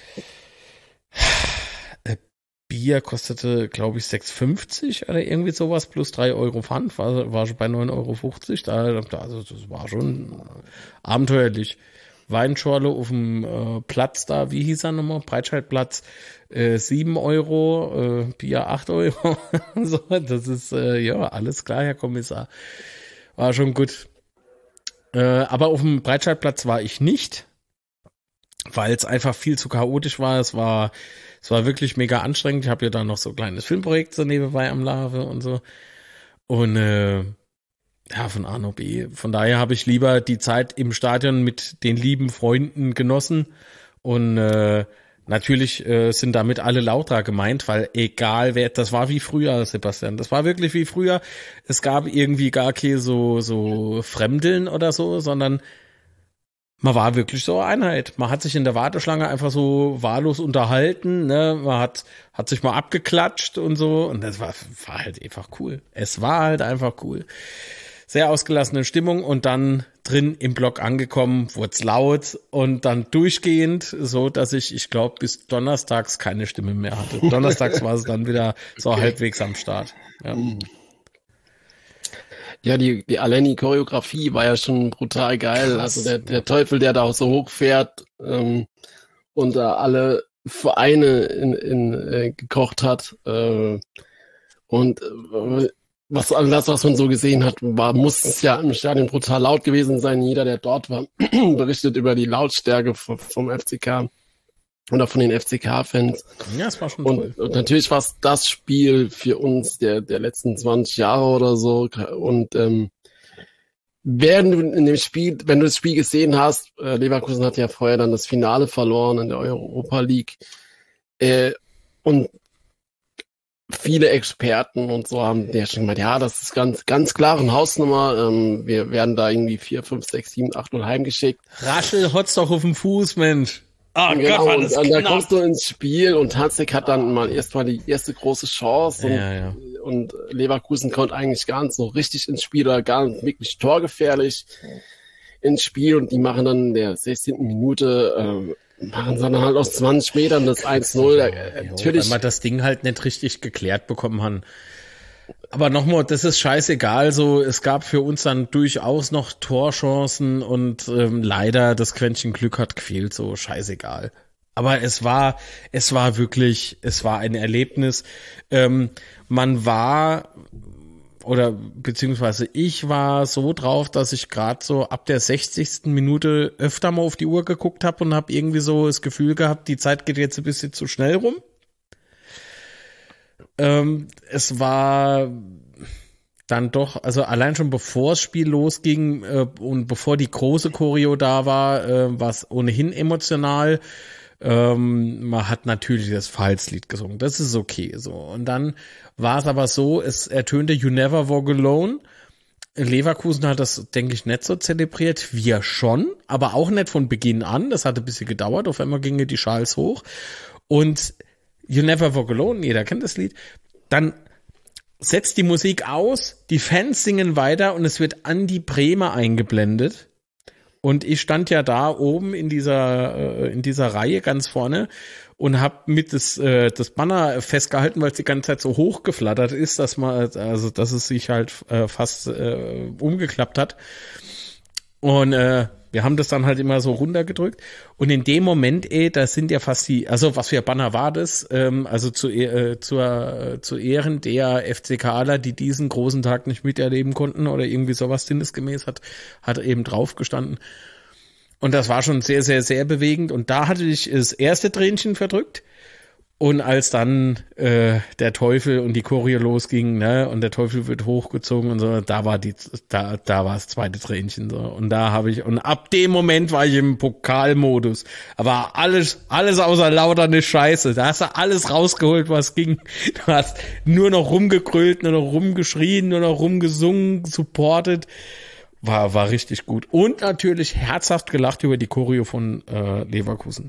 Bier kostete, glaube ich, sechs fünfzig oder irgendwie sowas, plus drei Euro Pfand, war, war schon bei neun Euro fünfzig. Da, also das war schon abenteuerlich. Weinschorle auf dem äh, Platz da, wie hieß er nochmal? Breitscheidplatz, äh, sieben Euro, äh, Bier acht Euro. So, das ist, äh, ja, alles klar, Herr Kommissar. War schon gut. Äh, aber auf dem Breitscheidplatz war ich nicht, weil es einfach viel zu chaotisch war. Es war, es war wirklich mega anstrengend. Ich habe ja da noch so ein kleines Filmprojekt so nebenbei am Laufe und so. Und äh, ja, von A nach B. Von daher habe ich lieber die Zeit im Stadion mit den lieben Freunden genossen. Und äh, natürlich äh, sind damit alle Lauter gemeint, weil egal wer, das war wie früher, Sebastian. Das war wirklich wie früher. Es gab irgendwie gar keine so, so Fremdeln oder so, sondern man war wirklich so eine Einheit. Man hat sich in der Warteschlange einfach so wahllos unterhalten, ne? Man hat, hat sich mal abgeklatscht und so. Und das war, war halt einfach cool. Es war halt einfach cool. Sehr ausgelassene Stimmung und dann drin im Block angekommen, wurde es laut und dann durchgehend, so dass ich, ich glaube, bis donnerstags keine Stimme mehr hatte. Donnerstags war es dann wieder so okay. Halbwegs am Start. Ja. Ja, die, die Aleni-Choreografie war ja schon brutal geil. Krass. Also der, der Teufel, der da auch so hochfährt ähm, und da alle Vereine in, in, äh, gekocht hat. Äh, und äh, was das, was man so gesehen hat, war, muss es ja im Stadion brutal laut gewesen sein. Jeder, der dort war, berichtet über die Lautstärke vom, vom F C K oder von den F C K-Fans. Ja, es war schon und, toll. Und natürlich war es das Spiel für uns der, der letzten zwanzig Jahre oder so. Und ähm, während du in dem Spiel, wenn du das Spiel gesehen hast, äh, Leverkusen hat ja vorher dann das Finale verloren in der Europa League. Äh, und viele Experten und so haben ja schon gemeint, ja, das ist ganz, ganz klar eine Hausnummer. Ähm, wir werden da irgendwie vier, fünf, sechs, sieben, acht null heimgeschickt. Raschel hot's doch auf dem Fuß, Mensch. Oh genau, Gott, war das und, und da kommst du ins Spiel und Hanzig hat dann mal erst mal die erste große Chance und, ja, ja. und Leverkusen kommt eigentlich gar nicht so richtig ins Spiel oder gar nicht wirklich torgefährlich ins Spiel und die machen dann in der sechzehnten Minute äh, machen sie dann halt aus zwanzig Metern das eins null. Ja, ja, natürlich, weil wir das Ding halt nicht richtig geklärt bekommen haben. Aber nochmal, das ist scheißegal, so, es gab für uns dann durchaus noch Torchancen und ähm, leider das Quäntchen Glück hat gefehlt, so, scheißegal. Aber es war, es war wirklich, es war ein Erlebnis. Ähm, man war, oder beziehungsweise ich war so drauf, dass ich gerade so ab der sechzigsten Minute öfter mal auf die Uhr geguckt habe und habe irgendwie so das Gefühl gehabt, die Zeit geht jetzt ein bisschen zu schnell rum. Ähm, es war dann doch, also allein schon bevor das Spiel losging äh, und bevor die große Choreo da war, äh, war es ohnehin emotional. Ähm, man hat natürlich das Pfalzlied gesungen, das ist okay so. Und dann war es aber so, es ertönte You Never Walk Alone. Leverkusen hat das, denke ich, nicht so zelebriert, wir schon, aber auch nicht von Beginn an. Das hat ein bisschen gedauert, auf einmal gingen die Schals hoch und You Never Walk Alone, jeder kennt das Lied. Dann setzt die Musik aus, die Fans singen weiter und es wird Andi Bremer eingeblendet. Und ich stand ja da oben in dieser äh, in dieser Reihe ganz vorne und habe mit das äh, das Banner festgehalten, weil es die ganze Zeit so hochgeflattert ist, dass man also dass es sich halt äh, fast äh, umgeklappt hat. Und äh, wir haben das dann halt immer so runtergedrückt und in dem Moment, ey, da sind ja fast die, also was für Banner war das? Ähm, also zu, äh, zur, äh, zu Ehren der FCKler, die diesen großen Tag nicht miterleben konnten oder irgendwie sowas sinnesgemäß hat, hat eben drauf gestanden. Und das war schon sehr, sehr, sehr bewegend und da hatte ich das erste Tränchen verdrückt. Und als dann äh, der Teufel und die Choreo losging, ne, und der Teufel wird hochgezogen und so, da war die, da, da war das zweite Tränchen so. Und da habe ich, und ab dem Moment war ich im Pokalmodus. Aber alles, alles außer lauterne Scheiße. Da hast du alles rausgeholt, was ging. Du hast nur noch rumgegrölt, nur noch rumgeschrien, nur noch rumgesungen, supportet. War, war richtig gut. Und natürlich herzhaft gelacht über die Choreo von äh, Leverkusen.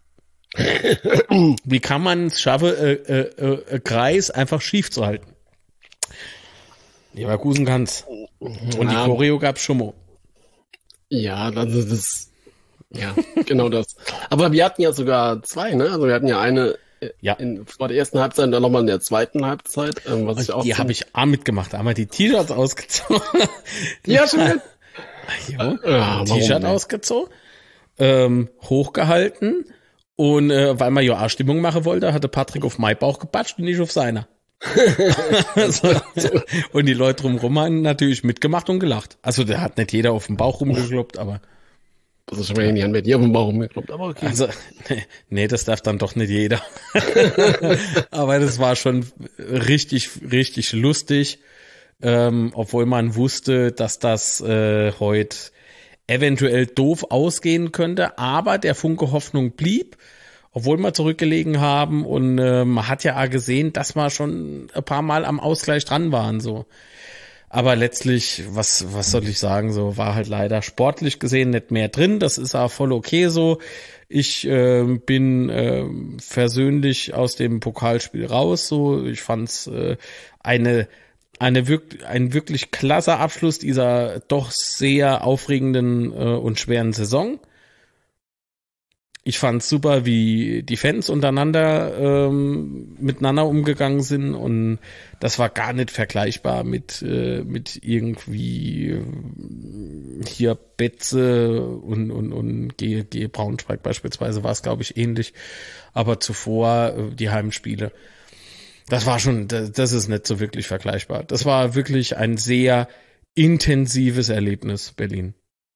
Wie kann man es schaffen, äh, äh, äh, Kreis einfach schief zu halten? Leverkusen kann's. Und ja. Die Choreo gab's schon mal. Ja, also das Ja, genau das. Aber wir hatten ja sogar zwei, ne? Also wir hatten ja eine ja. in, vor der ersten Halbzeit und dann nochmal in der zweiten Halbzeit. Ähm, was ich auch die habe ich auch mitgemacht. Einmal die T-Shirts ausgezogen. Ja, schon. Jo, ja, T-Shirt ausgezogen, ähm, hochgehalten und äh, weil man ja auch Stimmung machen wollte, hatte Patrick auf meinen Bauch gepatscht und nicht auf seiner. so, so. Und die Leute drumherum haben natürlich mitgemacht und gelacht. Also da hat nicht jeder auf den Bauch rumgekloppt, aber das ist schon mal nicht bei dir auf den Bauch rumgekloppt, aber okay. Also nee, nee, das darf dann doch nicht jeder. Aber das war schon richtig, richtig lustig. Ähm, obwohl man wusste, dass das äh, heute eventuell doof ausgehen könnte, aber der Funke Hoffnung blieb, obwohl wir zurückgelegen haben und äh, man hat ja auch gesehen, dass wir schon ein paar Mal am Ausgleich dran waren, so. Aber letztlich, was was soll ich sagen, so war halt leider sportlich gesehen nicht mehr drin, das ist auch voll okay so. Ich äh, bin äh, versöhnlich aus dem Pokalspiel raus, so. Ich fand's äh, eine Eine wirklich, ein wirklich klasse Abschluss dieser doch sehr aufregenden äh, und schweren Saison. Ich fand's super, wie die Fans untereinander ähm, miteinander umgegangen sind und das war gar nicht vergleichbar mit äh, mit irgendwie äh, hier Betze und und und G, G Braunschweig beispielsweise war es, glaube ich, ähnlich, aber zuvor äh, die Heimspiele. Das war schon, das ist nicht so wirklich vergleichbar. Das war wirklich ein sehr intensives Erlebnis, Berlin.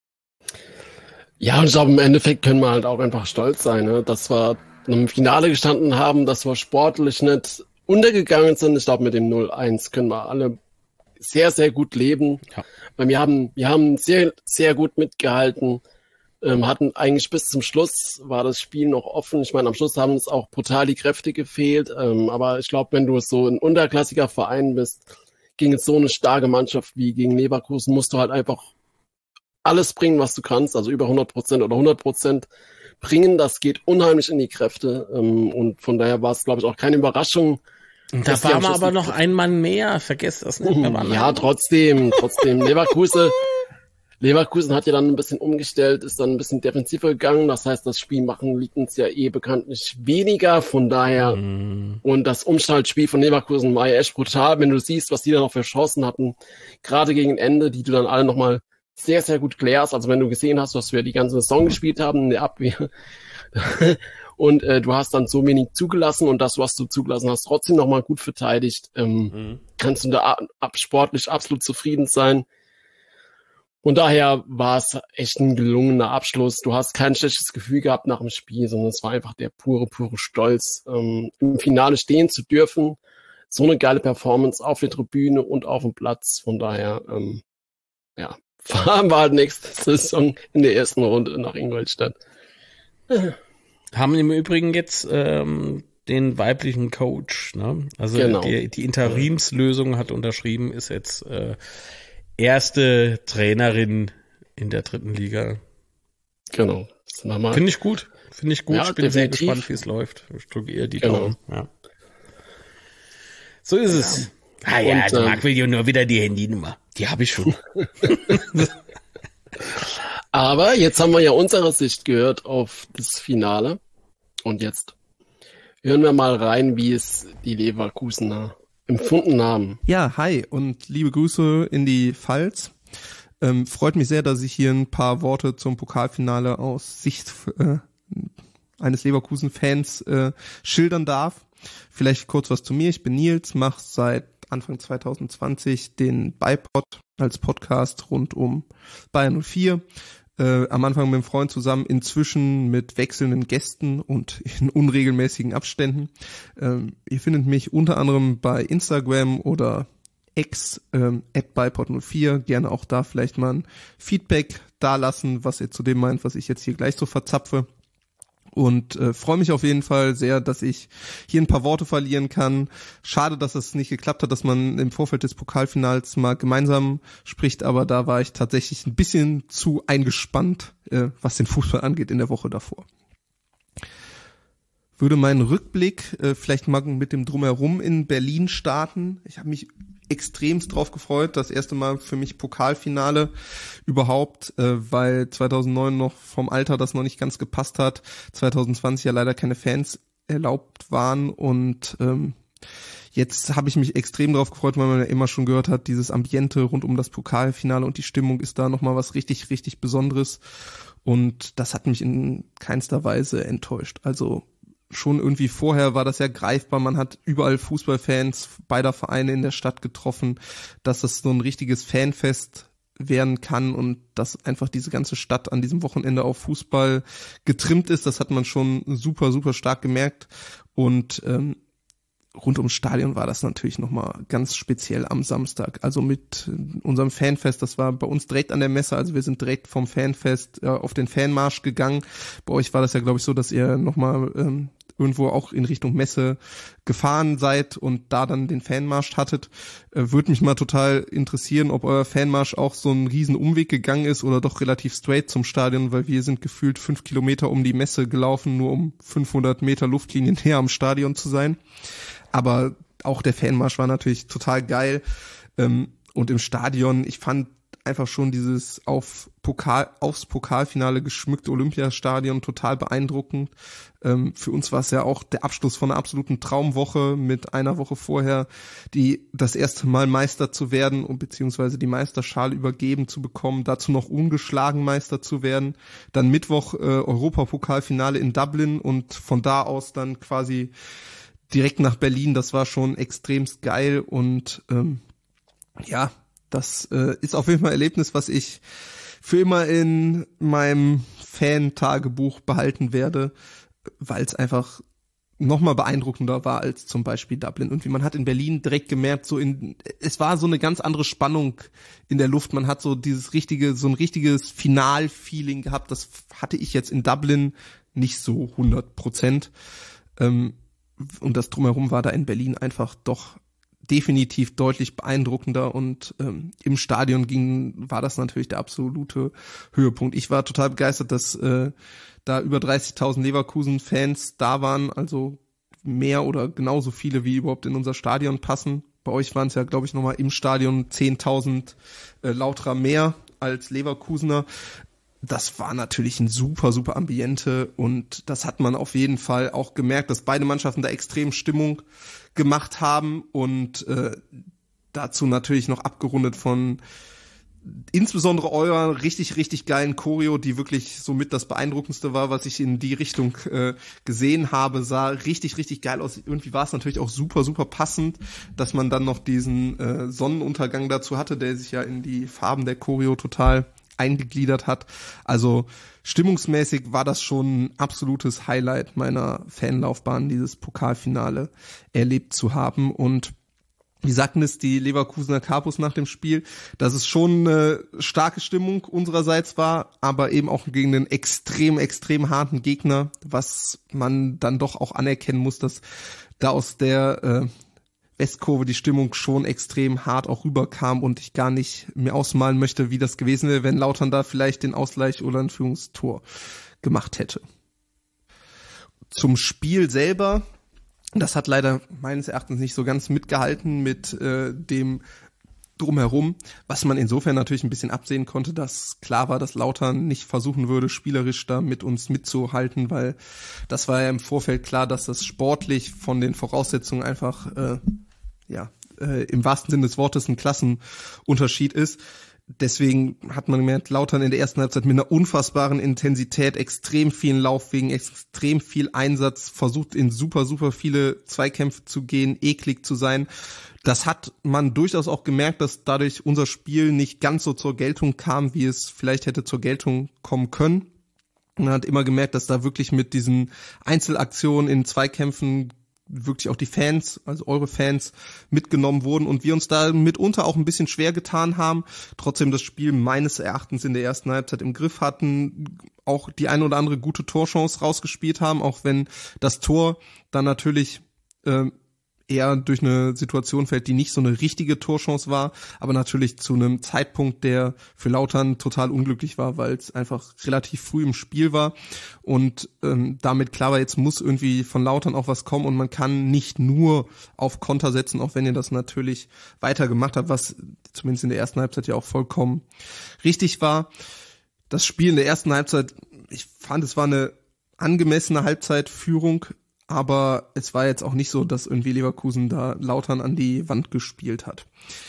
Ja, und ich glaube, im Endeffekt können wir halt auch einfach stolz sein, ne? Dass wir im Finale gestanden haben, dass wir sportlich nicht untergegangen sind. Ich glaube, mit dem null eins können wir alle sehr, sehr gut leben. Ja. Weil wir haben, wir haben sehr, sehr gut mitgehalten. Ähm, hatten eigentlich bis zum Schluss war das Spiel noch offen. Ich meine, am Schluss haben uns auch brutal die Kräfte gefehlt. Ähm, aber ich glaube, wenn du so ein unterklassiger Verein bist, gegen so eine starke Mannschaft wie gegen Leverkusen, musst du halt einfach alles bringen, was du kannst. Also über hundert Prozent oder hundert Prozent bringen. Das geht unheimlich in die Kräfte. Ähm, und von daher war es, glaube ich, auch keine Überraschung. Da war aber noch ein Mann mehr. Vergesst das nicht. Mhm, ja, trotzdem, trotzdem. Leverkusen Leverkusen hat ja dann ein bisschen umgestellt, ist dann ein bisschen defensiver gegangen. Das heißt, das Spielmachen liegt uns ja eh bekanntlich weniger. Von daher, mm. und das Umschaltspiel von Leverkusen war ja echt brutal, wenn du siehst, was die da noch für Chancen hatten. Gerade gegen Ende, die du dann alle nochmal sehr, sehr gut klärst. Also wenn du gesehen hast, was wir die ganze Saison gespielt haben in der Abwehr. Und äh, du hast dann so wenig zugelassen und das, was du zugelassen hast, trotzdem nochmal gut verteidigt. Ähm, mm. Kannst du da ab, sportlich absolut zufrieden sein. Und daher war es echt ein gelungener Abschluss. Du hast kein schlechtes Gefühl gehabt nach dem Spiel, sondern es war einfach der pure, pure Stolz, ähm, im Finale stehen zu dürfen. So eine geile Performance auf der Tribüne und auf dem Platz. Von daher, ähm, ja, fahren wir halt nächste Saison in der ersten Runde nach Ingolstadt. Haben im Übrigen jetzt ähm, den weiblichen Coach, ne? Also genau. die, die Interimslösung hat unterschrieben, ist jetzt äh, erste Trainerin in der dritten Liga. Genau. Finde ich gut. Finde ich gut. Ja, ich bin definitiv. sehr gespannt, wie es läuft. Ich drücke ihr die genau. Daumen. Ja. So ist es. Ja. Ah ja, Und, der ähm, Marc will ja nur wieder die Handynummer. Die habe ich schon. Aber jetzt haben wir ja unsere Sicht gehört auf das Finale. Und jetzt hören wir mal rein, wie es die Leverkusener empfunden haben. Ja, hi und liebe Grüße in die Pfalz. Ähm, freut mich sehr, dass ich hier ein paar Worte zum Pokalfinale aus Sicht äh, eines Leverkusen-Fans äh, schildern darf. Vielleicht kurz was zu mir. Ich bin Nils, mache seit Anfang zwanzig zwanzig den BeiPod als Podcast rund um Bayern null vier. Äh, am Anfang mit einem Freund zusammen, inzwischen mit wechselnden Gästen und in unregelmäßigen Abständen. Ähm, ihr findet mich unter anderem bei Instagram oder X, ähm, at BeiPod null vier. Gerne auch da vielleicht mal ein Feedback dalassen, was ihr zu dem meint, was ich jetzt hier gleich so verzapfe. Und äh, freue mich auf jeden Fall sehr, dass ich hier ein paar Worte verlieren kann. Schade, dass es nicht geklappt hat, dass man im Vorfeld des Pokalfinals mal gemeinsam spricht, aber da war ich tatsächlich ein bisschen zu eingespannt, äh, was den Fußball angeht in der Woche davor. Würde meinen Rückblick äh, vielleicht mal mit dem Drumherum in Berlin starten. Ich habe mich extremst drauf gefreut. Das erste Mal für mich Pokalfinale überhaupt, äh, weil zweitausendneun noch vom Alter das noch nicht ganz gepasst hat. zweitausendzwanzig ja leider keine Fans erlaubt waren und ähm, jetzt habe ich mich extrem drauf gefreut, weil man ja immer schon gehört hat, dieses Ambiente rund um das Pokalfinale und die Stimmung ist da nochmal was richtig, richtig Besonderes und das hat mich in keinster Weise enttäuscht. Also schon irgendwie vorher war das ja greifbar, man hat überall Fußballfans beider Vereine in der Stadt getroffen, dass es so ein richtiges Fanfest werden kann und dass einfach diese ganze Stadt an diesem Wochenende auf Fußball getrimmt ist, das hat man schon super, super stark gemerkt und ähm, rund ums Stadion war das natürlich nochmal ganz speziell am Samstag, also mit unserem Fanfest, das war bei uns direkt an der Messe, also wir sind direkt vom Fanfest äh, auf den Fanmarsch gegangen, bei euch war das ja glaube ich so, dass ihr nochmal ähm, irgendwo auch in Richtung Messe gefahren seid und da dann den Fanmarsch hattet, äh, würde mich mal total interessieren, ob euer Fanmarsch auch so einen riesen Umweg gegangen ist oder doch relativ straight zum Stadion, weil wir sind gefühlt fünf Kilometer um die Messe gelaufen, nur um fünfhundert Meter Luftlinien näher am Stadion zu sein. Aber auch der Fanmarsch war natürlich total geil. Ähm, und im Stadion, ich fand einfach schon dieses auf Pokal, aufs Pokalfinale geschmückte Olympiastadion total beeindruckend. Ähm, für uns war es ja auch der Abschluss von einer absoluten Traumwoche mit einer Woche vorher, die das erste Mal Meister zu werden und beziehungsweise die Meisterschale übergeben zu bekommen, dazu noch ungeschlagen Meister zu werden. Dann Mittwoch äh, Europapokalfinale in Dublin und von da aus dann quasi direkt nach Berlin. Das war schon extremst geil und ähm, ja, das äh, ist auf jeden Fall ein Erlebnis, was ich für immer in meinem Fan-Tagebuch behalten werde, weil es einfach nochmal beeindruckender war als zum Beispiel Dublin. Und wie man hat in Berlin direkt gemerkt, so in, es war so eine ganz andere Spannung in der Luft. Man hat so dieses richtige, so ein richtiges Final-Feeling gehabt. Das hatte ich jetzt in Dublin nicht so hundert Prozent. Ähm, und das Drumherum war da in Berlin einfach doch definitiv deutlich beeindruckender und ähm, im Stadion ging, war das natürlich der absolute Höhepunkt. Ich war total begeistert, dass äh, da über dreißigtausend Leverkusen-Fans da waren, also mehr oder genauso viele, wie überhaupt in unser Stadion passen. Bei euch waren es ja, glaube ich, nochmal im Stadion zehntausend äh, Lauterer mehr als Leverkusener. Das war natürlich ein super, super Ambiente und das hat man auf jeden Fall auch gemerkt, dass beide Mannschaften da extrem Stimmung gemacht haben und äh, dazu natürlich noch abgerundet von insbesondere eurer richtig, richtig geilen Choreo, die wirklich somit das Beeindruckendste war, was ich in die Richtung äh, gesehen habe, sah richtig, richtig geil aus. Irgendwie war es natürlich auch super, super passend, dass man dann noch diesen äh, Sonnenuntergang dazu hatte, der sich ja in die Farben der Choreo total eingegliedert hat. Also stimmungsmäßig war das schon ein absolutes Highlight meiner Fanlaufbahn, dieses Pokalfinale erlebt zu haben. Und wie sagten es die Leverkusener Capos nach dem Spiel, dass es schon eine starke Stimmung unsererseits war, aber eben auch gegen einen extrem, extrem harten Gegner, was man dann doch auch anerkennen muss, dass da aus der äh, Westkurve die Stimmung schon extrem hart auch rüberkam und ich gar nicht mir ausmalen möchte, wie das gewesen wäre, wenn Lautern da vielleicht den Ausgleich oder ein Führungstor gemacht hätte. Zum Spiel selber, das hat leider meines Erachtens nicht so ganz mitgehalten mit äh, dem Drumherum, was man insofern natürlich ein bisschen absehen konnte, dass klar war, dass Lautern nicht versuchen würde, spielerisch da mit uns mitzuhalten, weil das war ja im Vorfeld klar, dass das sportlich von den Voraussetzungen einfach äh, ja äh, im wahrsten Sinne des Wortes ein Klassenunterschied ist. Deswegen hat man gemerkt, Lautern in der ersten Halbzeit mit einer unfassbaren Intensität, extrem vielen Laufwegen, extrem viel Einsatz, versucht in super, super viele Zweikämpfe zu gehen, eklig zu sein. Das hat man durchaus auch gemerkt, dass dadurch unser Spiel nicht ganz so zur Geltung kam, wie es vielleicht hätte zur Geltung kommen können. Man hat immer gemerkt, dass da wirklich mit diesen Einzelaktionen in Zweikämpfen wirklich auch die Fans, also eure Fans, mitgenommen wurden und wir uns da mitunter auch ein bisschen schwer getan haben, trotzdem das Spiel meines Erachtens in der ersten Halbzeit im Griff hatten, auch die eine oder andere gute Torchance rausgespielt haben, auch wenn das Tor dann natürlich äh, eher durch eine Situation fällt, die nicht so eine richtige Torchance war, aber natürlich zu einem Zeitpunkt, der für Lautern total unglücklich war, weil es einfach relativ früh im Spiel war und ähm, damit klar war, jetzt muss irgendwie von Lautern auch was kommen und man kann nicht nur auf Konter setzen, auch wenn ihr das natürlich weiter gemacht habt, was zumindest in der ersten Halbzeit ja auch vollkommen richtig war. Das Spiel in der ersten Halbzeit, ich fand, es war eine angemessene Halbzeitführung, aber es war jetzt auch nicht so, dass irgendwie Leverkusen da Lautern an die Wand gespielt hat.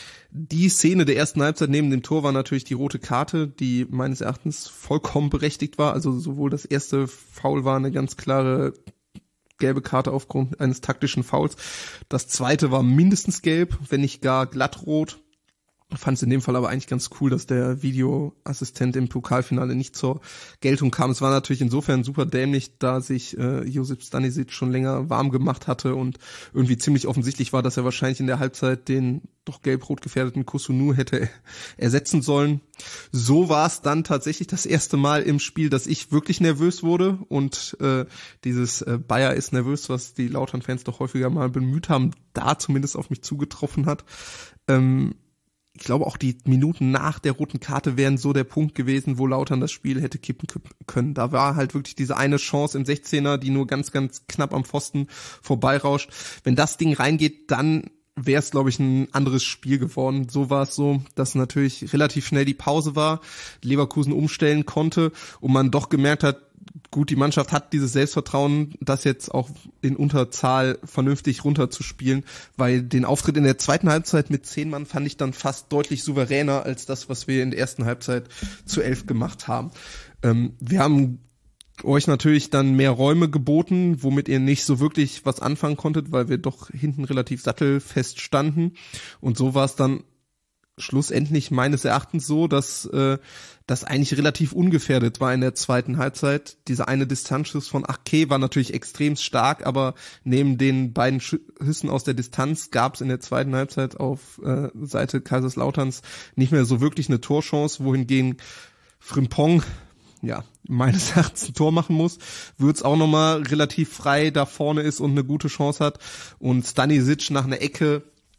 Die Szene der ersten Halbzeit neben dem Tor war natürlich die rote Karte, die meines Erachtens vollkommen berechtigt war. Also sowohl das erste Foul war eine ganz klare gelbe Karte aufgrund eines taktischen Fouls. Das zweite war mindestens gelb, wenn nicht gar glattrot. Ich fand es in dem Fall aber eigentlich ganz cool, dass der Videoassistent im Pokalfinale nicht zur Geltung kam. Es war natürlich insofern super dämlich, da sich äh, Josip Stanisic schon länger warm gemacht hatte und irgendwie ziemlich offensichtlich war, dass er wahrscheinlich in der Halbzeit den doch gelb-rot gefährdeten Kusunu hätte ersetzen sollen. So war es dann tatsächlich das erste Mal im Spiel, dass ich wirklich nervös wurde und äh, dieses äh, Bayer ist nervös, was die Lautern-Fans doch häufiger mal bemüht haben, da zumindest auf mich zugetroffen hat. Ähm, Ich glaube, auch die Minuten nach der roten Karte wären so der Punkt gewesen, wo Lautern das Spiel hätte kippen können. Da war halt wirklich diese eine Chance im sechzehner, die nur ganz, ganz knapp am Pfosten vorbeirauscht. Wenn das Ding reingeht, dann wäre es, glaube ich, ein anderes Spiel geworden. So war es so, dass natürlich relativ schnell die Pause war, Leverkusen umstellen konnte und man doch gemerkt hat, gut, die Mannschaft hat dieses Selbstvertrauen, das jetzt auch in Unterzahl vernünftig runterzuspielen, weil den Auftritt in der zweiten Halbzeit mit zehn Mann fand ich dann fast deutlich souveräner als das, was wir in der ersten Halbzeit zu elf gemacht haben. Ähm, wir haben euch natürlich dann mehr Räume geboten, womit ihr nicht so wirklich was anfangen konntet, weil wir doch hinten relativ sattelfest standen und so war es dann schlussendlich meines Erachtens so, dass äh, das eigentlich relativ ungefährdet war in der zweiten Halbzeit. Diese eine Distanzschuss von Ake war natürlich extrem stark, aber neben den beiden Schüssen aus der Distanz gab es in der zweiten Halbzeit auf äh, Seite Kaiserslauterns nicht mehr so wirklich eine Torchance, wohingegen Frimpong ja, meines Erachtens ein Tor machen muss, Würz auch nochmal relativ frei da vorne ist und eine gute Chance hat und Stanisic nach einer Ecke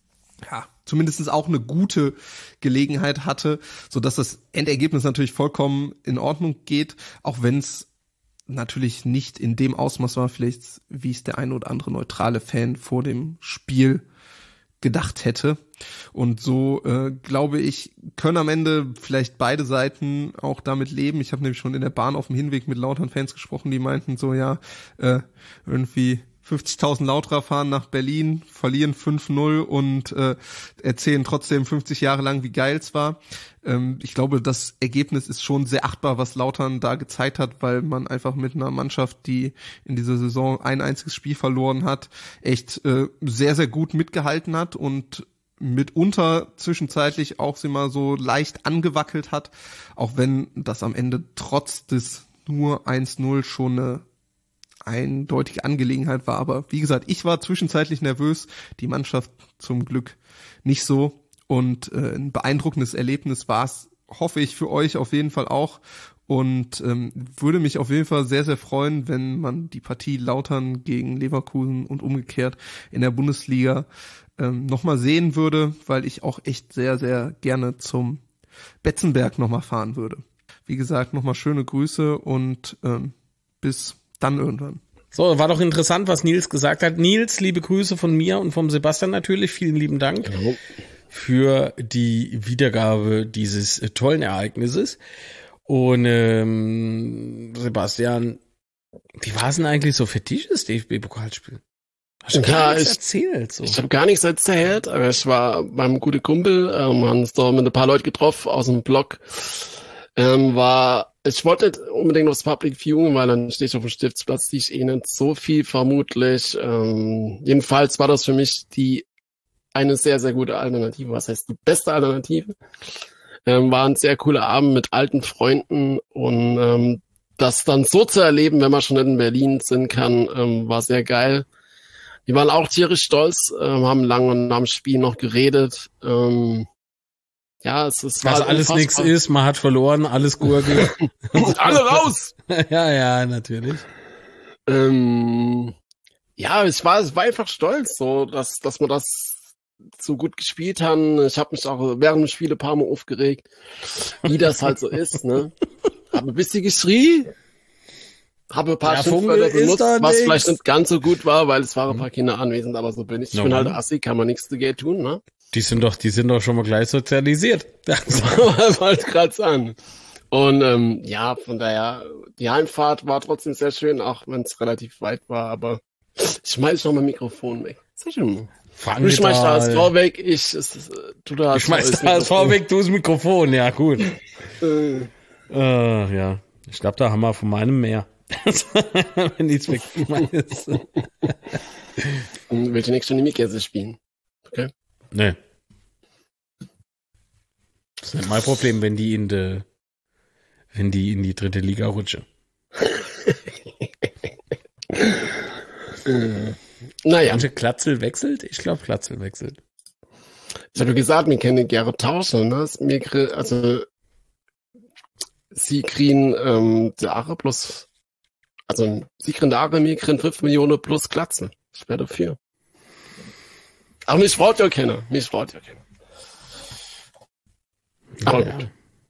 ja, zumindest auch eine gute Gelegenheit hatte, so dass das Endergebnis natürlich vollkommen in Ordnung geht, auch wenn es natürlich nicht in dem Ausmaß war, vielleicht wie es der ein oder andere neutrale Fan vor dem Spiel gedacht hätte. Und so, äh, glaube ich, können am Ende vielleicht beide Seiten auch damit leben. Ich habe nämlich schon in der Bahn auf dem Hinweg mit Lautern-Fans gesprochen, die meinten so, ja, äh, irgendwie fünfzigtausend Lauterer fahren nach Berlin, verlieren fünf null und äh, erzählen trotzdem fünfzig Jahre lang, wie geil es war. Ähm, ich glaube, das Ergebnis ist schon sehr achtbar, was Lautern da gezeigt hat, weil man einfach mit einer Mannschaft, die in dieser Saison ein einziges Spiel verloren hat, echt äh, sehr, sehr gut mitgehalten hat und mitunter zwischenzeitlich auch sie mal so leicht angewackelt hat, auch wenn das am Ende trotz des nur eins null schon eine eindeutige Angelegenheit war. Aber wie gesagt, ich war zwischenzeitlich nervös, die Mannschaft zum Glück nicht so. Und äh, ein beeindruckendes Erlebnis war es, hoffe ich, für euch auf jeden Fall auch. Und ähm, würde mich auf jeden Fall sehr, sehr freuen, wenn man die Partie Lautern gegen Leverkusen und umgekehrt in der Bundesliga ähm, nochmal sehen würde, weil ich auch echt sehr, sehr gerne zum Betzenberg nochmal fahren würde. Wie gesagt, nochmal schöne Grüße und ähm, bis dann irgendwann. So, war doch interessant, was Nils gesagt hat. Nils, liebe Grüße von mir und vom Sebastian natürlich. Vielen lieben Dank Hallo. für die Wiedergabe dieses äh, tollen Ereignisses. Und ähm, Sebastian, wie war es denn eigentlich so für dich, das D F B-Pokalspiel? Hast du Ja, gar nichts ich- erzählt? So. Ich habe gar nichts erzählt, aber ich war beim guten Kumpel, ähm, haben uns da mit ein paar Leuten getroffen aus dem Blog. Ähm, war, ich wollte nicht unbedingt aufs Public Viewing, weil dann stehe ich auf dem Stiftsplatz, die ich eh nicht so viel vermutlich. Ähm, jedenfalls war das für mich die eine sehr, sehr gute Alternative. Was heißt die beste Alternative? Ähm, war ein sehr cooler Abend mit alten Freunden und ähm, das dann so zu erleben, wenn man schon nicht in Berlin sind kann, ähm, war sehr geil. Die waren auch tierisch stolz, ähm, haben lange nach dem Spiel noch geredet. Ähm, ja, es ist Was halt alles unfassbar. nichts ist, man hat verloren, alles Gurgel. Alle raus! Ja, ja, natürlich. Ähm, ja, ich war, ich war einfach stolz, so, dass, dass wir das so gut gespielt haben. Ich habe mich auch während dem Spiel ein paar Mal aufgeregt, wie das halt so ist, ne? Habe ein bisschen geschrien, habe ein paar Ja, Schimpfwörter Funke ist benutzt, da was nix. vielleicht nicht ganz so gut war, weil es waren ein paar Kinder anwesend, aber so bin ich. Ich bin Normal. halt Assi, kann man nichts dagegen tun, ne? Die sind doch, die sind doch schon mal gleich sozialisiert. Wollte gerade sagen. Und ähm, ja, von daher, die Heimfahrt war trotzdem sehr schön, auch wenn es relativ weit war, aber ich schmeiß noch mein Mikrofon weg. Sehr schön. Du schmeißt da das Tor weg, ich, es, du da Ich schmeiß das Tor weg, du das Mikrofon, ja gut. Äh, äh, ja, ich glaube, da haben wir von meinem mehr. Wenn ich es wegschmeiß. und willst du nächste Stunde Mikäse spielen? Okay. Nee. Das ist nicht mein Problem, wenn die in de, wenn die in die dritte Liga rutschen. äh, naja. Manche Glatzel wechselt? Ich glaube, Glatzel wechselt. Ich habe gesagt, wir können gerne tauschen, ne? Wir kriegen, also, sie kriegen, ähm, der Aare plus, also, sie kriegen der Aare, wir kriegen fünf Millionen plus Glatzel. Ich wäre dafür. Aber mich freut ja keiner. Mich freut ja keiner. Aber Ja. gut.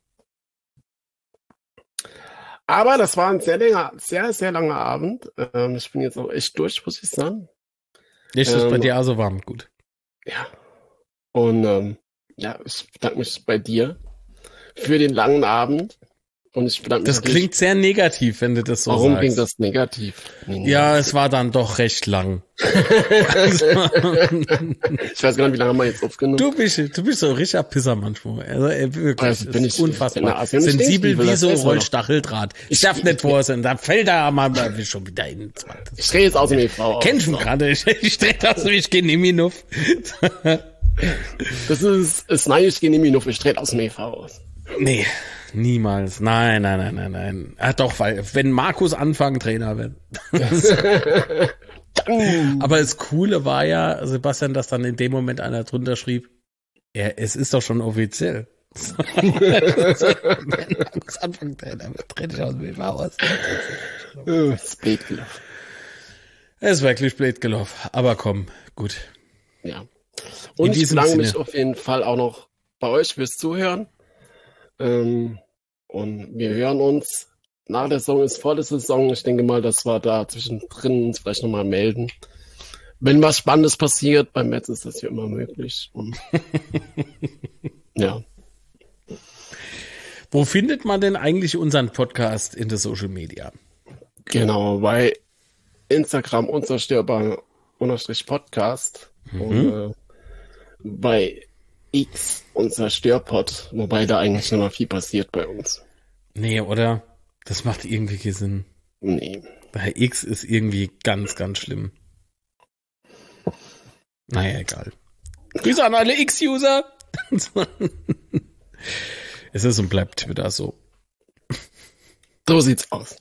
Aber das war ein sehr länger, sehr, sehr langer Abend. Ähm, ich bin jetzt auch echt durch, muss ich sagen. Ist das Ähm, bei dir also warm? Gut. Ja. Und ähm, ja, ich bedanke mich bei dir für den langen Abend. Und ich bedanke mich Das natürlich- klingt sehr negativ, wenn du das so Warum sagst. klingt das negativ? Nee, nee. Ja, es war dann doch recht lang. Ich weiß gar nicht, wie lange haben wir jetzt aufgenommen. Du bist, du bist so ein richtiger Pisser manchmal. Also, ey, wirklich. Also, bin ist ich- unfassbar. bin also nicht Sensibel Stiefel, wie das so ein weiß man doch. Rollstacheldraht. Ich darf nicht vor sein. Da fällt er mal mal schon wieder in. Ich drehe jetzt aus dem E V. Kennst du mich gerade? Ich, ich drehe das, ich gehe nicht mehr auf. Das ist, es nein, ich gehe nicht mehr auf, ich drehe aus dem E V aus. Nee, niemals. Nein, nein, nein, nein, nein. Ah, doch, weil, wenn Markus Anfang Trainer wird. Aber das Coole war ja, Sebastian, dass dann in dem Moment einer drunter schrieb, ja, es ist doch schon offiziell. Wenn Markus Anfang Trainer wird, trete ich aus dem E V aus. Das ist blöd gelaufen. Es ist wirklich blöd gelaufen. Aber komm, gut. Ja. In Und ich diesem bedanke Sinne. mich auf jeden Fall auch noch bei euch fürs Zuhören. Ähm, und wir hören uns. Nach der Saison ist vor der Saison. Ich denke mal, dass wir da zwischendrin uns vielleicht nochmal melden. Wenn was Spannendes passiert, beim Metz ist das ja immer möglich. Und ja. Wo findet man denn eigentlich unseren Podcast in der Social Media? Genau, bei Instagram unzerstörbar unterstrich Podcast und äh, bei X unzerstörpod, wobei da eigentlich noch mal viel passiert bei uns. Nee, oder? Das macht irgendwie keinen Sinn. Nee. Bei X ist irgendwie ganz, ganz schlimm. Naja, egal. Grüße an alle X-User. Es ist und bleibt Twitter so. So sieht's aus.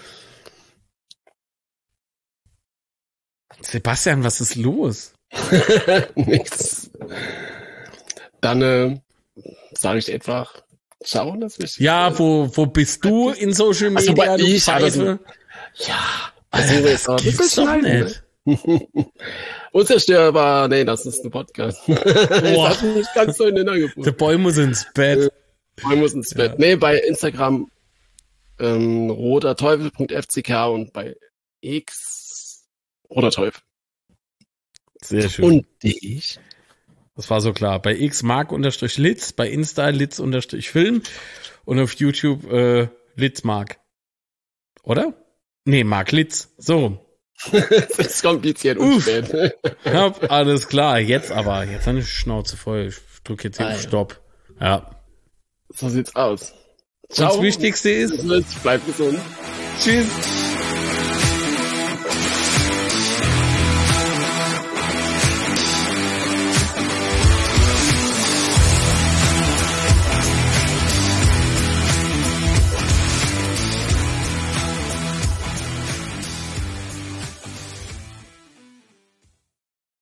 Sebastian, was ist los? Nichts. Dann äh, sage ich einfach, ciao, das ist Ja, wo, wo bist du in Social Also Media? bei du ich, aber Pfeife? ja, also jetzt aber Gibt's doch nicht. Unzerstörbar, nee, das ist ein Podcast. Boah. Das hat nicht ganz so in den Angebot. Der Boy muss ins Bett. Man muss ins Bett. Ja. Nee, bei Instagram ähm, roterteufel punkt f c k und bei X Roter Teufel. Sehr schön. Und dich? Das war so klar. Bei X Mark unterstrich Litz, bei Insta Litz unterstrich Film und auf YouTube äh, Litz Mark. Oder? Nee, Mark Litz. So. Das ist kompliziert und Uff. spät. Ja, alles klar. Jetzt aber. Jetzt habe ich die Schnauze voll. Ich drücke jetzt hier Ah, auf ja. Stopp. Ja. So sieht's aus. Und das Wichtigste ist, Bleib gesund. tschüss.